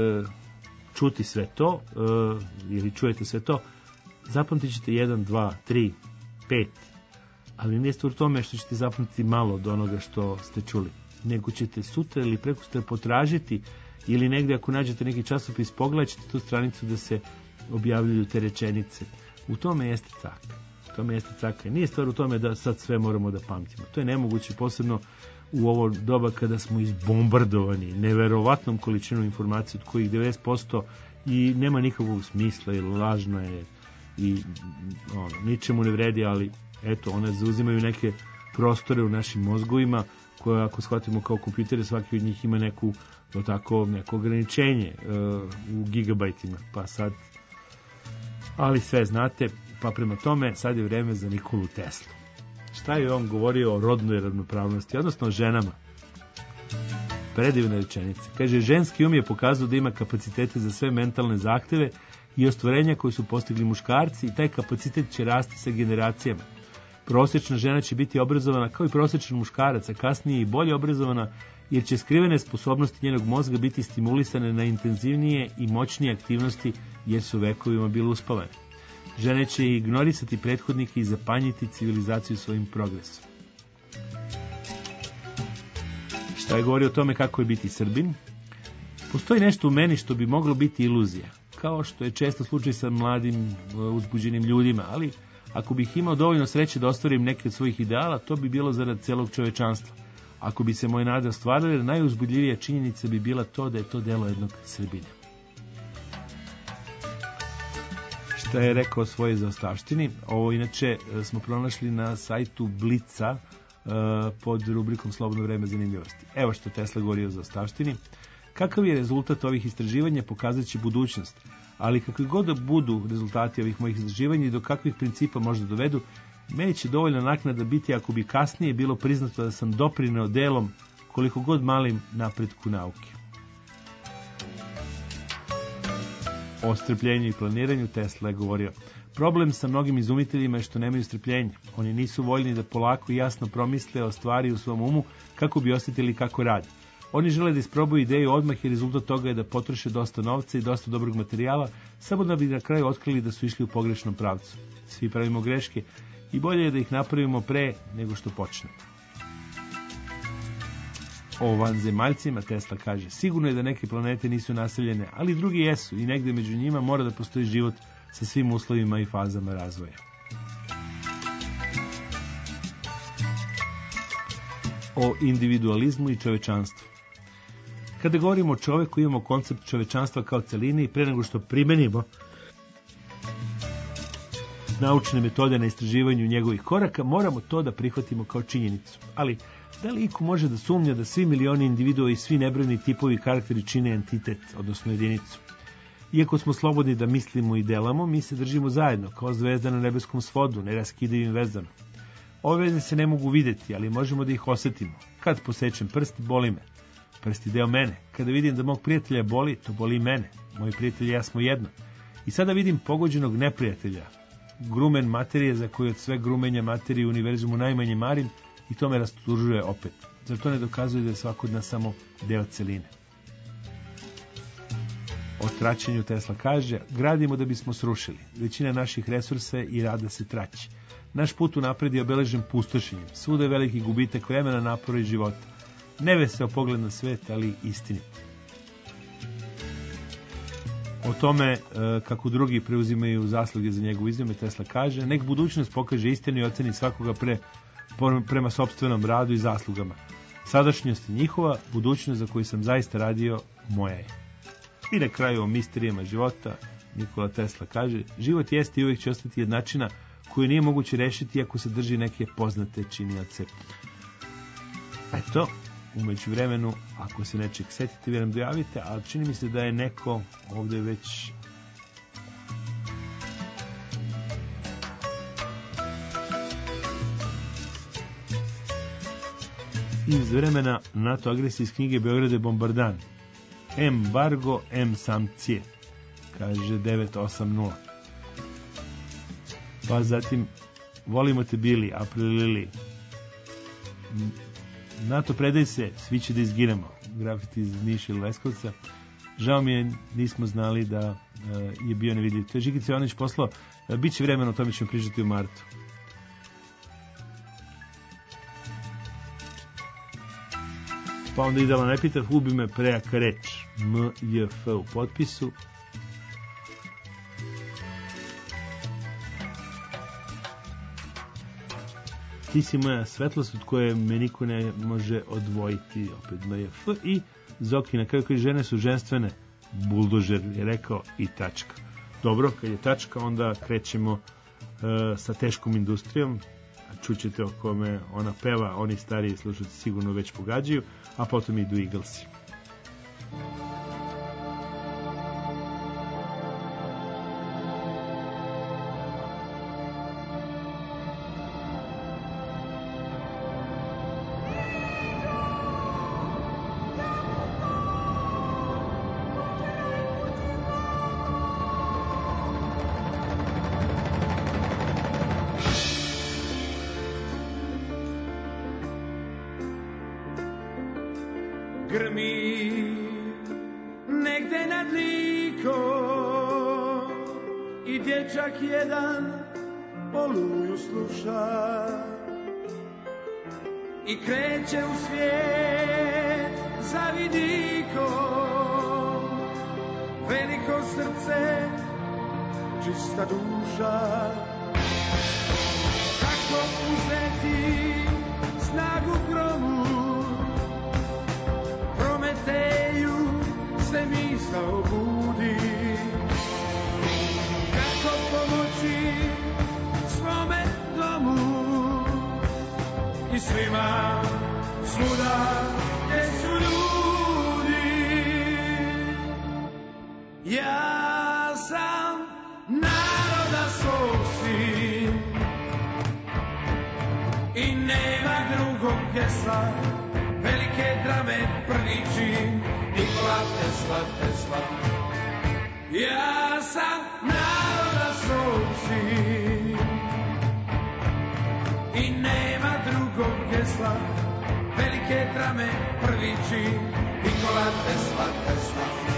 čuti sve to, ili čujete sve to, zapamtit ćete 1, 2, 3, 5, ali nije stvar u tome što ćete zapamtiti malo od onoga što ste čuli, nego ćete sutra ili prekosutra potražiti ili negde ako nađete neki časopis pogledat ćete tu stranicu da se objavljuju te rečenice. U tome jeste caka. Nije stvar u tome da sad sve moramo da pamtimo. To je nemoguće, posebno u ovo doba kada smo izbombardovani neverovatnom količinom informacija od kojih 90% i nema nikakvog smisla ili lažno je i ničemu ne vredi, ali eto, one zauzimaju neke prostore u našim mozgovima koje ako shvatimo kao kompjutere, svaki od njih ima neko ograničenje u gigabajtima, pa sad, ali sve znate, pa prema tome sad je vreme za Nikolu Teslu. Šta je on govorio o rodnoj ravnopravnosti, odnosno o ženama? Predivna rečenica. Kaže, ženski um je pokazao da ima kapacitete za sve mentalne zahteve i ostvarenja koje su postigli muškarci i taj kapacitet će rasti sa generacijama. Prosječna žena će biti obrazovana kao i prosječan muškarac, a kasnije i bolje obrazovana, jer će skrivene sposobnosti njenog mozga biti stimulisane na intenzivnije i moćnije aktivnosti, jer su vekovima bile uspavane. Žene će ignorisati prethodnike i zapanjiti civilizaciju svojim progresom. Šta je govorio o tome kako je biti Srbin? Postoji nešto u meni što bi moglo biti iluzija, kao što je često slučaj sa mladim, uzbuđenim ljudima, ali ako bih imao dovoljno sreće da ostvarim neke od svojih ideala, to bi bilo zarad celog čovečanstva. Ako bi se moje nade ostvarile, najuzbudljivija činjenica bi bila to da je to delo jednog Srbina. Šta je rekao o svojoj zaostavštini? Ovo inače smo pronašli na sajtu Blica pod rubrikom Slobodno vreme zanimljivosti. Evo što Tesla govori o zaostavštini. Kakav je rezultat ovih istraživanja pokazat će budućnost, ali kakvi god da budu rezultati ovih mojih istraživanja i do kakvih principa možda dovedu, meni će dovoljna naknada biti ako bi kasnije bilo priznato da sam doprineo delom koliko god malim napretku nauke. O strpljenju i planiranju Tesla je govorio. Problem sa mnogim izumiteljima je što nemaju strpljenja. Oni nisu voljni da polako i jasno promisle o stvari u svom umu kako bi osjetili kako radi. Oni žele da isprobaju ideju odmah i rezultat toga je da potroše dosta novca i dosta dobrog materijala, samo da bi na kraju otkrili da su išli u pogrešnom pravcu. Svi pravimo greške i bolje je da ih napravimo pre nego što počnemo. O vanzemaljcima Tesla kaže, sigurno je da neke planete nisu naseljene, ali drugi jesu i negde među njima mora da postoji život sa svim uslovima i fazama razvoja. O individualizmu i čovečanstvu. Kada govorimo o čoveku, imamo koncept čovečanstva kao celine i pre nego što primenimo naučne metode na istraživanju njegovih koraka, moramo to da prihvatimo kao činjenicu. Ali, da li iko može da sumnja da svi milioni individua i svi nebrojni tipovi i karakteri čine entitet, odnosno jedinicu? Iako smo slobodni da mislimo i delamo, mi se držimo zajedno, kao zvezda na nebeskom svodu, neraskidivim vezama. Ove veze se ne mogu videti, ali možemo da ih osetimo. Kad posečem prst, boli me. Prst je deo mene. Kada vidim da mog prijatelja boli, to boli i mene. Moji prijatelji i ja smo jedno. I sada vidim pogođenog neprijatelja, grumen materije za koju od sve grumenja materije u univerzumu najmanje marim, i to me rastužuje opet. Zar to ne dokazuje da je svako od nas samo deo celine? O traćenju Tesla kaže, gradimo da bismo srušili. Većina naših resursa i rada se traći. Naš put unapred je obeležen pustošenjem. Svuda je veliki gubitak vremena, napora i života. Neveseo pogled na svet, ali istinit. O tome kako drugi preuzimaju zasluge za njegovu izum, Tesla kaže: nek budućnost pokaže istinu i oceni svakoga prema sopstvenom radu i zaslugama. Sadašnjost je njihova, budućnost za koju sam zaista radio moja je. I na kraju o misterijama života Nikola Tesla kaže: život jeste i uvijek će ostati jednačina koju nije moguće rešiti ako se drži neke poznate činioce. Eto, umeđu vremenu, ako se nečeg setite, vi nam dojavite, ali čini mi se da je neko ovdje već iz vremena NATO agresije iz knjige Beograd je bombardan. Embargo, sankcije, kaže 980. Pa zatim, volimo te Bili, April Lili. NATO predaj se, svi će da izginemo. Grafiti iz Niša ili Leskovca. Žao mi je, nismo znali da je bio nevidljiv. To je Žigica Jovanović poslao. Biće vremena, o tome ćemo pričati u martu. Pa onda Idala ne pita, ubi me prejaka reč. MJF u potpisu. Ti si moja svetlost od koje me niko ne može odvojiti, opet MJF. I Zoki na kraju koji žene su ženstvene, buldožer je rekao i tačka. Dobro, kad je tačka, onda krećemo sa teškom industrijom. Čućete o kome ona peva, oni stariji slušalci sigurno već pogađaju, a potom idu Eaglesi.
Grmi negde nad Likom i dječak jedan Oluju sluša i kreće u svijet za vidikom, veliko srce, čista duša. Kako uzeti snagu gromu, Prometeju se misao budi, kako pomoći svome domu i svima svuda gdje su ljudi. Ja sam naroda svog sin i nema drugog gesla, velike drame prdići, Nikola Tesla, Tesla. Ja sam naroda svog sin i nema drugog gesla, velike drame prdići, Nikola Tesla, Tesla.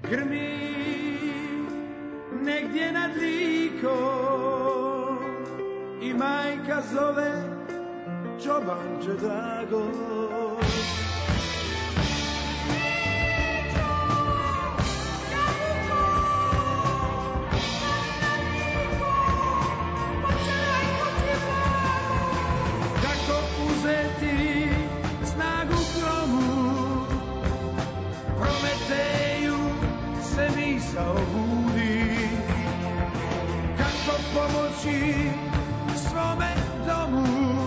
grmi negdje nad Likom i majka zove čobanče drago. Kako uzeti snagu gromu, Prometeju se misao budi. Kako pomoći svome domu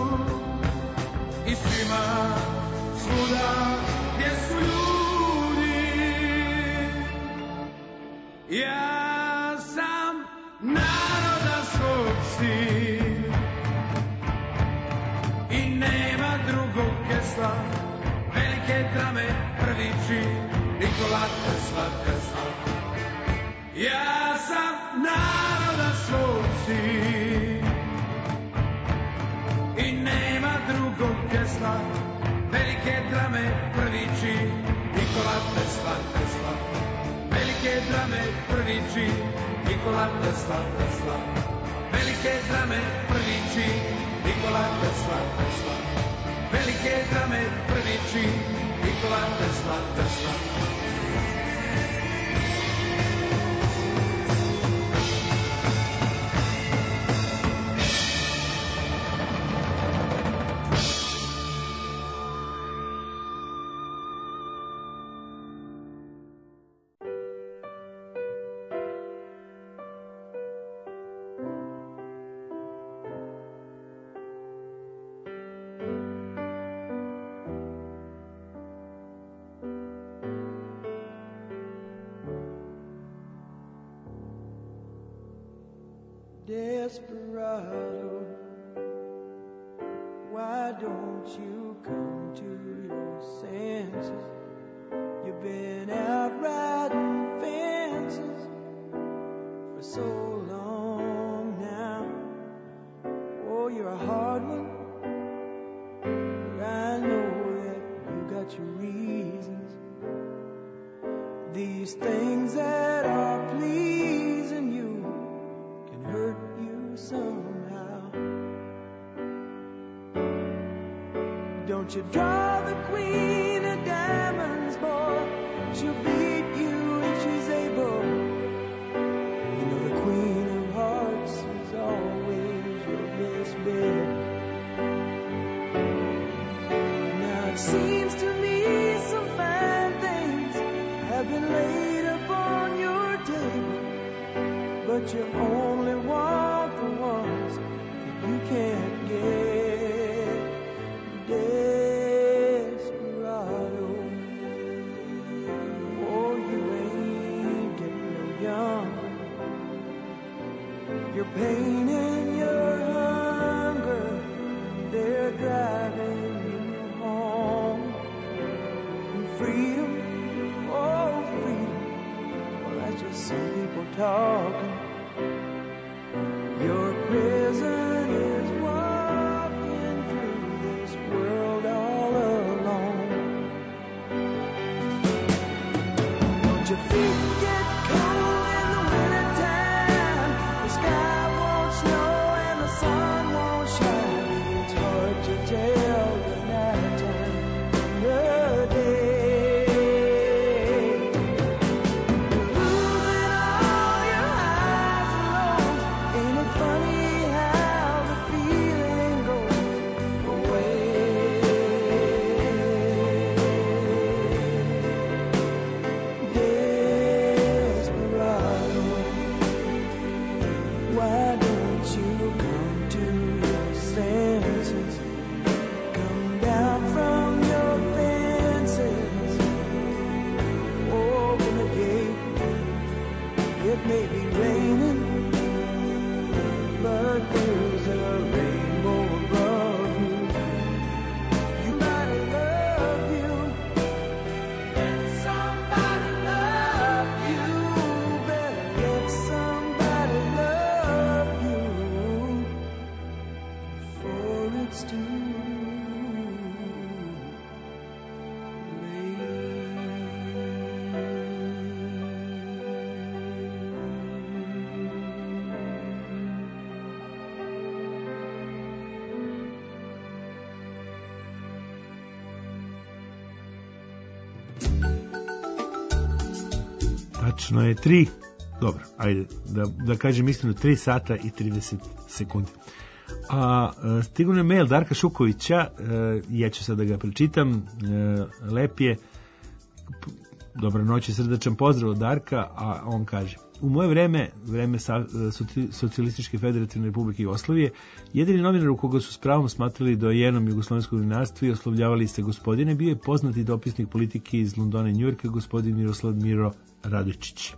i svima svuda gdje su ljudi. Ja sam naroda svog sin i nema drugog gesla, velike drame prvi čin, Nikola Tesla, Tesla. Ja sam naroda svog sin i nema drugog gesla, velike drame prvi čin, Nikola Tesla, Tesla. Velike drame prvi čin, Nikola Tesla, Tesla. Velike drame prvi čin, Nikola Tesla, Tesla. Velike drame prvi čin, Nikola Tesla, Tesla.
Desperado, why don't you come to your senses? You've been out riding fences for so long now. Oh, you're a hard one. I know that you got your reasons. These things that are pleasing you can hurt you somehow. Don't you draw the queen of diamonds, boy. She'll beat you if she's able. You know the queen of hearts is always your best bet. Now it seems to me some fine things have been laid upon your table, but you only want the ones that you can't get. Desperado, oh, you ain't getting no younger. Your pain and your hunger, they're driving you home. And freedom, oh, freedom, well, that's just some people talking. Your prison is walking through this world all alone. Don't your feet get cold in the wintertime? The sky won't snow and the sun won't shine. It's hard to tell the nighttime from the day. You're losing all your highs and
Tačno je 3, dobro, ajde, da kažem istinu, 3 sata i 30 sekundi. Stigao je mail Darka Šukovića, ja ću sad da ga pročitam, lep je, dobra noć i srdačan pozdrav od Darka, a on kaže: u moje vreme Socijalističke federativne republike Jugoslavije, jedini novinar u koga su s pravom smatrali dojenom jugoslovenskog novinarstva i oslovljavali se gospodine, bio je poznati dopisnik politike iz Londona i Njujorka, gospodin Miroslav Miro Radojčić.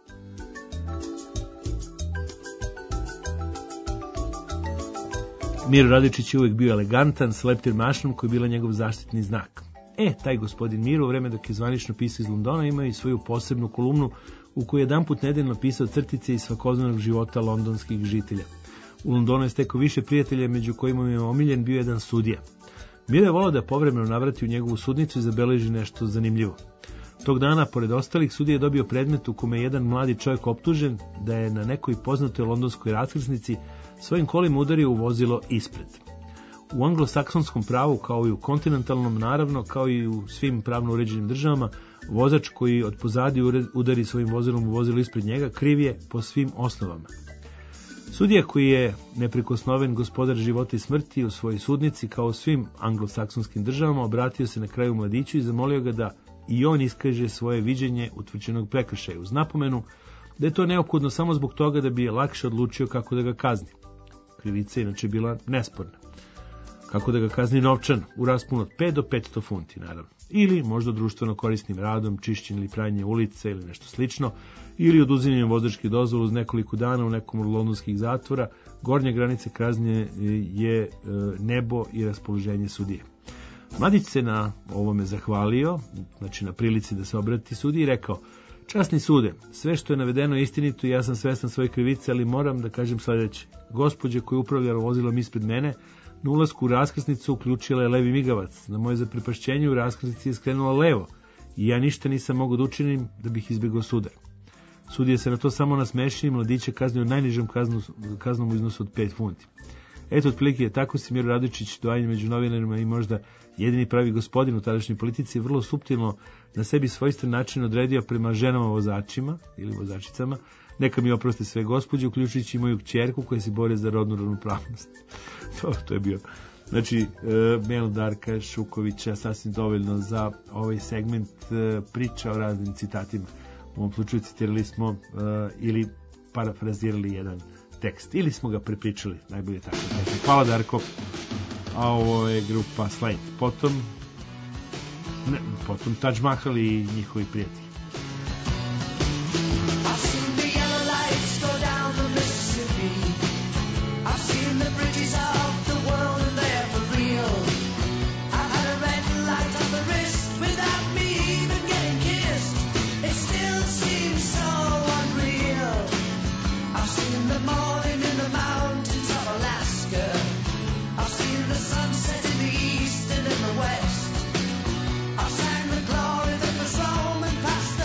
Miro Radojčić je uvijek bio elegantan, s leptir mašnom koji je bila njegov zaštitni znak. Taj gospodin Miro, u vreme dok je zvanično pisao iz Londona, imao i svoju posebnu kolumnu u kojoj je jedanput nedeljno pisao crtice iz svakodnevnog života londonskih žitelja. U Londonu je stekao više prijatelja, među kojima je omiljen bio jedan sudija. Miro je volao da povremeno navrati u njegovu sudnicu i zabeleži nešto zanimljivo. Tog dana, pored ostalih, sudija je dobio predmet u kome je jedan mladi čovjek optužen da je na nekoj poznatoj londonskoj raskrsnici svojim kolima udario u vozilo ispred. U anglosaksonskom pravu, kao i u kontinentalnom, naravno, kao i u svim pravno uređenim državama, vozač koji od pozadi udari svojim vozilom u vozilo ispred njega kriv je po svim osnovama. Sudija, koji je neprikosnoven gospodar života i smrti u svojoj sudnici, kao u svim anglosaksonskim državama, obratio se na kraju mladiću i zamolio ga da i on iskaže svoje viđenje utvrđenog prekršaja, uz napomenu da je to neophodno samo zbog toga da bi je lakše odlučio kako da ga kazni. Krivica je inače bila nesporna. Kako da ga kazni novčano, u rasponu od 5 do 500 funti, naravno. Ili možda društveno korisnim radom, čišćenje ili pranje ulice ili nešto slično, ili oduzimanjem vozačkih dozvola uz nekoliko dana u nekom od londonskih zatvora. Gornja granica kazne je nebo i raspoloženje sudije. Mladić se na ovome zahvalio, znači na prilici da se obrati sudiji, i rekao: časni sude, sve što je navedeno je istinito i ja sam svestan svoje krivice, ali moram da kažem sledeće. Gospođa koja je upravljala vozilom ispred mene, na ulasku u raskrsnicu uključila je levi migavac. Na moje zaprepašćenje u raskrsnici je skrenula levo i ja ništa nisam mogao da učinim da bih izbjegao sudar. Sudija se na to samo nasmešio i mladića kaznio najnižom kaznom u iznosu od 5 funti. Eto, otprilike je tako se Miro Radojčić, doajen među novinarima i možda jedini pravi gospodin u tadašnjoj politici, vrlo suptilno na sebi svojstven način odredio prema ženama vozačima ili vozačicama. Neka mi oproste sve gospođe, uključujući i moju kćerku koja se bori za rodnu ravnopravnost. To je bio. Znači, mail Darka Šukovića sasvim dovoljno za ovaj segment priča o raznim citatima. U ovom slučaju citirali smo ili parafrazirali jedan tekst. Ili smo ga prepričali, najbolje tako. Hvala Darko. A ovo je grupa Slade. Potom Taj Mahal i njihovi prijatelji.
Sunset in the west. I sang the glory that was Roman past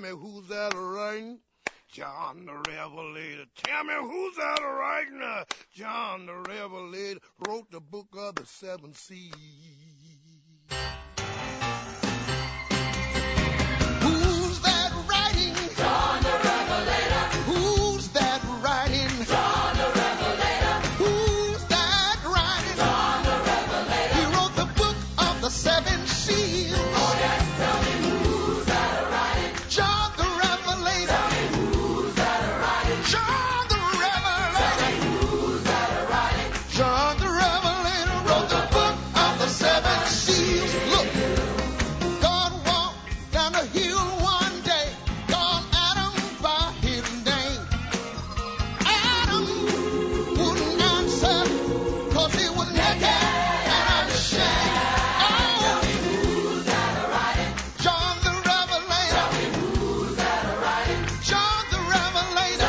me who's that writing? John the Revelator. Tell me who's that writing? John the Revelator wrote the book of the seven seas. Who's that writing? John the Revelator. Who's that writing? John the Revelator. Who's that writing? John the Revelator. He wrote the book of the seven seals. Oh yes, tell me who's that writing? John the Revelator. Tell me who's that writing? John the Revelator. Tell me who's that writing? John the Revelator wrote the book of the seven seals. Look, God walked down the hill one day, called Adam by his name. Adam wouldn't answer, 'cause he was naked and ashamed. Oh, John the Revelator. John the Revelator.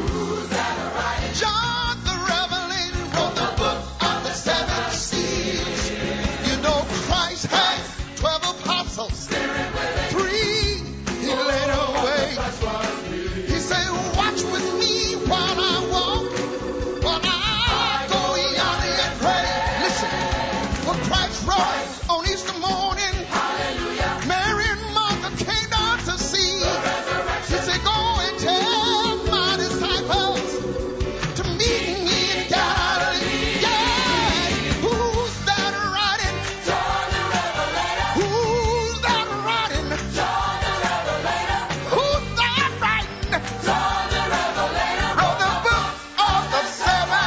John the Revelator wrote the book of the seven seals. You know Christ had 12 apostles. 3 he laid away. He said, watch with me while I walk, while I go yonder and pray. Listen, when Christ rose on Easter morning, Mary and Martha came down to see. He said, go and tell my disciples to meet me in Galilee. Yeah. Who's that writing? John the Revelator. Who's that writing? John the Revelator. Who's that writing? John the Revelator. Wrote the book of the seven.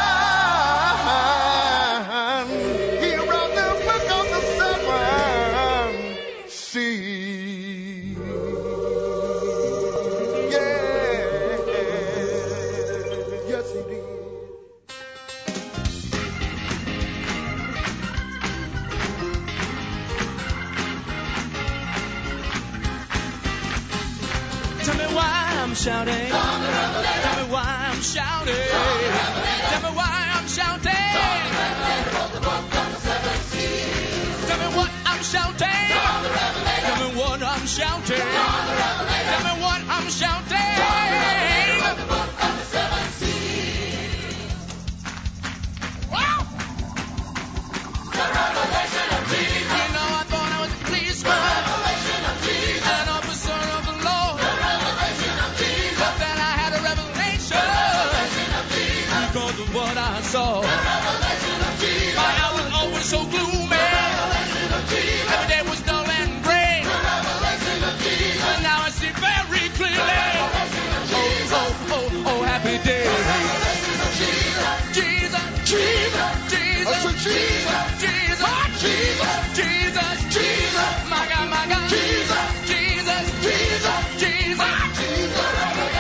He wrote the book of the seven seals. Yeah. Yes, he did.
Tell me why I'm shouting. Tell me why I'm shouting. Tell me why I'm shouting. Tell me what I'm shouting. Tell me what I'm shouting. Tell me what I'm shouting. Wow! You know, I thought I was a policeman, an officer of the law. But then I had a revelation because of what I saw. My eye was always so gloomy. Every day was dull and gray. But now I see very clearly. Oh, oh, oh, oh, happy day. Jesus, Jesus, Jesus, Jesus, Jesus, Jesus, Jesus, my God, my God. Jesus, Jesus, Jesus, Jesus, Jesus.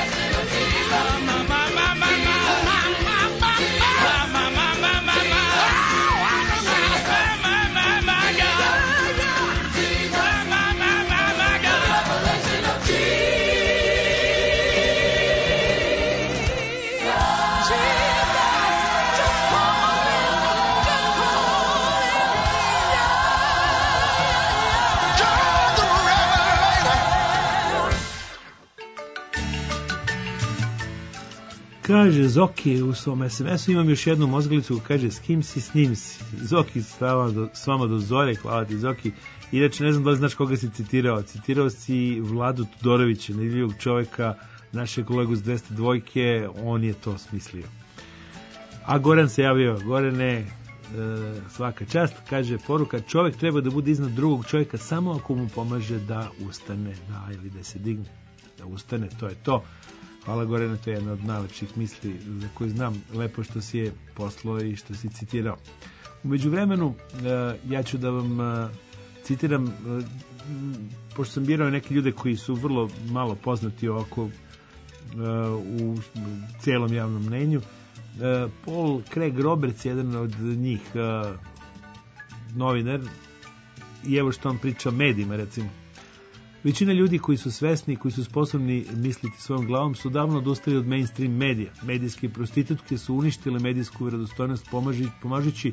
Kaže Zoki u svom SMS-u, imam još jednu mozglicu, kaže s kim si, s njim si. Zoki, s vama do zore, hvala ti Zoki. Inače, ne znam da li znaš koga si citirao. Citirao si Vladu Tudorovića, nevidljivog čoveka, našeg kolegu s 202, on je to smislio. A Goran se javio. Gorane, svaka čast, kaže poruka, čovjek treba da bude iznad drugog čovjeka samo ako mu pomaže da ustane, da, ili da se digne, da ustane, to je to. Hvala Gorane, to je jedna od najlepših misli za koju znam. Lepo što si je poslao i što si citirao. U međuvremenu, ja ću da vam citiram, pošto sam birao neke ljude koji su vrlo malo poznati ovako u cijelom javnom mnenju. Paul Craig Roberts, jedan od njih, novinar, i evo što on priča o medijima, recimo. Većina ljudi koji su svesni i koji su sposobni misliti svojom glavom su davno odustali od mainstream medija. Medijske prostitutke su uništile medijsku vjerodostojnost pomažući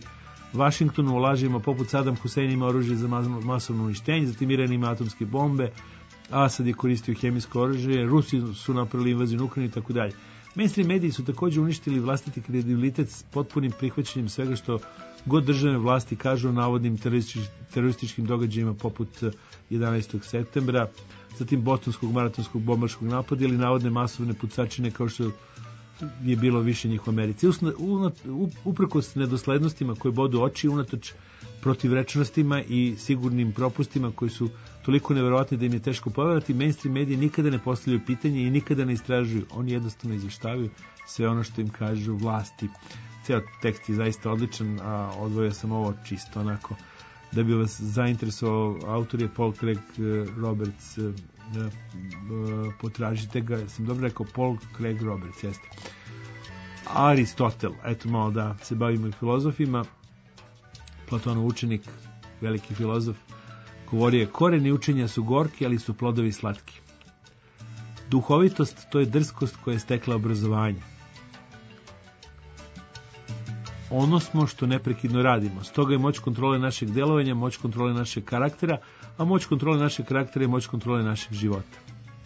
Vašingtonu u lažima poput Saddam Hussein ima oružje za masovno uništenje, zatim Iran ima atomske bombe, Asad je koristio hemijsko oružje, Rusi su napravili invaziju na Ukrajinu i tako dalje. Mainstream mediji su također uništili vlastiti kredibilitet s potpunim prihvaćanjem svega što god državne vlasti kažu o navodnim terorističkim događajima poput 11. septembra, zatim bostonskog maratonskog bombaškog napada ili navodne masovne pucačine kao što je bilo više njih u Americi. Uprkos nedoslednostima koje bodu oči, unatoč protivrečnostima i sigurnim propustima koji su toliko neverovatni da im je teško poverovati, mainstream mediji nikada ne postavljaju pitanje i nikada ne istražuju. Oni jednostavno izveštavaju sve ono što im kažu vlasti. Ceo tekst je zaista odličan, a odvojio sam ovo čisto onako da bi vas zainteresovao. Autor je Paul Craig Roberts, potražite ga, sam dobro rekao, Paul Craig Roberts, jeste. Aristotel, eto malo da se bavimo i filozofima. Platonov učenik, veliki filozof, govorio je: koreni učenja su gorki, ali su plodovi slatki. Duhovitost, to je drskost koja je stekla obrazovanje. Ono smo što neprekidno radimo. Stoga je moć kontrole našeg delovanja, moć kontrole našeg karaktera, a moć kontrole našeg karaktera je moć kontrole našeg života.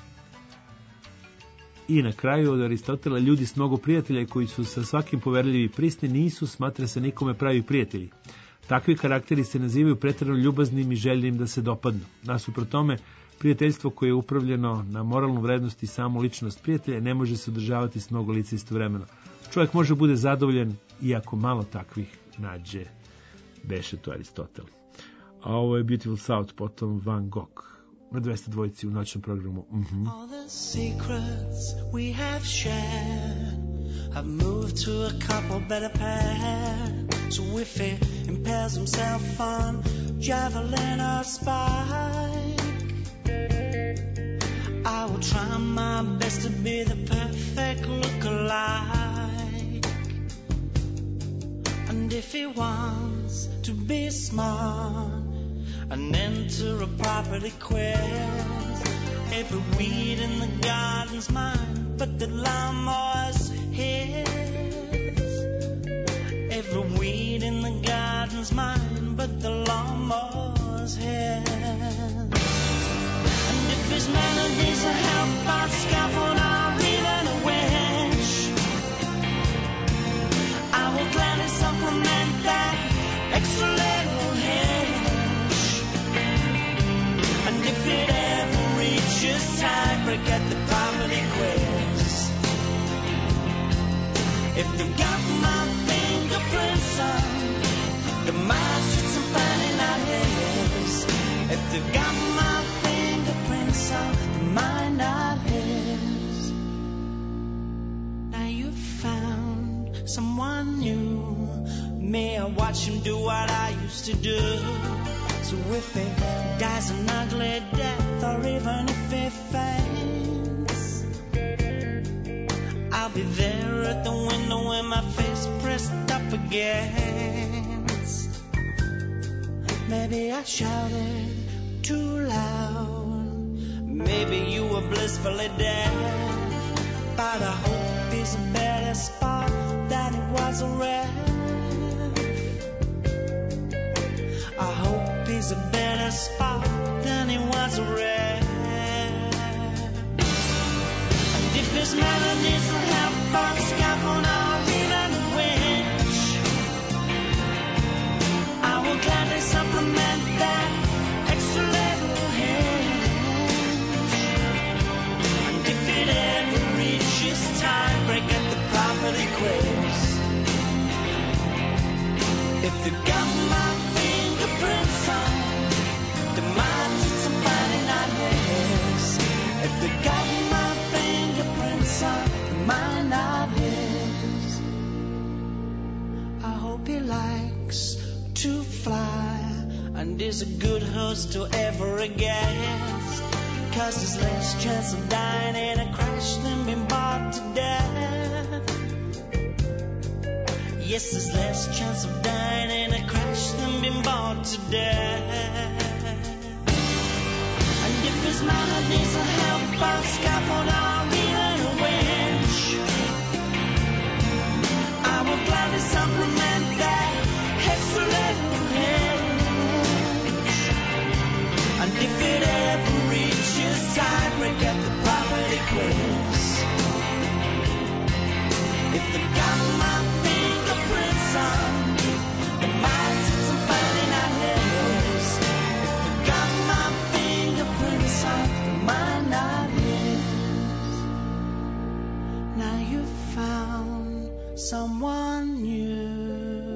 I na kraju od Aristotela: ljudi s mnogo prijatelja koji su sa svakim poverljivi i prisni nisu, smatra se, nikome pravi prijatelji. Takvi karakteri se nazivaju preterano ljubaznim i željnim da se dopadnu. Nasuprot tome, prijateljstvo koje je upravljeno na moralnu vrednost i samu ličnost prijatelja ne može se održavati s mnogo lica istovremeno. Čovjek može bude zadovoljan iako malo takvih nađe. Beše to Aristotel. A ovo je Beautiful South, potom Van Gogh. Na 202 u noćnom programu.
All the secrets we have shared have moved to a couple better pairs. So if he impales himself on javelin or spike, I will try my best to be the perfect look-alike. And if he wants to be smart and enter a property quest, every weed in the garden's mine, but the lawnmower's his. Every weed in the garden's mine, but the lawnmower's his. And if his melodies are held by scaffold or even a winch, I will gladly supplement that extra little hinge. And if it ever reaches tiebreak at the property quiz, if they've got my fingerprints on, the mind sits and finding out his. If they've got my fingerprints on, the mind not his. Now you've found someone new. May I watch him do what I used to do? So if he dies an ugly death, or even if he faints, I'll be there at the window with my face pressed up against. Maybe I shouted too loud, maybe you were blissfully deaf, but I hope he's a better spot than he was a ref. I hope he's a better spot than he was a ref. And if his melodies will help on scaffold or even a winch, I will gladly supplement that extra little hinge. And if it ever reaches tiebreak at the property quiz, if they've got my fingerprints on, the mind sits and finding out his. If they've got my fingerprints on, the mind not his. I hope he likes to fly and is a good host to every guest, 'cause there's less chance of dying in a crash than being bored to death. Yes, there's less chance of dying in a crash than being bored to death. And if his melodies will help on scaffold or even a winch, I will gladly supplement that extra little hinge. And if it ever reaches someone new.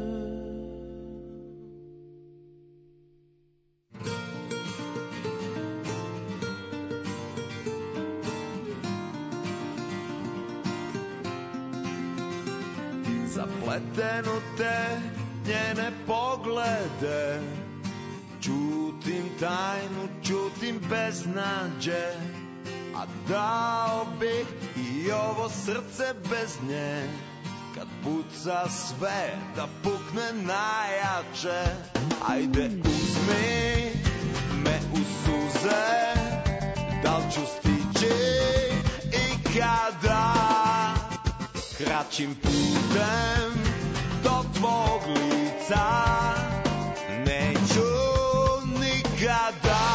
Zapleten u te njene poglede, čutim tajnu, čutim beznađe, a dao bih i ovo srce bez nje, kad puca sve da pukne najjače. Ajde uzmi me u suze, da li ću stići i kada, kraćim putem do tvog lica neću nikada.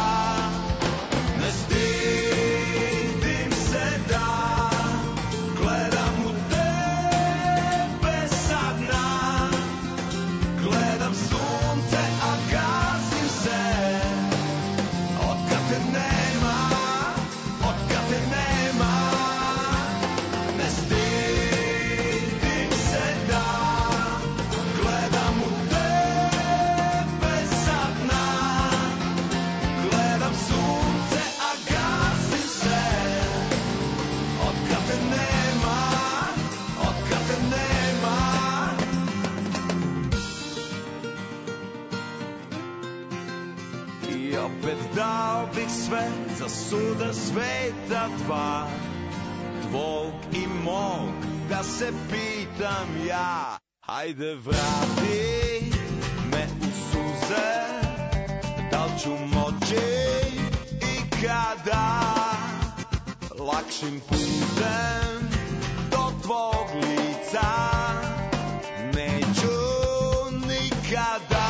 Ne stidim se da gledam u tebe sad na, gledam sunce a gasim se, otkad te nema, otkad te nema. Ne stidim se da gledam u tebe sad na, gledam sunce a gasim se, otkad te nema, otkad te nema. I opet dao bih sve za sudar sveta dva, tvog i mog, da se pitam ja. Hajde vrati me u suze, da li ću moći i kada, lakšim putem do tvog lica neću nikada.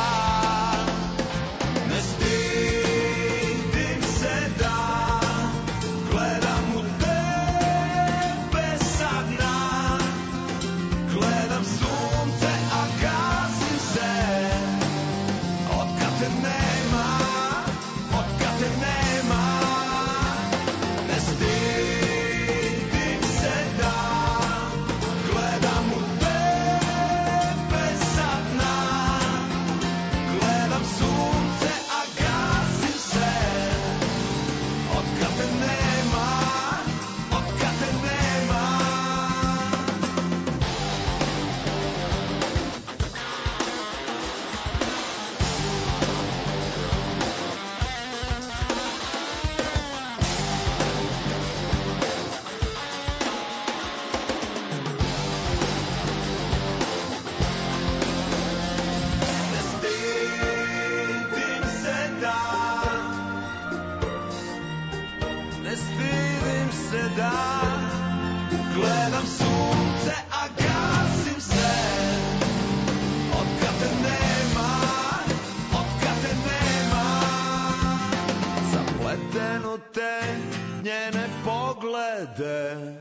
Ne stidim se da gledam u tebe sad na, gledam sunce a gasim se, otkad te nema, otkad te nema. Ne stidim se da gledam u tebe sad na, gledam sunce a gasim se, otkad te nema, otkad te nema. Ne stidim se da, ne stidim se da gledam sunce a gasim se, otkad te nema, otkad te nema. Zapleten u te njene poglede.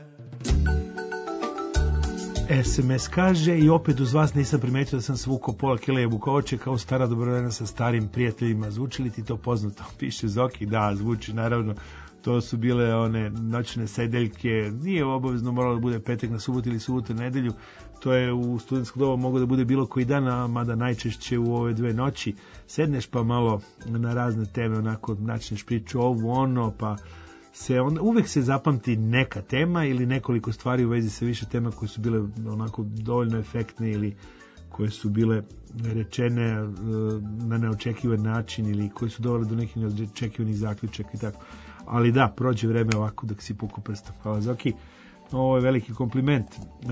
SMS kaže i opet uz vas nisam primetio da sam svukao pola kile jabukovače kao stara dobrovremena sa starim prijateljima. Zvuči li ti to poznato? Piše Zoki, da, zvuči naravno. To su bile one noćne sedeljke, nije obavezno moralo da bude petak na subotu ili subotu na nedelju, to je u studentsko doba moglo da bude bilo koji dan, a mada najčešće u ove dve noći sedneš pa malo na razne teme, onako načneš priču ovu ono, pa se onda, uvek se zapamti neka tema ili nekoliko stvari u vezi sa više tema koje su bile onako dovoljno efektne ili koje su bile rečene na neočekivan način ili koje su dovele do nekih neočekivanih zaključaka i tako. Ali da, prođe vreme ovako dok si puku prstom. Hvala Zoki. Ovo je veliki kompliment.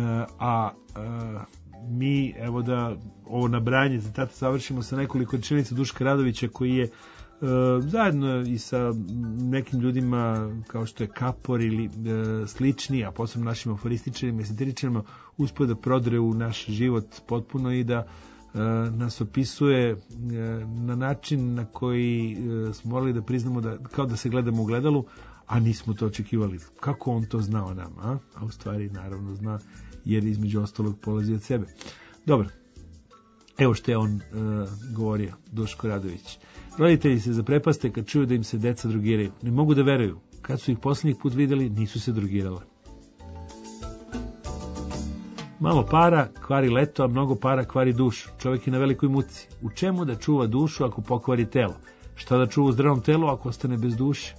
Mi, evo da ovo nabrajanje citata završimo sa nekoliko rečenica Duška Radovića koji je zajedno i sa nekim ljudima kao što je Kapor ili slični, a posebno našim aforističarima i satiričarima uspio da prodre u naš život potpuno i da nas opisuje na način na koji smo morali da priznamo da kao da se gledamo u gledalu, a nismo to očekivali. Kako on to zna o nama? A u stvari naravno zna, jer između ostalog polazi od sebe. Dobro, evo što je on govorio, Duško Radović. Roditelji se zaprepaste kad čuju da im se deca drogiraju. Ne mogu da veruju. Kad su ih poslednjih put videli, nisu se drogirale. Malo para kvari leto, a mnogo para kvari dušu. Čovjek je na velikoj muci. U čemu da čuva dušu ako pokvari telo? Šta da čuva u zdravom telu ako ostane bez duše?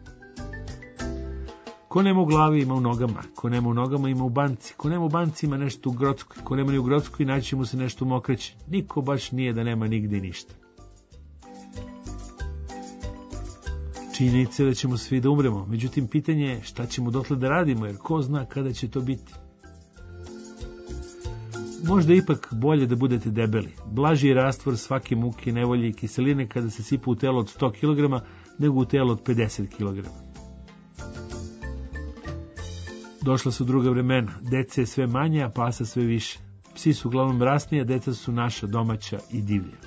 Ko nema u glavi ima u nogama, ko nema u nogama ima u banci, ko nema u banci ima nešto u Grockoj, ko nema ni u Grockoj naći mu se nešto u Mokreći. Niko baš nije da nema nigde ništa. Činjenica je da ćemo svi da umremo, međutim pitanje je šta ćemo dotle da radimo, jer ko zna kada će to biti. Možda je ipak bolje da budete debeli. Blaži je rastvor svake muke, nevolje i kiseline kada se sipa u telo od 100 kg nego u telo od 50 kg. Došla su druga vremena. Dece je sve manje, a pasa sve više. Psi su uglavnom rasnije, a deca su naša, domaća i divlja.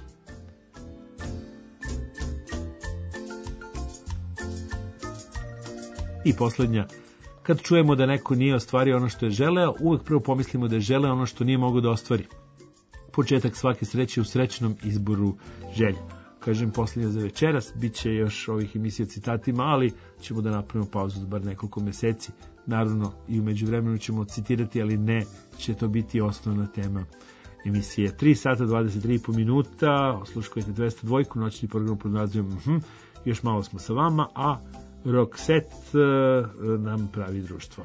I posljednja. Kad čujemo da neko nije ostvario ono što je želeo, uvek prvo pomislimo da je želeo ono što nije mogao da ostvari. Početak svake sreće u srećnom izboru želja. Kažem, posljednja za večeras, bit će još ovih emisija citatima, ali ćemo da napravimo pauzu za bar nekoliko meseci. Naravno, i u međuvremenu ćemo citirati, ali ne će to biti osnovna tema emisije. 3 sata 23,5 minuta, osluškujete 202, noćni program pod nazivom još malo smo sa vama, a Rock Set nam pravi društvo.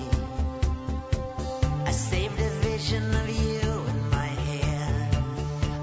I saved a vision of you in my hair.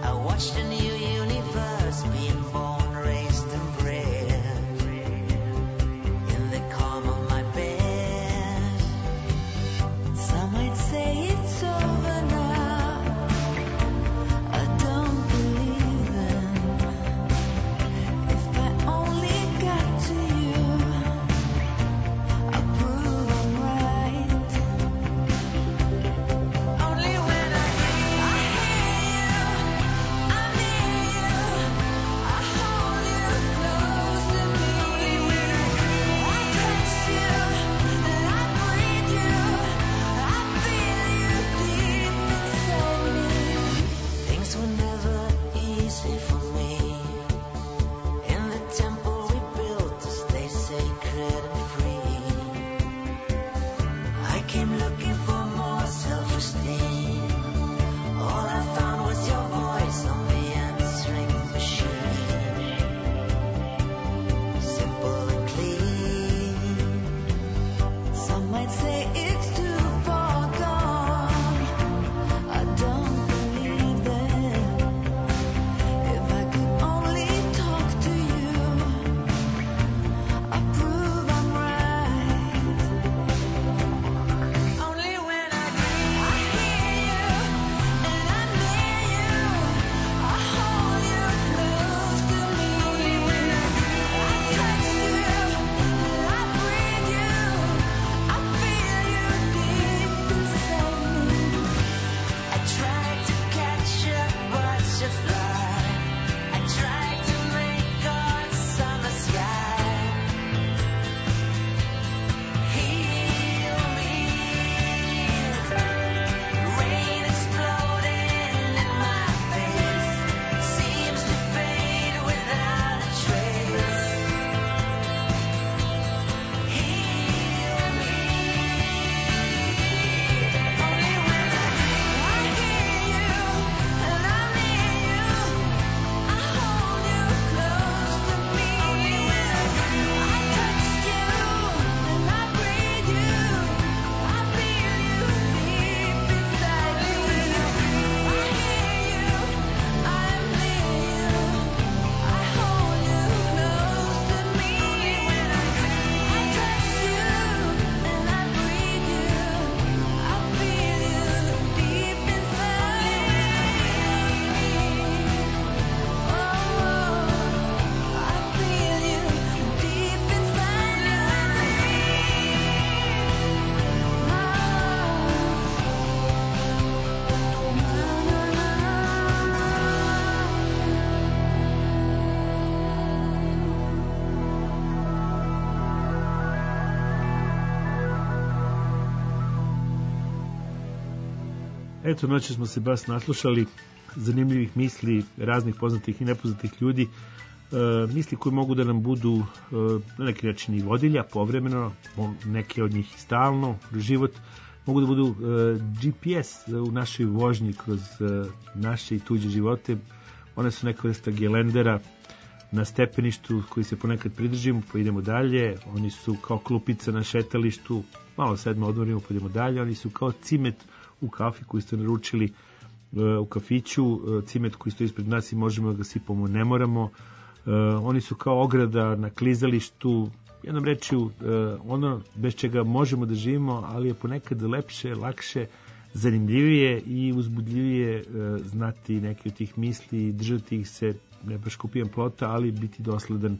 Eto, noće smo se baš naslušali zanimljivih misli raznih poznatih i nepoznatih ljudi, misli koje mogu da nam budu na neki način i vodilja povremeno, neke od njih stalno u život, mogu da budu GPS u našoj vožnji kroz naše i tuđe živote. One su neka vrsta gelendera na stepeništu koji se ponekad pridržimo pa idemo dalje. Oni su kao klupica na šetalištu, malo sedmo odmorimo pa idemo dalje. Oni su kao cimet u kafi koji ste naručili u kafiću, cimet koji stoji ispred nas i možemo da ga sipamo, ne moramo. Oni su kao ograda na klizalištu, jednom rečju ono bez čega možemo da živimo, ali je ponekad lepše, lakše, zanimljivije i uzbudljivije znati neke od tih misli i držati ih se, ne baš kupijem plota, ali biti dosledan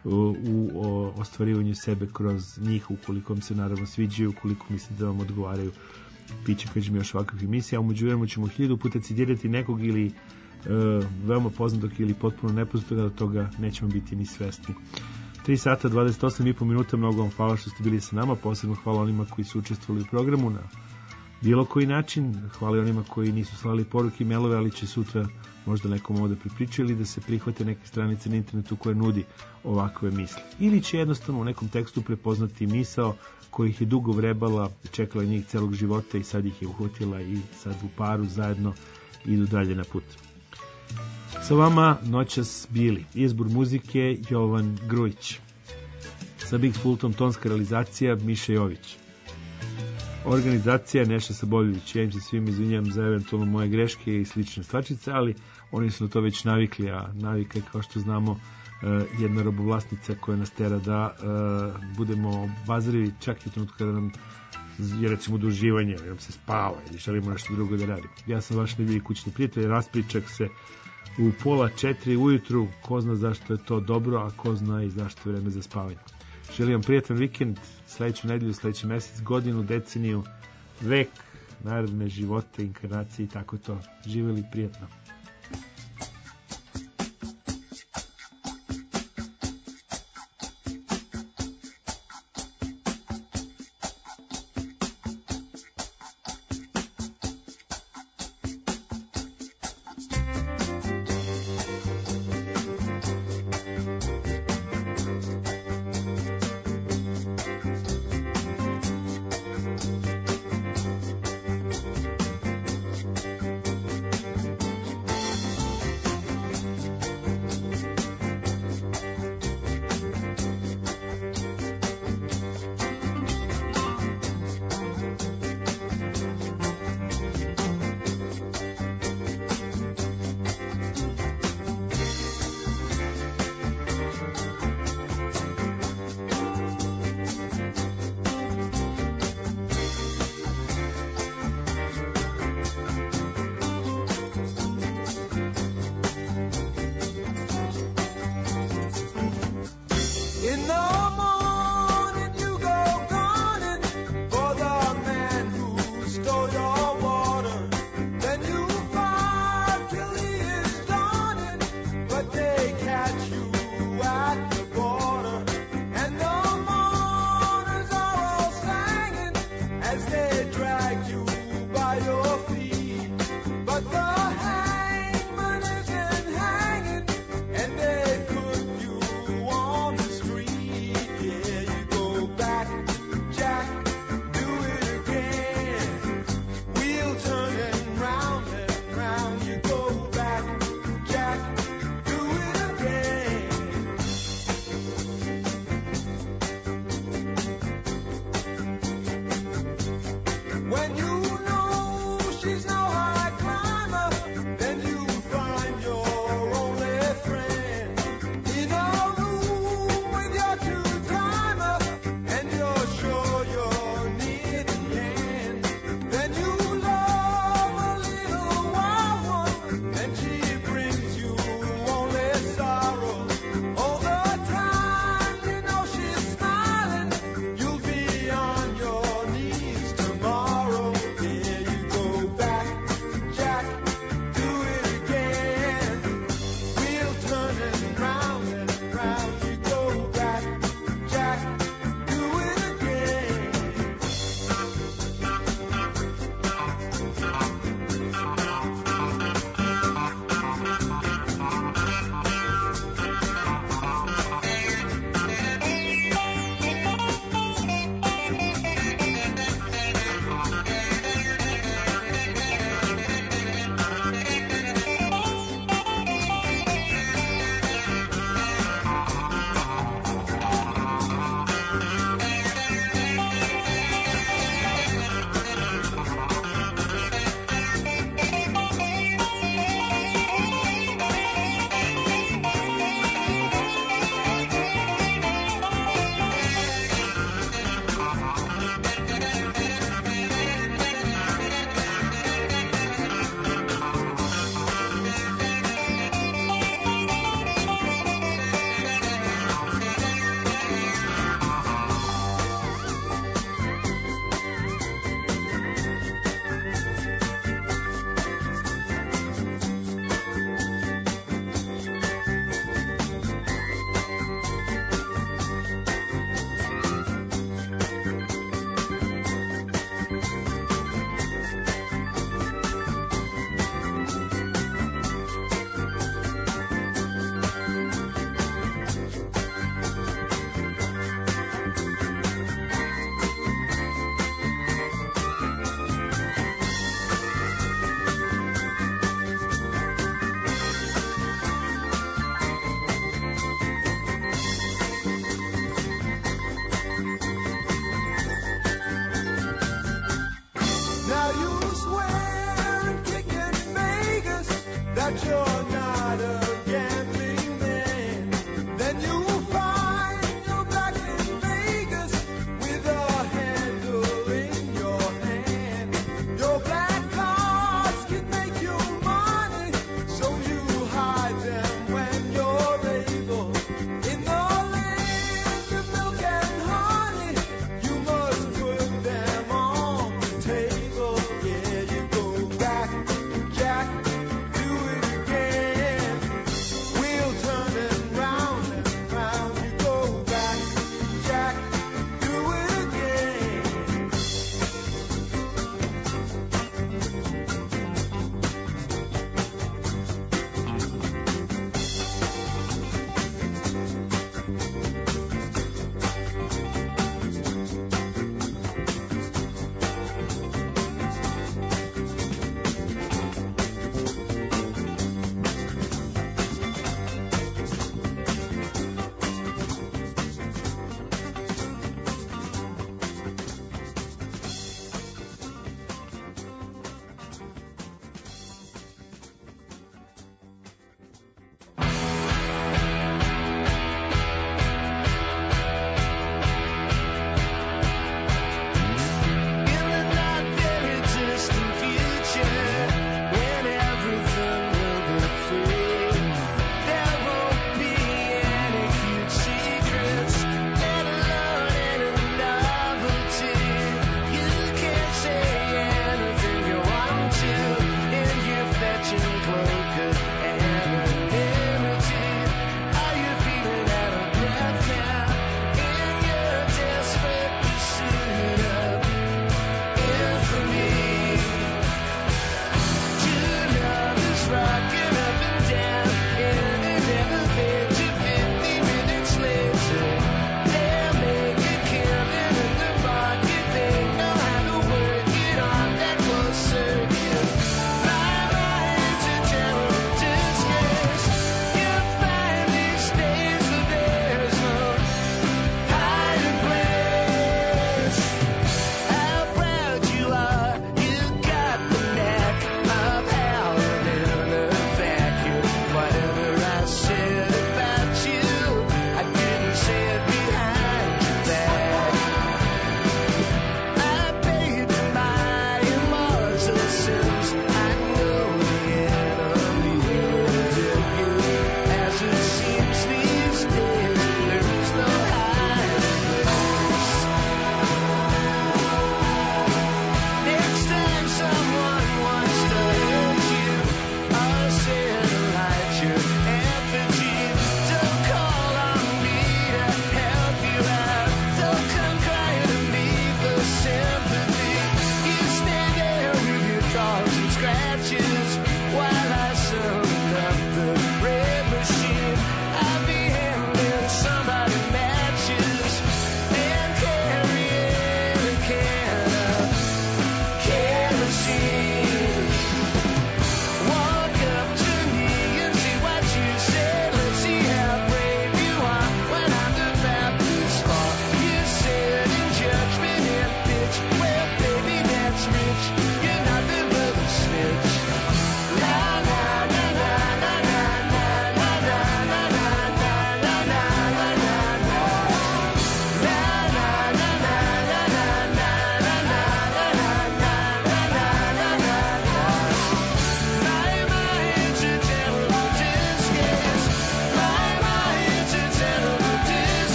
u ostvarivanju sebe kroz njih, ukoliko vam se naravno sviđaju, ukoliko mislite da vam odgovaraju. Piće kad ćemo još ovakvih emisija, a umeđu vremenu ćemo 1000 puta citirati nekog ili veoma poznatog ili potpuno nepoznatog, da toga nećemo biti ni svesni. 3 sata 28,5 minuta, mnogo vam hvala što ste bili sa nama, posebno hvala onima koji su učestvovali u programu na bilo koji način, hvala onima koji nisu slali poruke i mailove, ali će sutra možda nekom ovde pripričaju ili da se prihvate neke stranice na internetu koje nudi ovakve misli. Ili će jednostavno u nekom tekstu prepoznati misao kojih je dugo vrebala, čekala njih celog života i sad ih je uhvatila i sad u paru zajedno idu dalje na put. Sa vama noćas bili izbor muzike Jovan Grujić, sa Big Fultom tonska realizacija Miša Jović, organizacija Neša Saboljević. Ja im se svim izvinjam za eventualno moje greške i slične stvačice, ali oni su na to već navikli, a navika je, kao što znamo, jedna robovlasnica koja nas tera da budemo bazarivi čak i u trenutku kada nam je recimo do uživanja, jer nam se spava ili želimo nešto drugo da radimo. Ja sam vaš nebilji kućni prijatelj, raspričak se u 3:30 ujutru, ko zna zašto je to dobro, a ko zna i zašto je vreme za spavanje. Želim vam prijatan vikend, sledeću nedelju, sledeći mesec, godinu, deceniju, vek, naredne živote, inkarnacije i tako to. Živeli prijatno.
Table, yeah, you go back, Jack, do it again.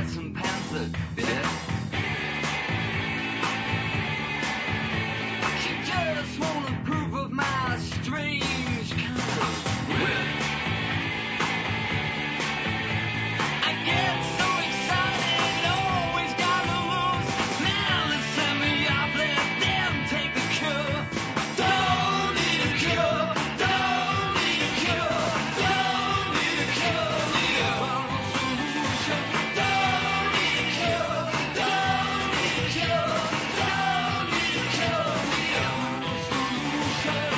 pots and pans that fit. She just won't approve of my strange kind of wit. I get so excited, always got the moves. Now they send me off, let them take the cure. Don't need a cure, don't need a cure, don't need a cure, need a horrible solution. Don't need a cure, don't need a cure, don't need a cure, need a horrible solution.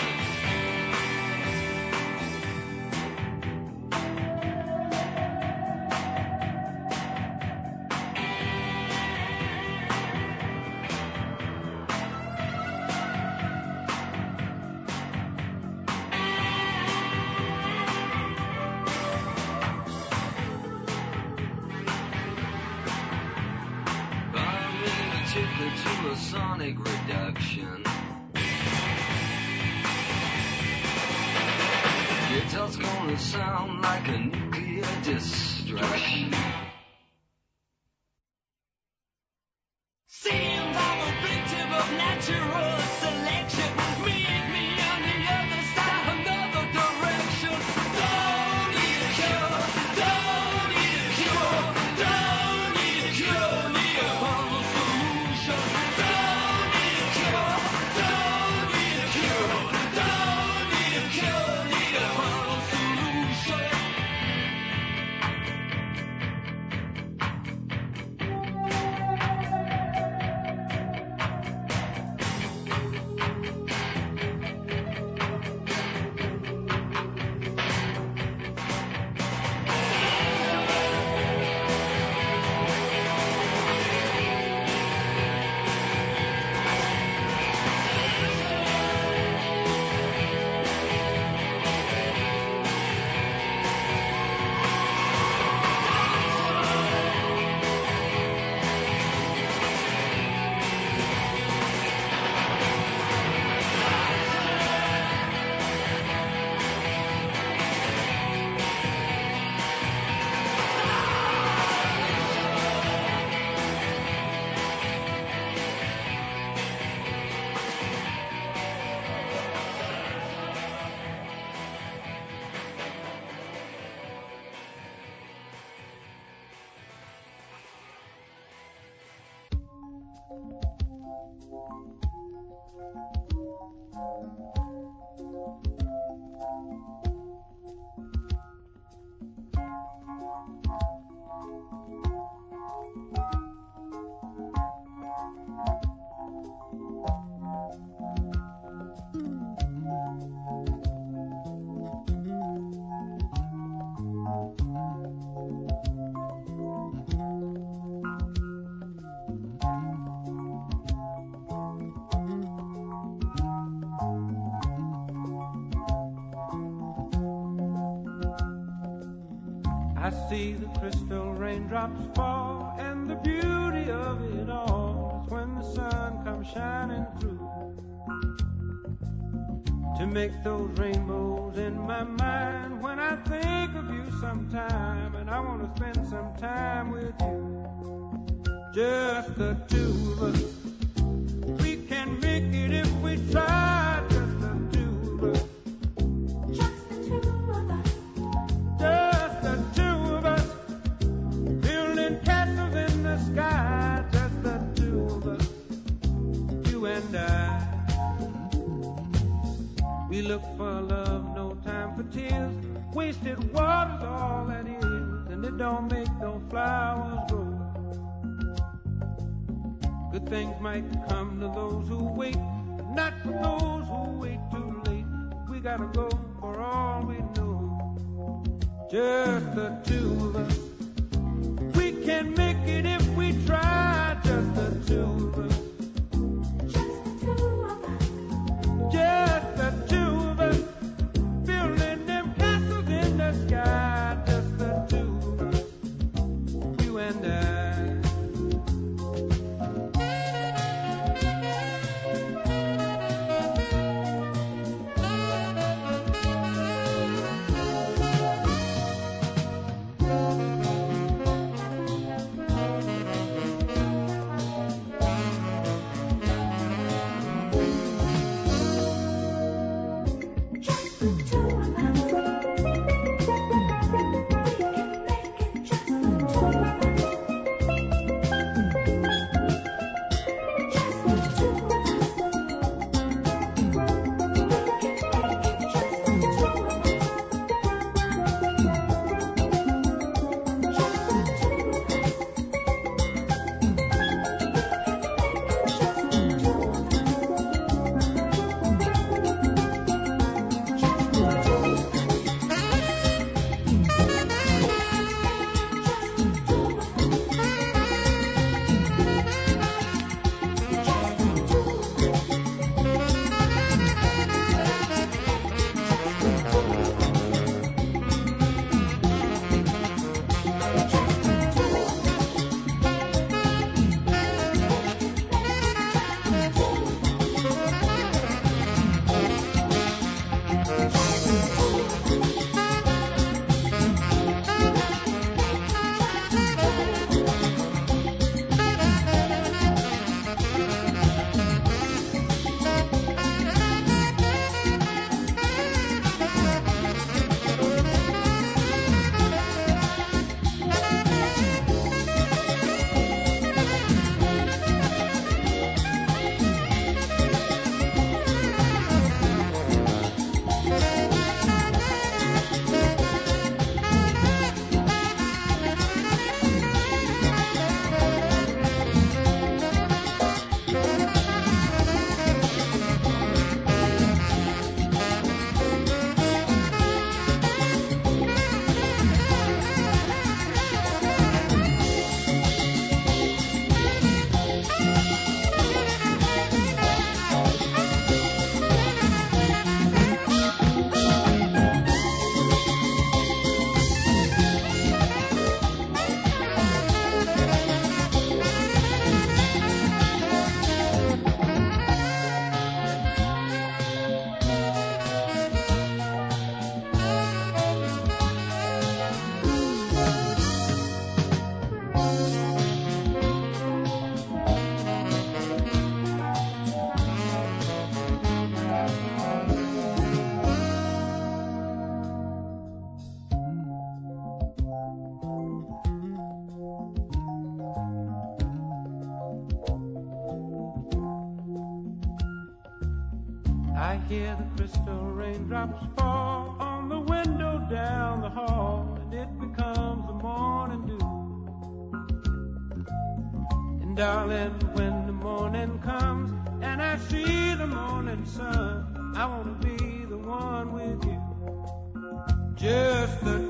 I'm in a ticket to a sonic reduction. Guitar's gonna sound like a nuclear destruction. Seems I'm a victim of natural selection. Meet me on the other side, another direction. Don't need a cure, don't need a cure, don't need a cure, need a horrible solution. Don't need a cure, don't need a cure, don't need a cure, need a horrible solution.
I see the crystal raindrops fall, and the beauty of it all is when the sun comes shining through to make those rainbows in my mind. When I think of you sometime, and I want to spend some time with you, just the two of us. We can make it if we try, just the two of us. Just the two of us. Just the two of us, building castles in the sky. Just the two of us, you and I. We look for love, no time for tears. Wasted water's all that is, and it don't make no flowers grow. Good things might come to those who wait, but not for those who wait too late. We gotta go for all we know. Just the two of us. We can make it if we try. Just the two of us. Just the two of us. Just the two of us. Building them castles in the sky. Just the two of us. You and I. hear the crystal raindrops fall on the window down the hall, and it becomes the morning dew. And darling, when the morning comes and I see the morning sun, I want to be the one with you. Just the